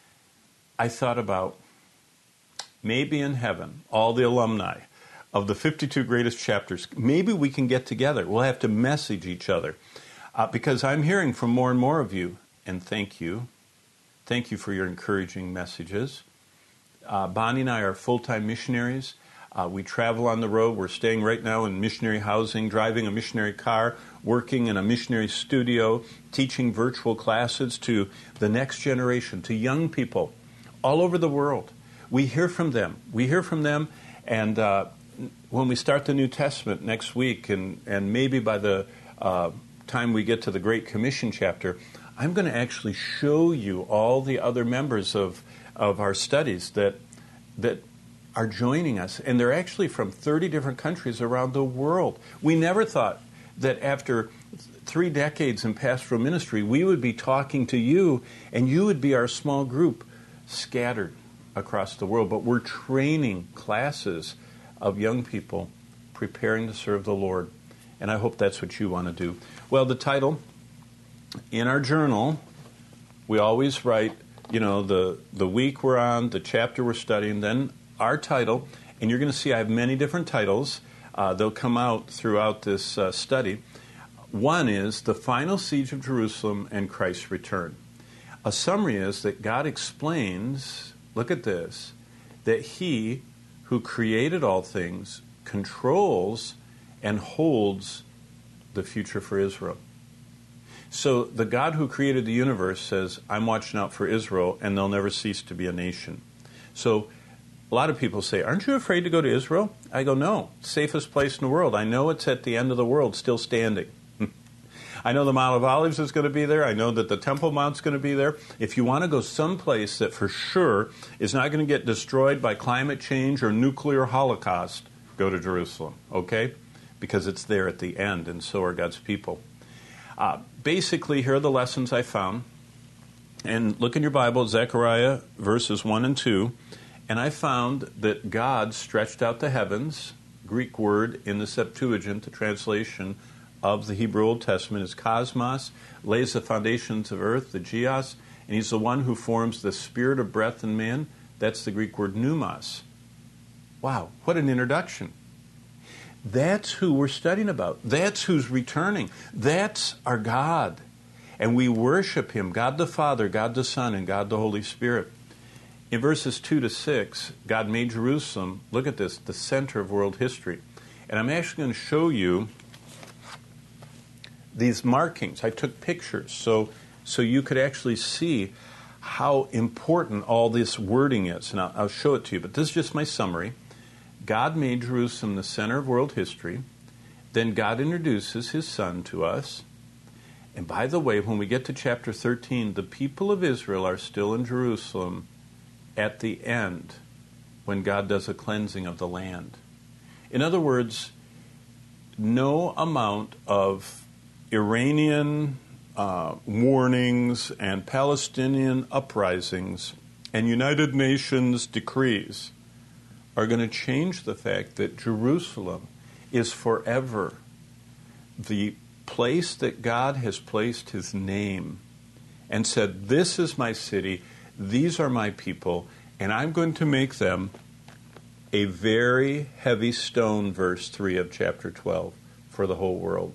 Speaker 1: I thought about maybe in heaven, all the alumni of the fifty-two greatest chapters, maybe we can get together. We'll have to message each other uh, because I'm hearing from more and more of you, and thank you. Thank you for your encouraging messages. Uh, Bonnie and I are full-time missionaries. Uh, we travel on the road. We're staying right now in missionary housing, driving a missionary car, working in a missionary studio, teaching virtual classes to the next generation, to young people all over the world. We hear from them. We hear from them, and uh, when we start the New Testament next week, and, and maybe by the uh, time we get to the Great Commission chapter, I'm going to actually show you all the other members of, of our studies that that are joining us, and they're actually from thirty different countries around the world. We never thought that after three decades in pastoral ministry, we would be talking to you, and you would be our small group scattered across the world. But we're training classes of young people preparing to serve the Lord, and I hope that's what you want to do. Well, the title in our journal, we always write, you know, the, the week we're on, the chapter we're studying, then our title, and you're going to see I have many different titles. Uh, they'll come out throughout this uh, study. One is The Final Siege of Jerusalem and Christ's Return. A summary is that God explains, look at this, that He who created all things controls and holds the future for Israel. So the God who created the universe says, I'm watching out for Israel, and they'll never cease to be a nation. So a lot of people say, aren't you afraid to go to Israel? I go, no, safest place in the world. I know it's at the end of the world, still standing. I know the Mount of Olives is going to be there. I know that the Temple Mount's going to be there. If you want to go someplace that for sure is not going to get destroyed by climate change or nuclear holocaust, go to Jerusalem, okay? Because it's there at the end, and so are God's people. Uh, basically, here are the lessons I found. And look in your Bible, Zechariah verses one and two. And I found that God stretched out the heavens. Greek word in the Septuagint, the translation of the Hebrew Old Testament is cosmos, lays the foundations of earth, the geos, and He's the one who forms the spirit of breath in man. That's the Greek word pneumos. Wow, what an introduction. That's who we're studying about. That's who's returning. That's our God. And we worship Him, God the Father, God the Son, and God the Holy Spirit. In verses two to six, God made Jerusalem, look at this, the center of world history. And I'm actually going to show you these markings. I took pictures so, so you could actually see how important all this wording is. And I'll, I'll show it to you, but this is just my summary. God made Jerusalem the center of world history. Then God introduces His Son to us. And by the way, when we get to chapter thirteen, the people of Israel are still in Jerusalem at the end when God does a cleansing of the land. In other words, no amount of Iranian uh, warnings and Palestinian uprisings and United Nations decrees are going to change the fact that Jerusalem is forever the place that God has placed his name and said, this is my city, these are my people, and I'm going to make them a very heavy stone, verse three of chapter twelve, for the whole world.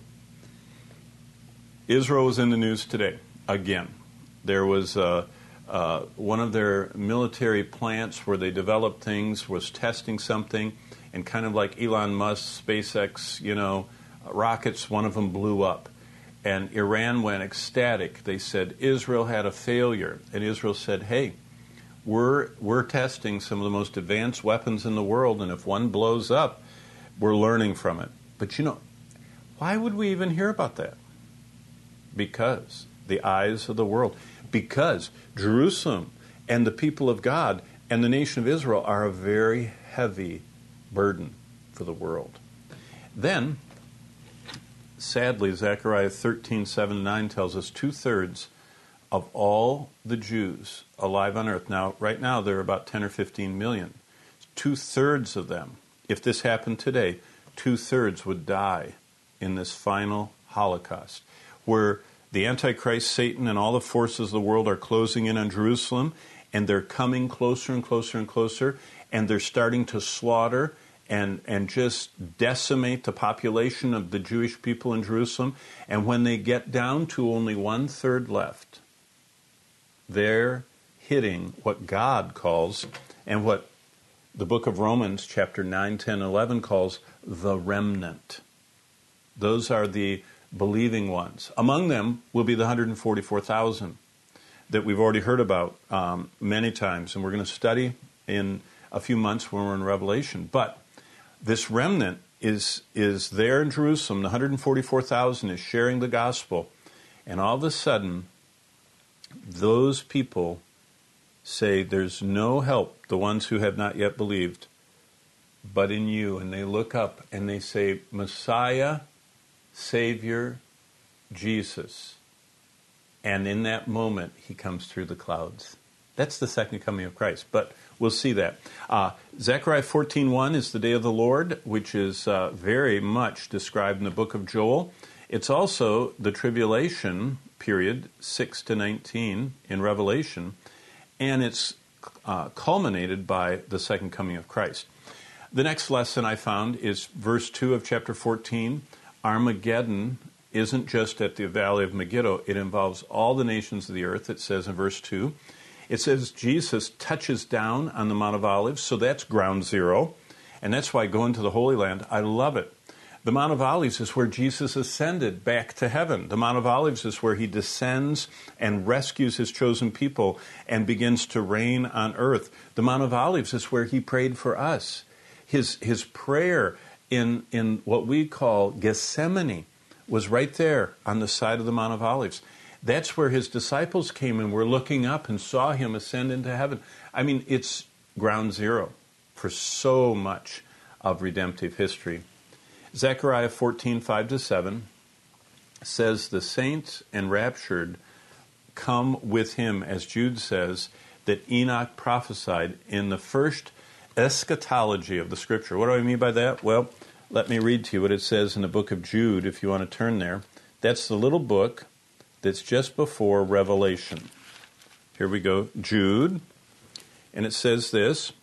Speaker 1: Israel was in the news today, again. There was uh, uh, one of their military plants where they developed things, was testing something, and kind of like Elon Musk, SpaceX, you know, rockets, one of them blew up. And Iran went ecstatic. They said Israel had a failure. And Israel said, hey, we're, we're testing some of the most advanced weapons in the world, and if one blows up, we're learning from it. But you know, why would we even hear about that? Because the eyes of the world. Because Jerusalem and the people of God and the nation of Israel are a very heavy burden for the world. Then, sadly, Zechariah thirteen, seven, and nine tells us two-thirds of all the Jews alive on earth. Now, right now, there are about ten or fifteen million. Two-thirds of them, if this happened today, two-thirds would die in this final Holocaust, where the Antichrist, Satan, and all the forces of the world are closing in on Jerusalem, and they're coming closer and closer and closer, and they're starting to slaughter and, and just decimate the population of the Jewish people in Jerusalem. And when they get down to only one-third left, they're hitting what God calls, and what the book of Romans, chapter nine, ten, eleven, calls the remnant. Those are the believing ones. Among them will be the one hundred forty-four thousand that we've already heard about um, many times, and we're going to study in a few months when we're in Revelation. But this remnant is, is there in Jerusalem. The one hundred forty-four thousand is sharing the gospel, and all of a sudden, those people say, there's no help, the ones who have not yet believed, but in you. And they look up and they say, Messiah, Savior, Jesus. And in that moment, he comes through the clouds. That's the second coming of Christ, but we'll see that. Uh, Zechariah fourteen one is the day of the Lord, which is uh, very much described in the book of Joel. It's also the tribulation period, six to nineteen in Revelation, and it's uh, culminated by the second coming of Christ. The next lesson I found is verse two of chapter fourteen. Armageddon isn't just at the valley of Megiddo. It involves all the nations of the earth, it says in verse two. It says Jesus touches down on the Mount of Olives, so that's ground zero. And that's why going to the Holy Land, I love it. The Mount of Olives is where Jesus ascended back to heaven. The Mount of Olives is where he descends and rescues his chosen people and begins to reign on earth. The Mount of Olives is where he prayed for us. His, his prayer in, in what we call Gethsemane was right there on the side of the Mount of Olives. That's where his disciples came and were looking up and saw him ascend into heaven. I mean, it's ground zero for so much of redemptive history. Zechariah fourteen, five to seven says, the saints and raptured come with him, as Jude says, that Enoch prophesied in the first eschatology of the Scripture. What do I mean by that? Well, let me read to you what it says in the book of Jude, if you want to turn there. That's the little book that's just before Revelation. Here we go, Jude, and it says this,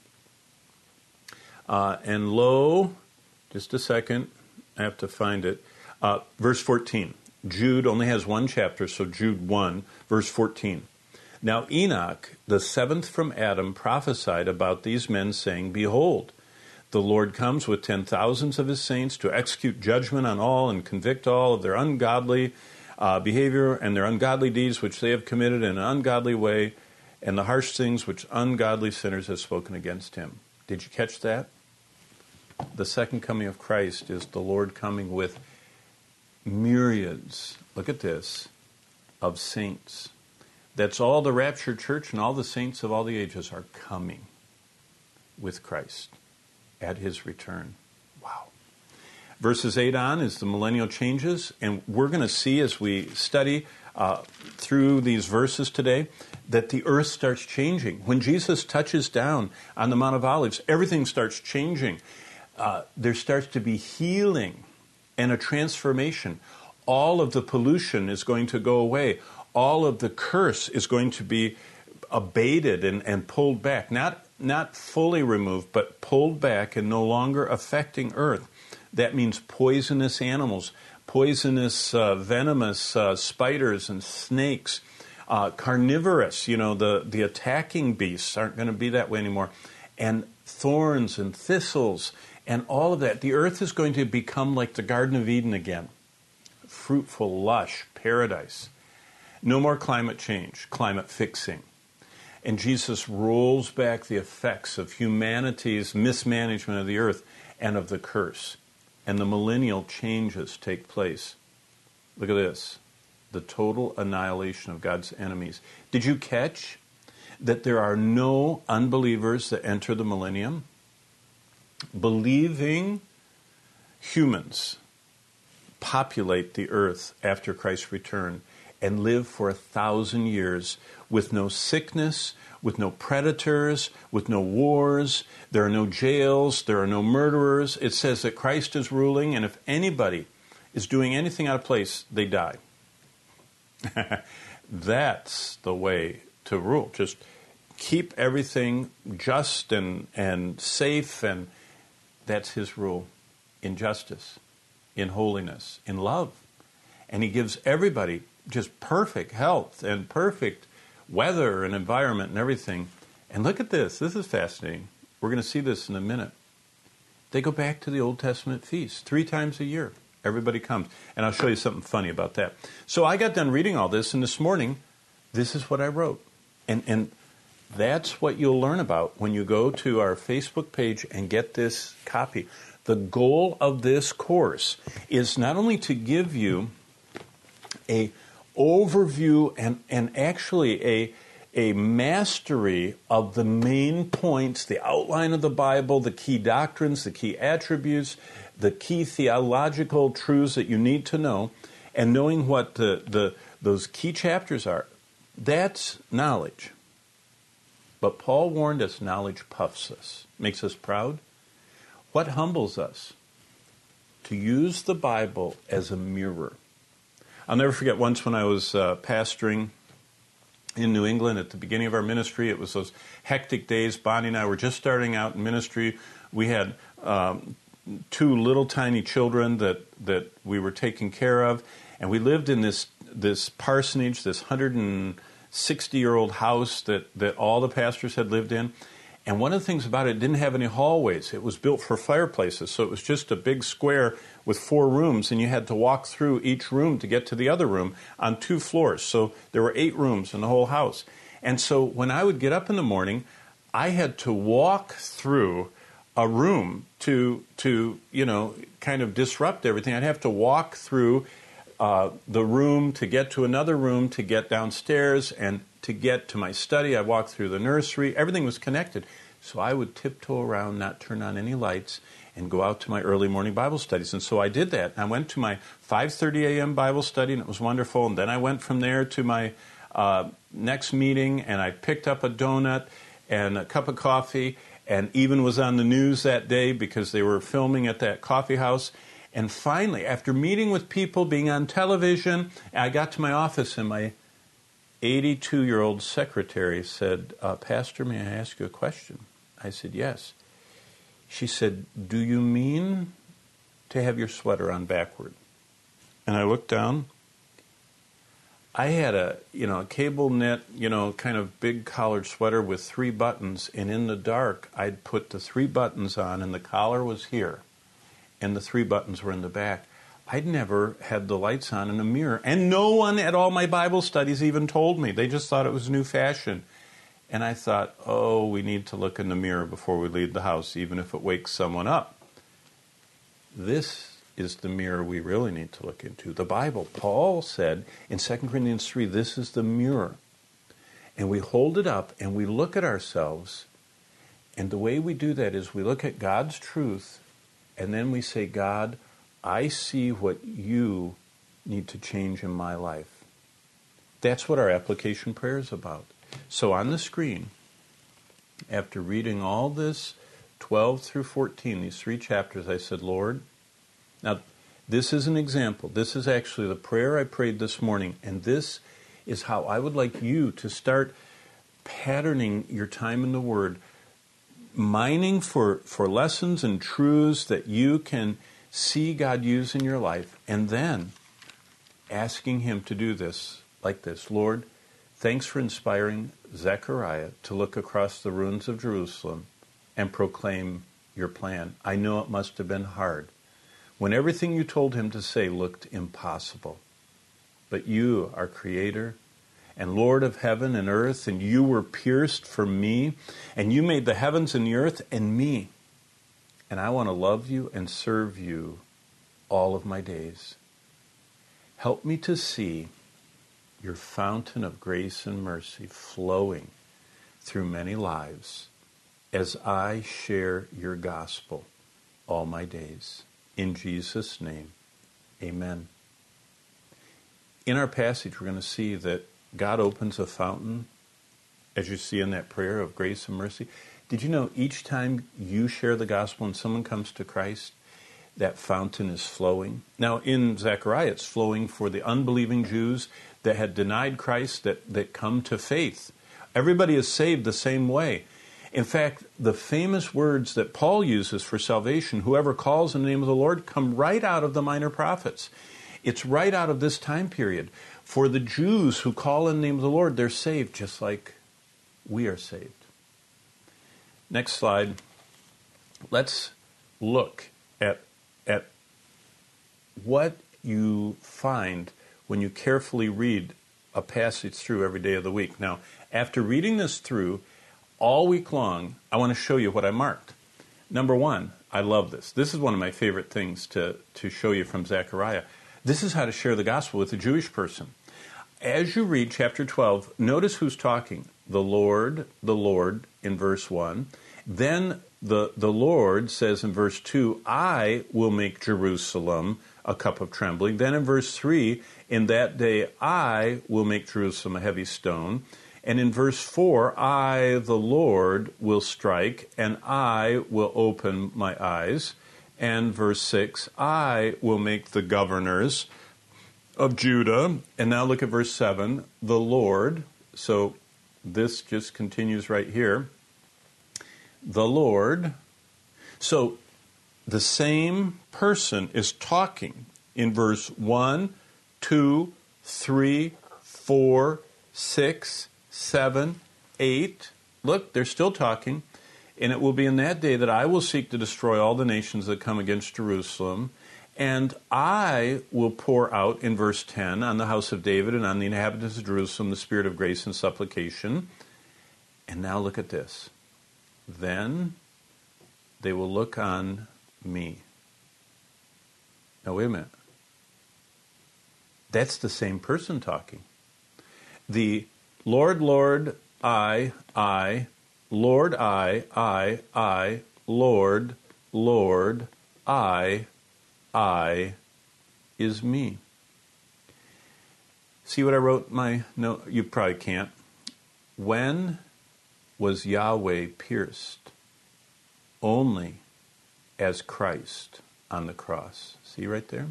Speaker 1: uh, and lo, just a second, I have to find it, uh, verse fourteen. Jude only has one chapter, so Jude one, verse fourteen. Now Enoch, the seventh from Adam, prophesied about these men, saying, behold, the Lord comes with ten thousands of his saints to execute judgment on all and convict all of their ungodly uh, behavior and their ungodly deeds which they have committed in an ungodly way, and the harsh things which ungodly sinners have spoken against him. Did you catch that? The second coming of Christ is the Lord coming with myriads, look at this, of saints. That's all the raptured church and all the saints of all the ages are coming with Christ at his return. Wow. Verses eight on is the millennial changes, and we're going to see as we study uh, through these verses today that the earth starts changing. When Jesus touches down on the Mount of Olives, everything starts changing. Uh, there starts to be healing and a transformation. all of the pollution is going to go away. All of the curse is going to be abated and, and pulled back. Not, not fully removed, but pulled back and no longer affecting earth. That means poisonous animals, poisonous, uh, venomous uh, spiders and snakes, uh, carnivorous, you know, the, the attacking beasts aren't going to be that way anymore. And thorns and thistles and all of that. The earth is going to become like the Garden of Eden again. Fruitful, lush paradise. No more climate change, climate fixing. And Jesus rolls back the effects of humanity's mismanagement of the earth and of the curse. And the millennial changes take place. Look at this. The total annihilation of God's enemies. Did you catch that there are no unbelievers that enter the millennium? Believing humans populate the earth after Christ's return and live for a thousand years with no sickness, with no predators, with no wars. There are no jails. There are no murderers. It says that Christ is ruling, and if anybody is doing anything out of place, they die. That's the way to rule. Just keep everything just and, and safe, and that's his rule in justice, in holiness, in love. And he gives everybody just perfect health and perfect weather and environment and everything. And look at this. This is fascinating. We're going to see this in a minute. They go back to the Old Testament feasts three times a year. Everybody comes. And I'll show you something funny about that. So I got done reading all this, and this morning, this is what I wrote. And, and that's what you'll learn about when you go to our Facebook page and get this copy. The goal of this course is not only to give you a overview and, and actually a, a mastery of the main points, the outline of the Bible, the key doctrines, the key attributes, the key theological truths that you need to know, and knowing what the, the those key chapters are. That's knowledge. But Paul warned us, knowledge puffs us, makes us proud. What humbles us? To use the Bible as a mirror. I'll never forget once when I was uh, pastoring in New England at the beginning of our ministry. It was those hectic days. Bonnie and I were just starting out in ministry. We had um, two little tiny children that, that we were taking care of. And we lived in this this parsonage, this one hundred sixty-year-old house that, that all the pastors had lived in. And one of the things about it, it didn't have any hallways. It was built for fireplaces, so it was just a big square with four rooms, and you had to walk through each room to get to the other room on two floors. So there were eight rooms in the whole house. And so when I would get up in the morning, I had to walk through a room to, to you know, kind of disrupt everything. I'd have to walk through uh, the room to get to another room, to get downstairs, and to get to my study. I walked through the nursery. Everything was connected. So I would tiptoe around, not turn on any lights, and go out to my early morning Bible studies. And so I did that. I went to my five thirty a.m. Bible study, and it was wonderful. And then I went from there to my uh, next meeting, and I picked up a donut and a cup of coffee, and even was on the news that day because they were filming at that coffee house. And finally, after meeting with people, being on television, I got to my office, and my eighty-two-year-old secretary said, uh, Pastor, may I ask you a question? I said, yes. She said, do you mean to have your sweater on backward? And I looked down. I had a, you know, a cable knit, you know, kind of big collared sweater with three buttons, and in the dark, I'd put the three buttons on, and the collar was here, and the three buttons were in the back. I'd never had the lights on in a mirror, and no one at all my Bible studies even told me. They just thought it was new fashion. And I thought, oh, we need to look in the mirror before we leave the house, even if it wakes someone up. This is the mirror we really need to look into. The Bible, Paul said in Second Corinthians three, this is the mirror. And we hold it up and we look at ourselves. And the way we do that is we look at God's truth, and then we say, God, I see what you need to change in my life. That's what our application prayer is about. So on the screen, after reading all this, twelve through fourteen, these three chapters, I said, Lord, now This is an example. This is actually the prayer I prayed this morning, and this is how I would like you to start patterning your time in the Word, mining for, for lessons and truths that you can see God use in your life, and then asking Him to do this like this. Lord, thanks for inspiring Zechariah to look across the ruins of Jerusalem and proclaim your plan. I know it must have been hard when everything you told him to say looked impossible. But you are Creator and Lord of heaven and earth, and you were pierced for me, and you made the heavens and the earth and me. And I want to love you and serve you all of my days. Help me to see your fountain of grace and mercy flowing through many lives as I share your gospel all my days. In Jesus' name, amen. In our passage, we're going to see that God opens a fountain, as you see in that prayer of grace and mercy. Did you know each time you share the gospel and someone comes to Christ, that fountain is flowing? Now, in Zechariah, it's flowing for the unbelieving Jews that had denied Christ, that, that come to faith. Everybody is saved the same way. In fact, the famous words that Paul uses for salvation, whoever calls in the name of the Lord, come right out of the minor prophets. It's right out of this time period. For the Jews who call in the name of the Lord, they're saved just like we are saved. Next slide. Let's look at, at what you find when you carefully read a passage through every day of the week. Now, after reading this through all week long, I want to show you what I marked. Number one, I love this. This is one of my favorite things to, to show you from Zechariah. This is how to share the gospel with a Jewish person. As you read chapter twelve, notice who's talking. The Lord, the Lord in verse one. Then the, the Lord says in verse two, I will make Jerusalem a cup of trembling. Then in verse three, in that day I will make Jerusalem a heavy stone. And in verse four, I, the Lord, will strike, and I will open my eyes. And verse six, I will make the governors of Judah. And now look at verse seven, the Lord. So this just continues right here. The Lord. So the same person is talking in verse one, two, three, four, six, seven, eight. Look, they're still talking. And it will be in that day that I will seek to destroy all the nations that come against Jerusalem. And I will pour out, in verse ten, on the house of David and on the inhabitants of Jerusalem the spirit of grace and supplication. And now look at this. Then they will look on me. Now wait a minute. That's the same person talking. The Lord, Lord, I, I, Lord, I, I, I, Lord, Lord, I, I, is me. See what I wrote in my note? You probably can't. When was Yahweh pierced? Only as Christ on the cross. See right there?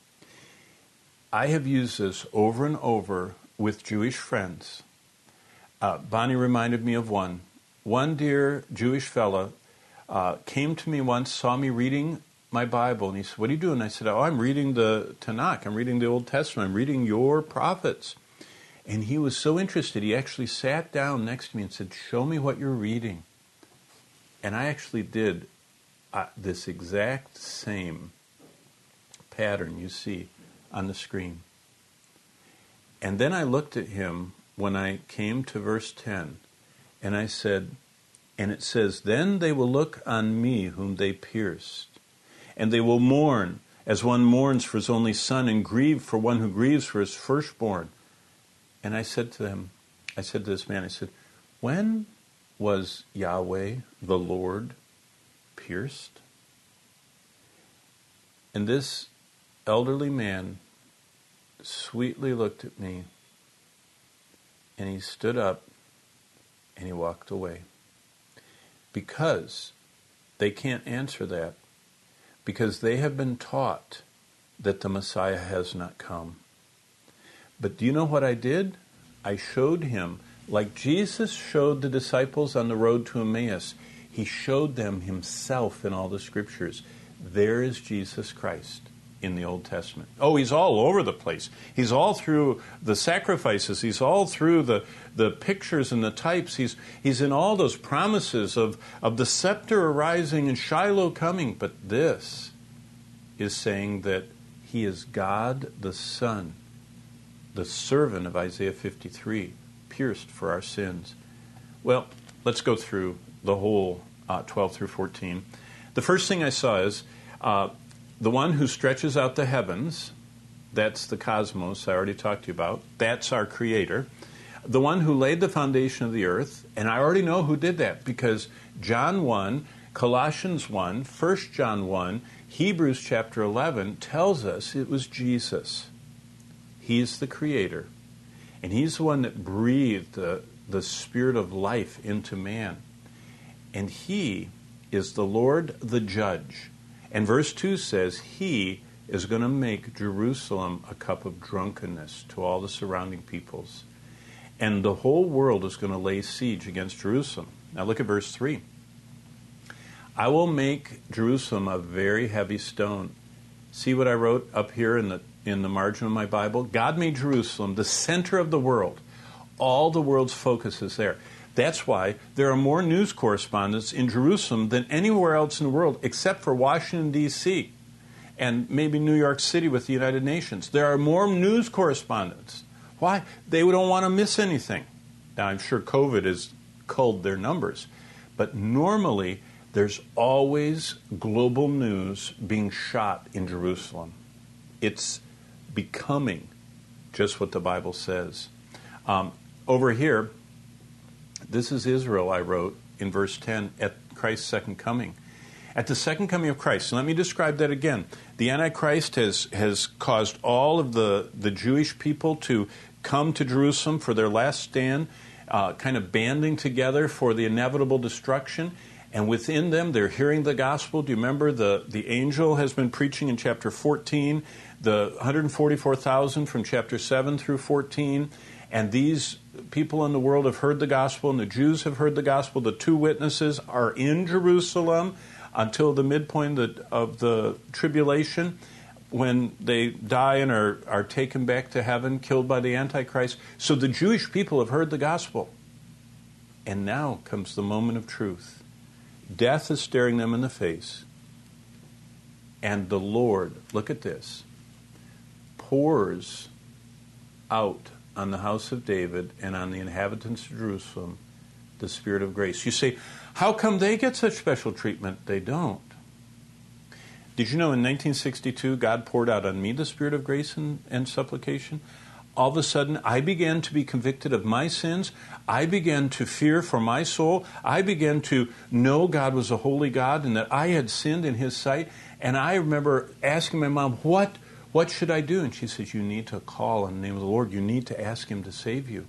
Speaker 1: I have used this over and over with Jewish friends. Uh, Bonnie reminded me of one. One dear Jewish fella uh, came to me once, saw me reading my Bible, and he said, what are you doing? I said, oh, I'm reading the Tanakh. I'm reading the Old Testament. I'm reading your prophets. And he was so interested, he actually sat down next to me and said, show me what you're reading. And I actually did uh, this exact same pattern you see on the screen. And then I looked at him when I came to verse ten, and I said, and it says, then they will look on me whom they pierced, and they will mourn as one mourns for his only son, and grieve for one who grieves for his firstborn. And I said to them, I said to this man, I said, when was Yahweh, the Lord, pierced? And this elderly man sweetly looked at me, and he stood up and he walked away. Because they can't answer that, because they have been taught that the Messiah has not come. But do you know what I did? I showed him, like Jesus showed the disciples on the road to Emmaus, he showed them himself in all the scriptures. There is Jesus Christ in the Old Testament. Oh, he's all over the place. He's all through the sacrifices. He's all through the, the pictures and the types. He's, he's in all those promises of, of the scepter arising and Shiloh coming. But this is saying that he is God the Son, the servant of Isaiah fifty-three, pierced for our sins. Well, let's go through the whole uh, twelve through fourteen. The first thing I saw is uh, the one who stretches out the heavens. That's the cosmos I already talked to you about. That's our Creator. The one who laid the foundation of the earth, and I already know who did that because John one, Colossians one, First John one, Hebrews chapter eleven tells us it was Jesus. He's the Creator. And he's the one that breathed the, the spirit of life into man. And he is the Lord the Judge. And verse two says he is going to make Jerusalem a cup of drunkenness to all the surrounding peoples. And the whole world is going to lay siege against Jerusalem. Now look at verse three. I will make Jerusalem a very heavy stone. See what I wrote up here in the in the margin of my Bible? God made Jerusalem the center of the world. All the world's focus is there. That's why there are more news correspondents in Jerusalem than anywhere else in the world, except for Washington, D C, and maybe New York City with the United Nations. There are more news correspondents. Why? They don't want to miss anything. Now, I'm sure COVID has culled their numbers, but normally there's always global news being shot in Jerusalem. It's becoming just what the Bible says. Um, over here, this is Israel, I wrote in verse ten, at Christ's second coming. At the second coming of Christ, and let me describe that again. The Antichrist has, has caused all of the, the Jewish people to come to Jerusalem for their last stand, uh, kind of banding together for the inevitable destruction. And within them, they're hearing the gospel. Do you remember the, the angel has been preaching in chapter fourteen, the one hundred forty-four thousand from chapter seven through fourteen. And these people in the world have heard the gospel, and the Jews have heard the gospel. The two witnesses are in Jerusalem until the midpoint of the, of the tribulation, when they die and are, are taken back to heaven, killed by the Antichrist. So the Jewish people have heard the gospel. And now comes the moment of truth. Death is staring them in the face. And the Lord, look at this, pours out on the house of David and on the inhabitants of Jerusalem the Spirit of grace. You say, how come they get such special treatment? They don't. Did you know in nineteen sixty-two, God poured out on me the Spirit of grace and, and supplication? All of a sudden, I began to be convicted of my sins. I began to fear for my soul. I began to know God was a holy God and that I had sinned in His sight. And I remember asking my mom, what, what should I do? And she says, you need to call on the name of the Lord. You need to ask Him to save you.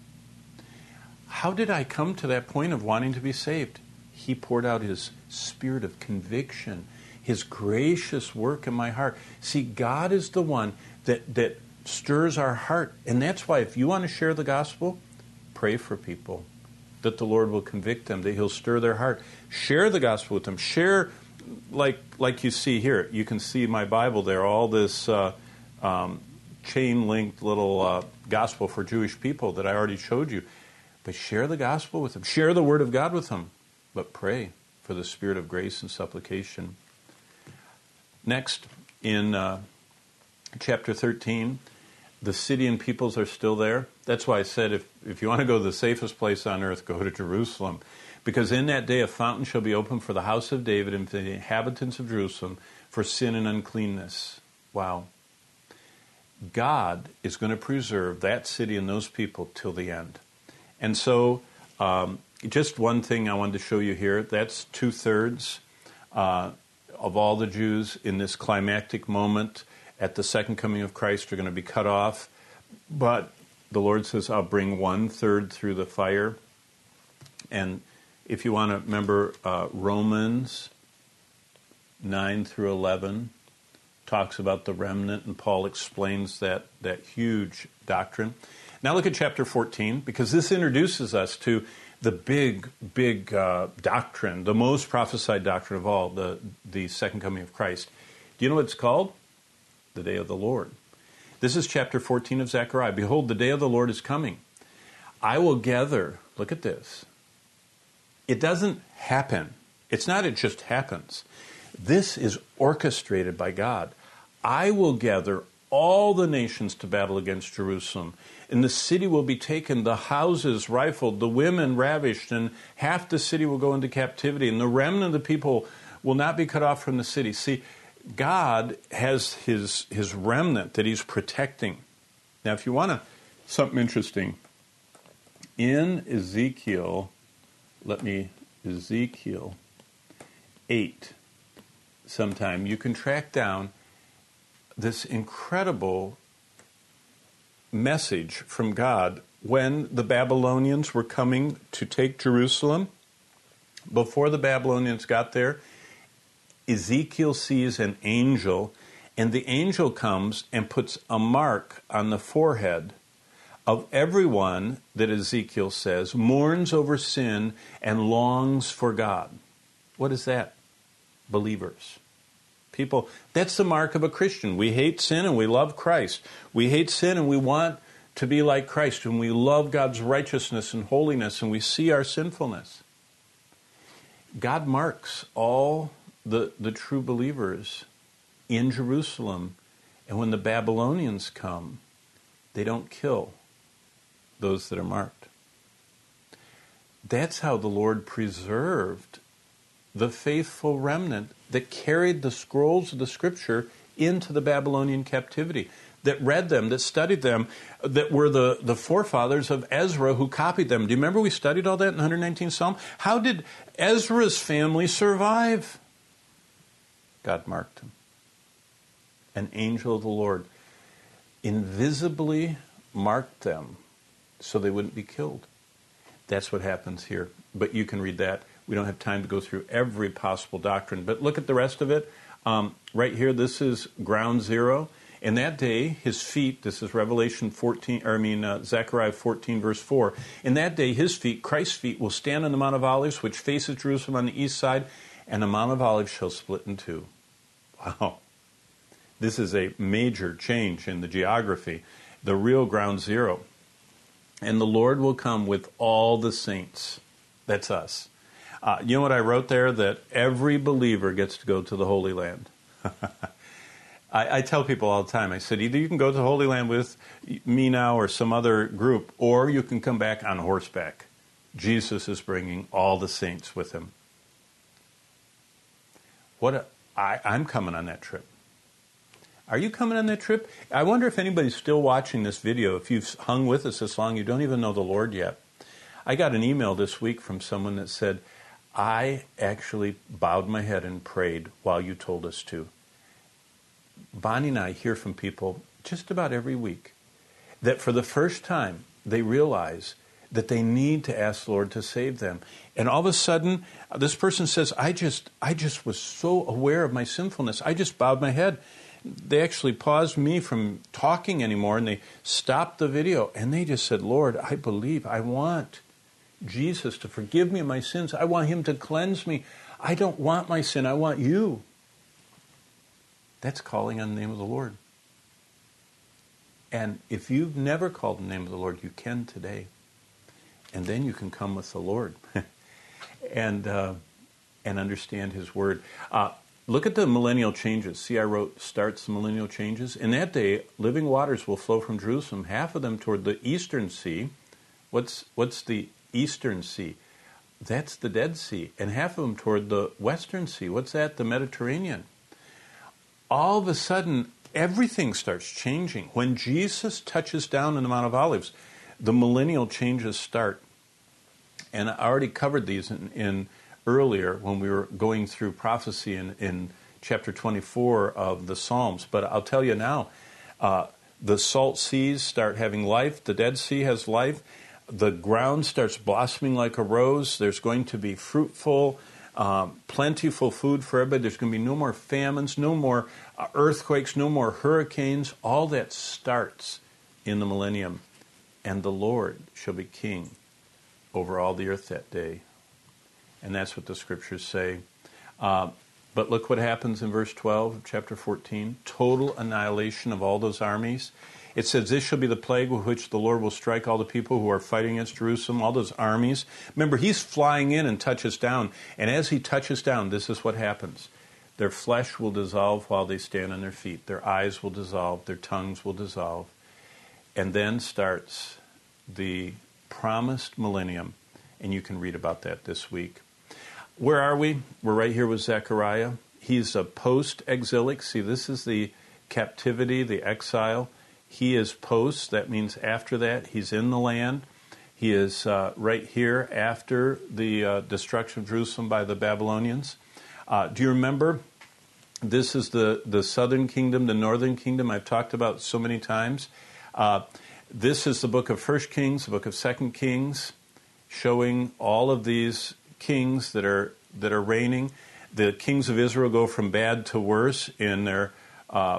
Speaker 1: How did I come to that point of wanting to be saved? He poured out His spirit of conviction, His gracious work in my heart. See, God is the one that, that stirs our heart. And that's why if you want to share the gospel, pray for people, that the Lord will convict them, that He'll stir their heart. Share the gospel with them. Share, like like you see here. You can see my Bible there, all this uh, um, chain-linked little uh, gospel for Jewish people that I already showed you. But share the gospel with them. Share the word of God with them. But pray for the spirit of grace and supplication. Next, in uh, chapter thirteen, the city and peoples are still there. That's why I said if, if you want to go to the safest place on earth, go to Jerusalem. Because in that day a fountain shall be opened for the house of David and for the inhabitants of Jerusalem for sin and uncleanness. Wow. God is going to preserve that city and those people till the end. And so, um, just one thing I wanted to show you here. That's two-thirds uh, of all the Jews in this climactic moment at the second coming of Christ are going to be cut off. But the Lord says, I'll bring one-third through the fire. And if you want to remember uh, Romans nine through eleven, talks about the remnant, and Paul explains that, that huge doctrine. Now look at chapter fourteen, because this introduces us to the big, big uh, doctrine, the most prophesied doctrine of all, the, the second coming of Christ. Do you know what it's called? The day of the Lord. This is chapter fourteen of Zechariah. Behold, the day of the Lord is coming. I will gather, look at this. It doesn't happen. It's not it just happens. This is orchestrated by God. I will gather all the nations to battle against Jerusalem, and the city will be taken, the houses rifled, the women ravished, and half the city will go into captivity, and the remnant of the people will not be cut off from the city. See, God has his, his remnant that he's protecting. Now, if you want to, something interesting, in Ezekiel, let me, Ezekiel eight, sometime, you can track down this incredible message from God when the Babylonians were coming to take Jerusalem. Before the Babylonians got there, Ezekiel sees an angel, and the angel comes and puts a mark on the forehead of everyone that Ezekiel says mourns over sin and longs for God. What is that? Believers. People, that's the mark of a Christian. We hate sin and we love Christ. We hate sin and we want to be like Christ, and we love God's righteousness and holiness, and we see our sinfulness. God marks all the, the true believers in Jerusalem, and when the Babylonians come, they don't kill those that are marked. That's how the Lord preserved the faithful remnant that carried the scrolls of the Scripture into the Babylonian captivity, that read them, that studied them, that were the, the forefathers of Ezra who copied them. Do you remember we studied all that in one hundred nineteenth Psalm? How did Ezra's family survive? God marked him. An angel of the Lord invisibly marked them so they wouldn't be killed. That's what happens here. But you can read that. We don't have time to go through every possible doctrine. But look at the rest of it. Um, right here, this is ground zero. In that day, his feet, this is Revelation fourteen, or I mean uh, Zechariah fourteen, verse four. In that day, his feet, Christ's feet, will stand on the Mount of Olives, which faces Jerusalem on the east side, and the Mount of Olives shall split in two. Wow. This is a major change in the geography, the real ground zero. And the Lord will come with all the saints. That's us. Uh, you know what I wrote there? That every believer gets to go to the Holy Land. I, I tell people all the time, I said, either you can go to the Holy Land with me now or some other group, or you can come back on horseback. Jesus is bringing all the saints with him. What a, I, I'm coming on that trip. Are you coming on that trip? I wonder if anybody's still watching this video. If you've hung with us this long, you don't even know the Lord yet. I got an email this week from someone that said, I actually bowed my head and prayed while you told us to. Bonnie and I hear from people just about every week that for the first time they realize that they need to ask the Lord to save them. And all of a sudden, this person says, I just, I just was so aware of my sinfulness. I just bowed my head. They actually paused me from talking anymore, and they stopped the video, and they just said, Lord, I believe, I want Jesus to forgive me of my sins. I want him to cleanse me. I don't want my sin. I want you. That's calling on the name of the Lord. And if you've never called on the name of the Lord, you can today. And then you can come with the Lord and uh, and understand his word. Uh, look at the millennial changes. See, I wrote, starts the millennial changes. In that day, living waters will flow from Jerusalem, half of them toward the eastern sea. What's what's the eastern sea? That's the Dead Sea. And half of them toward the western sea. What's that? The Mediterranean. All of a sudden, everything starts changing. When Jesus touches down on the Mount of Olives, the millennial changes start. And I already covered these in, in earlier when we were going through prophecy in, in chapter twenty-four of the Psalms. But I'll tell you now, uh, the salt seas start having life. The Dead Sea has life. The ground starts blossoming like a rose. There's going to be fruitful um, plentiful food for everybody. There's going to be no more famines, no more uh, earthquakes, no more hurricanes. All that starts in the millennium. And the Lord shall be king over all the earth that day. And that's what the scriptures say. Uh, but look what happens in verse twelve of chapter fourteen. Total annihilation of all those armies. It says, this shall be the plague with which the Lord will strike all the people who are fighting against Jerusalem, all those armies. Remember, he's flying in and touches down. And as he touches down, this is what happens. Their flesh will dissolve while they stand on their feet. Their eyes will dissolve. Their tongues will dissolve. And then starts the promised millennium. And you can read about that this week. Where are we? We're right here with Zechariah. He's a post-exilic. See, this is the captivity, the exile. He is post. That means after that, he's in the land. He is uh, right here after the uh, destruction of Jerusalem by the Babylonians. Uh, do you remember? This is the, the southern kingdom, the northern kingdom I've talked about so many times. Uh, this is the book of First Kings, the book of Second Kings, showing all of these kings that are that are reigning. The kings of Israel go from bad to worse in their uh,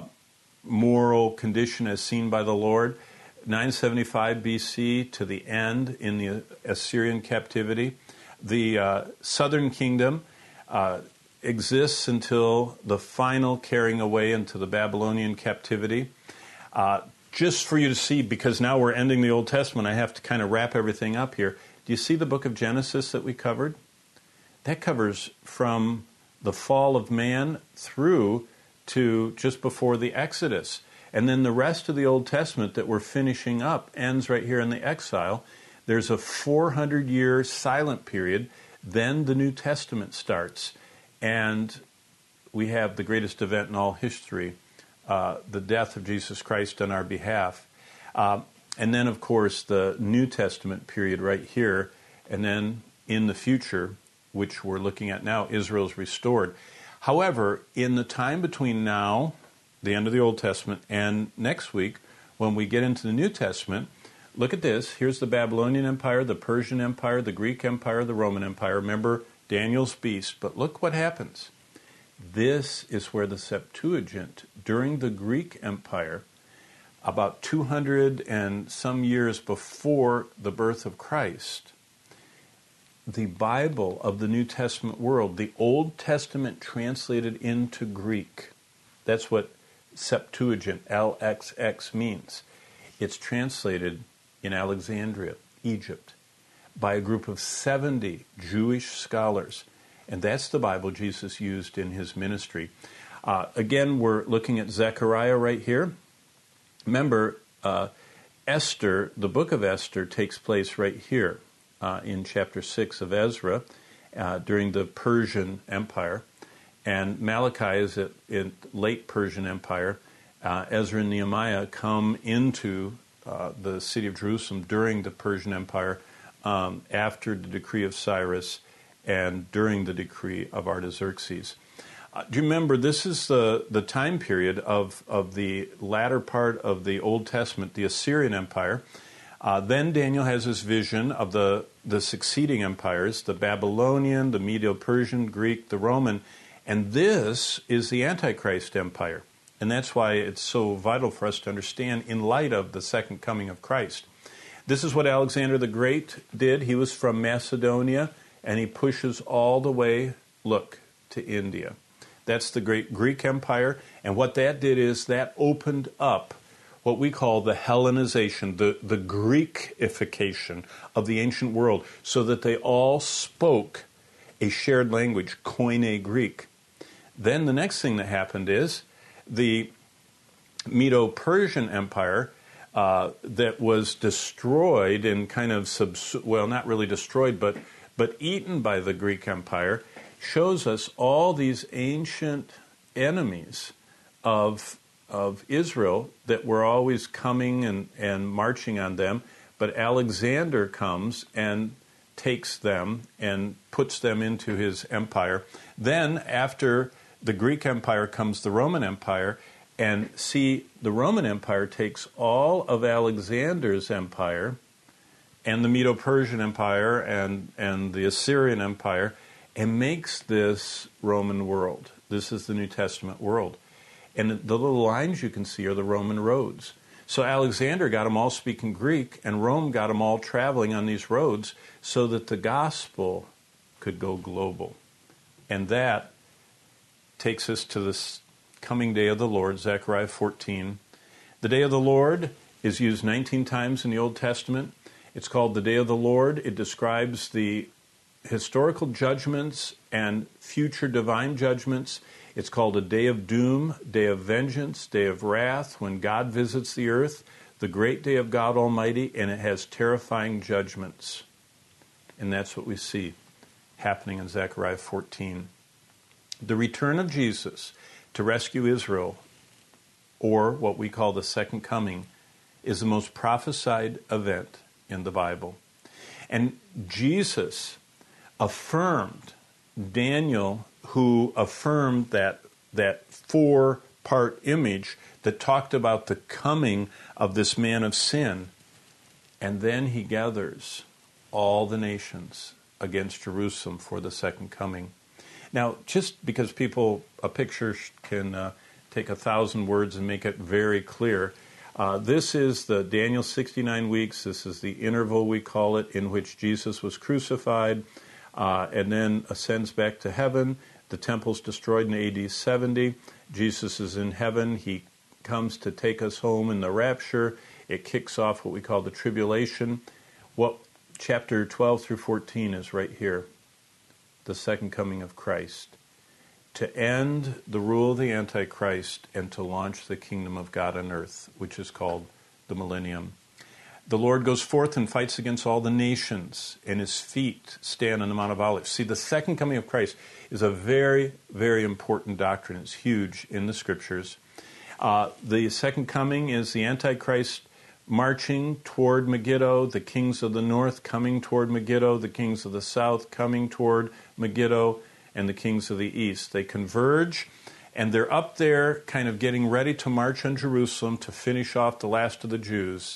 Speaker 1: moral condition as seen by the Lord. nine seventy-five B C to the end in the Assyrian captivity. The uh, southern kingdom uh, exists until the final carrying away into the Babylonian captivity. Uh, just for you to see, because now we're ending the Old Testament, I have to kind of wrap everything up here. Do you see the book of Genesis that we covered? That covers from the fall of man through to just before the Exodus. And then the rest of the Old Testament that we're finishing up ends right here in the exile. There's a four hundred year silent period. Then the New Testament starts. And we have the greatest event in all history, uh, the death of Jesus Christ on our behalf. Uh, and then, of course, the New Testament period right here. And then in the future, which we're looking at now, Israel's restored. However, in the time between now, the end of the Old Testament, and next week, when we get into the New Testament, look at this. Here's the Babylonian Empire, the Persian Empire, the Greek Empire, the Roman Empire. Remember Daniel's beast. But look what happens. This is where the Septuagint, during the Greek Empire, about two hundred and some years before the birth of Christ, the Bible of the New Testament world, the Old Testament translated into Greek. That's what Septuagint, L X X, means. It's translated in Alexandria, Egypt, by a group of seventy Jewish scholars. And that's the Bible Jesus used in his ministry. Uh, again, we're looking at Zechariah right here. Remember, uh, Esther, the book of Esther, takes place right here. Uh, in chapter six of Ezra, uh, during the Persian Empire. And Malachi is at, in late Persian Empire. Uh, Ezra and Nehemiah come into uh, the city of Jerusalem during the Persian Empire, um, after the decree of Cyrus and during the decree of Artaxerxes. Uh, do you remember, this is the, the time period of, of the latter part of the Old Testament, the Assyrian Empire. Uh, then Daniel has this vision of the, the succeeding empires, the Babylonian, the Medo-Persian, Greek, the Roman, and this is the Antichrist Empire. And that's why it's so vital for us to understand in light of the second coming of Christ. This is what Alexander the Great did. He was from Macedonia, and he pushes all the way, look, to India. That's the great Greek Empire, and what that did is that opened up what we call the Hellenization, the, the Greekification of the ancient world, so that they all spoke a shared language, Koine Greek. Then the next thing that happened is the Medo-Persian Empire uh, that was destroyed and kind of, subs- well, not really destroyed, but, but eaten by the Greek Empire, shows us all these ancient enemies of of Israel that were always coming and, and marching on them, but Alexander comes and takes them and puts them into his empire. Then, after the Greek Empire, comes the Roman Empire, and see, the Roman Empire takes all of Alexander's empire and the Medo-Persian Empire and, and the Assyrian Empire, and makes this Roman world. This is the New Testament world. And the little lines you can see are the Roman roads. So Alexander got them all speaking Greek, and Rome got them all traveling on these roads so that the gospel could go global. And that takes us to this coming day of the Lord, Zechariah fourteen. The day of the Lord is used nineteen times in the Old Testament. It's called the day of the Lord. It describes the historical judgments and future divine judgments. It's called a day of doom, day of vengeance, day of wrath, when God visits the earth, the great day of God Almighty, and it has terrifying judgments. And that's what we see happening in Zechariah fourteen. The return of Jesus to rescue Israel, or what we call the second coming, is the most prophesied event in the Bible. And Jesus affirmed Daniel, who affirmed that that four-part image that talked about the coming of this man of sin. And then he gathers all the nations against Jerusalem for the second coming. Now, just because people, a picture can uh, take a thousand words and make it very clear, uh, this is the Daniel sixty-nine weeks. This is the interval, we call it, in which Jesus was crucified uh, and then ascends back to heaven. The temple's destroyed in A D seventy. Jesus is in heaven. He comes to take us home in the rapture. It kicks off what we call the tribulation. What chapter twelve through fourteen is right here. The second coming of Christ, to end the rule of the Antichrist and to launch the kingdom of God on earth, which is called the millennium. The Lord goes forth and fights against all the nations, and his feet stand on the Mount of Olives. See, the second coming of Christ is a very, very important doctrine. It's huge in the Scriptures. Uh, the second coming is the Antichrist marching toward Megiddo, the kings of the north coming toward Megiddo, the kings of the south coming toward Megiddo, and the kings of the east. They converge, and they're up there kind of getting ready to march on Jerusalem to finish off the last of the Jews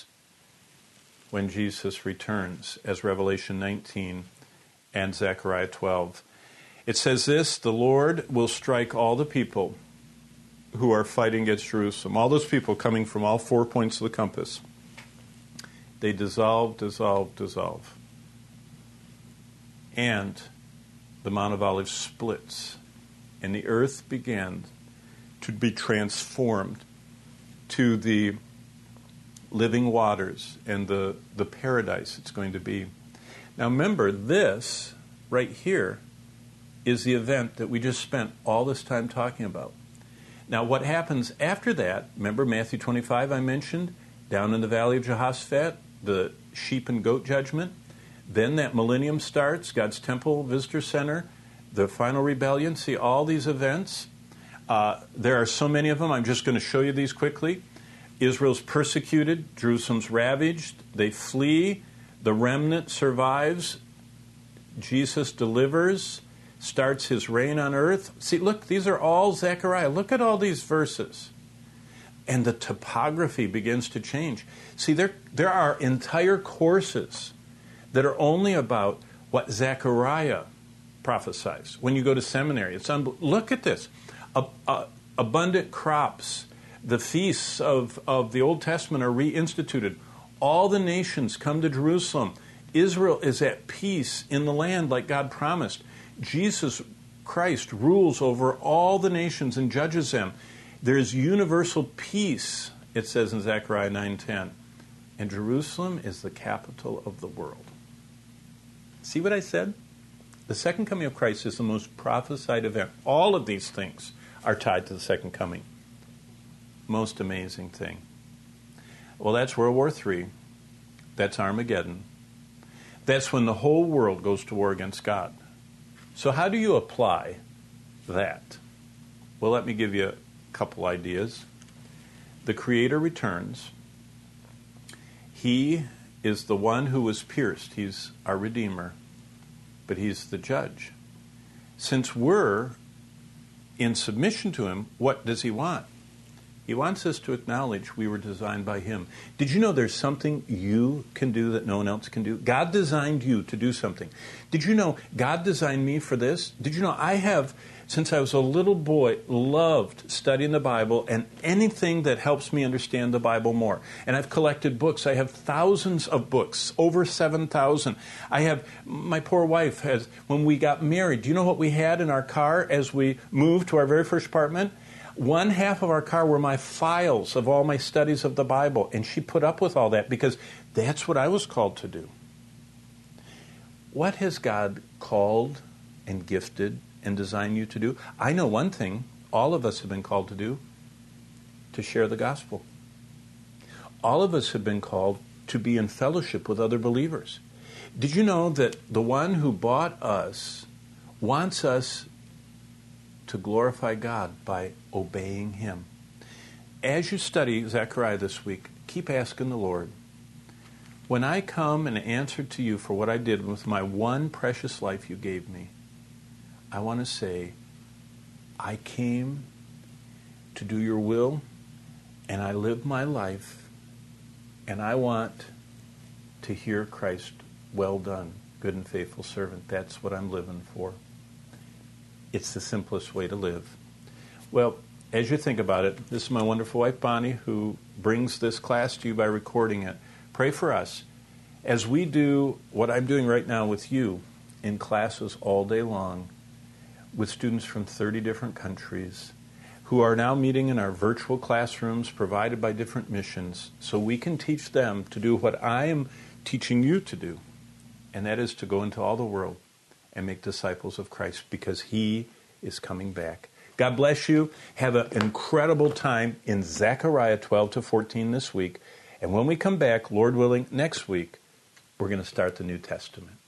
Speaker 1: when Jesus returns, as Revelation nineteen and Zechariah twelve. It says this: the Lord will strike all the people who are fighting against Jerusalem, all those people coming from all four points of the compass. They dissolve, dissolve, dissolve. And the Mount of Olives splits, and the earth began to be transformed to the living waters and the, the paradise it's going to be. Now remember, this right here is the event that we just spent all this time talking about. Now what happens after that, remember Matthew twenty-five I mentioned, down in the valley of Jehoshaphat, the sheep and goat judgment. Then that millennium starts, God's temple, visitor center, the final rebellion. See all these events. Uh, there are so many of them. I'm just going to show you these quickly. Israel's persecuted. Jerusalem's ravaged. They flee. The remnant survives. Jesus delivers, starts his reign on earth. See, look, these are all Zechariah. Look at all these verses. And the topography begins to change. See, there, there are entire courses that are only about what Zechariah prophesies. When you go to seminary, it's un- look at this. Uh, uh, abundant crops. The feasts of, of the Old Testament are reinstituted. All the nations come to Jerusalem. Israel is at peace in the land like God promised. Jesus Christ rules over all the nations and judges them. There is universal peace, it says in Zechariah nine ten. And Jerusalem is the capital of the world. See what I said? The second coming of Christ is the most prophesied event. All of these things are tied to the second coming. Most amazing thing. Well, that's World War Three. That's Armageddon. That's when the whole world goes to war against God. So how do you apply that? Well, let me give you a couple ideas. The Creator returns. He is the one who was pierced. He's our Redeemer. But he's the judge. Since we're in submission to him, what does he want? He wants us to acknowledge we were designed by Him. Did you know there's something you can do that no one else can do? God designed you to do something. Did you know God designed me for this? Did you know I have, since I was a little boy, loved studying the Bible and anything that helps me understand the Bible more. And I've collected books. I have thousands of books, over seven thousand. I have, my poor wife has, when we got married, do you know what we had in our car as we moved to our very first apartment? One half of our car were my files of all my studies of the Bible, and she put up with all that because that's what I was called to do. What has God called and gifted and designed you to do? I know one thing all of us have been called to do, to share the gospel. All of us have been called to be in fellowship with other believers. Did you know that the one who bought us wants us to glorify God by obeying Him? As you study Zechariah this week, keep asking the Lord, when I come and answer to you for what I did with my one precious life you gave me, I want to say, I came to do your will, and I lived my life, and I want to hear Christ, well done, good and faithful servant. That's what I'm living for. It's the simplest way to live. Well, as you think about it, this is my wonderful wife, Bonnie, who brings this class to you by recording it. Pray for us as we do what I'm doing right now with you in classes all day long with students from thirty different countries who are now meeting in our virtual classrooms provided by different missions so we can teach them to do what I am teaching you to do, and that is to go into all the world and make disciples of Christ because He is coming back. God bless you. Have an incredible time in Zechariah twelve to fourteen this week. And when we come back, Lord willing, next week, we're going to start the New Testament.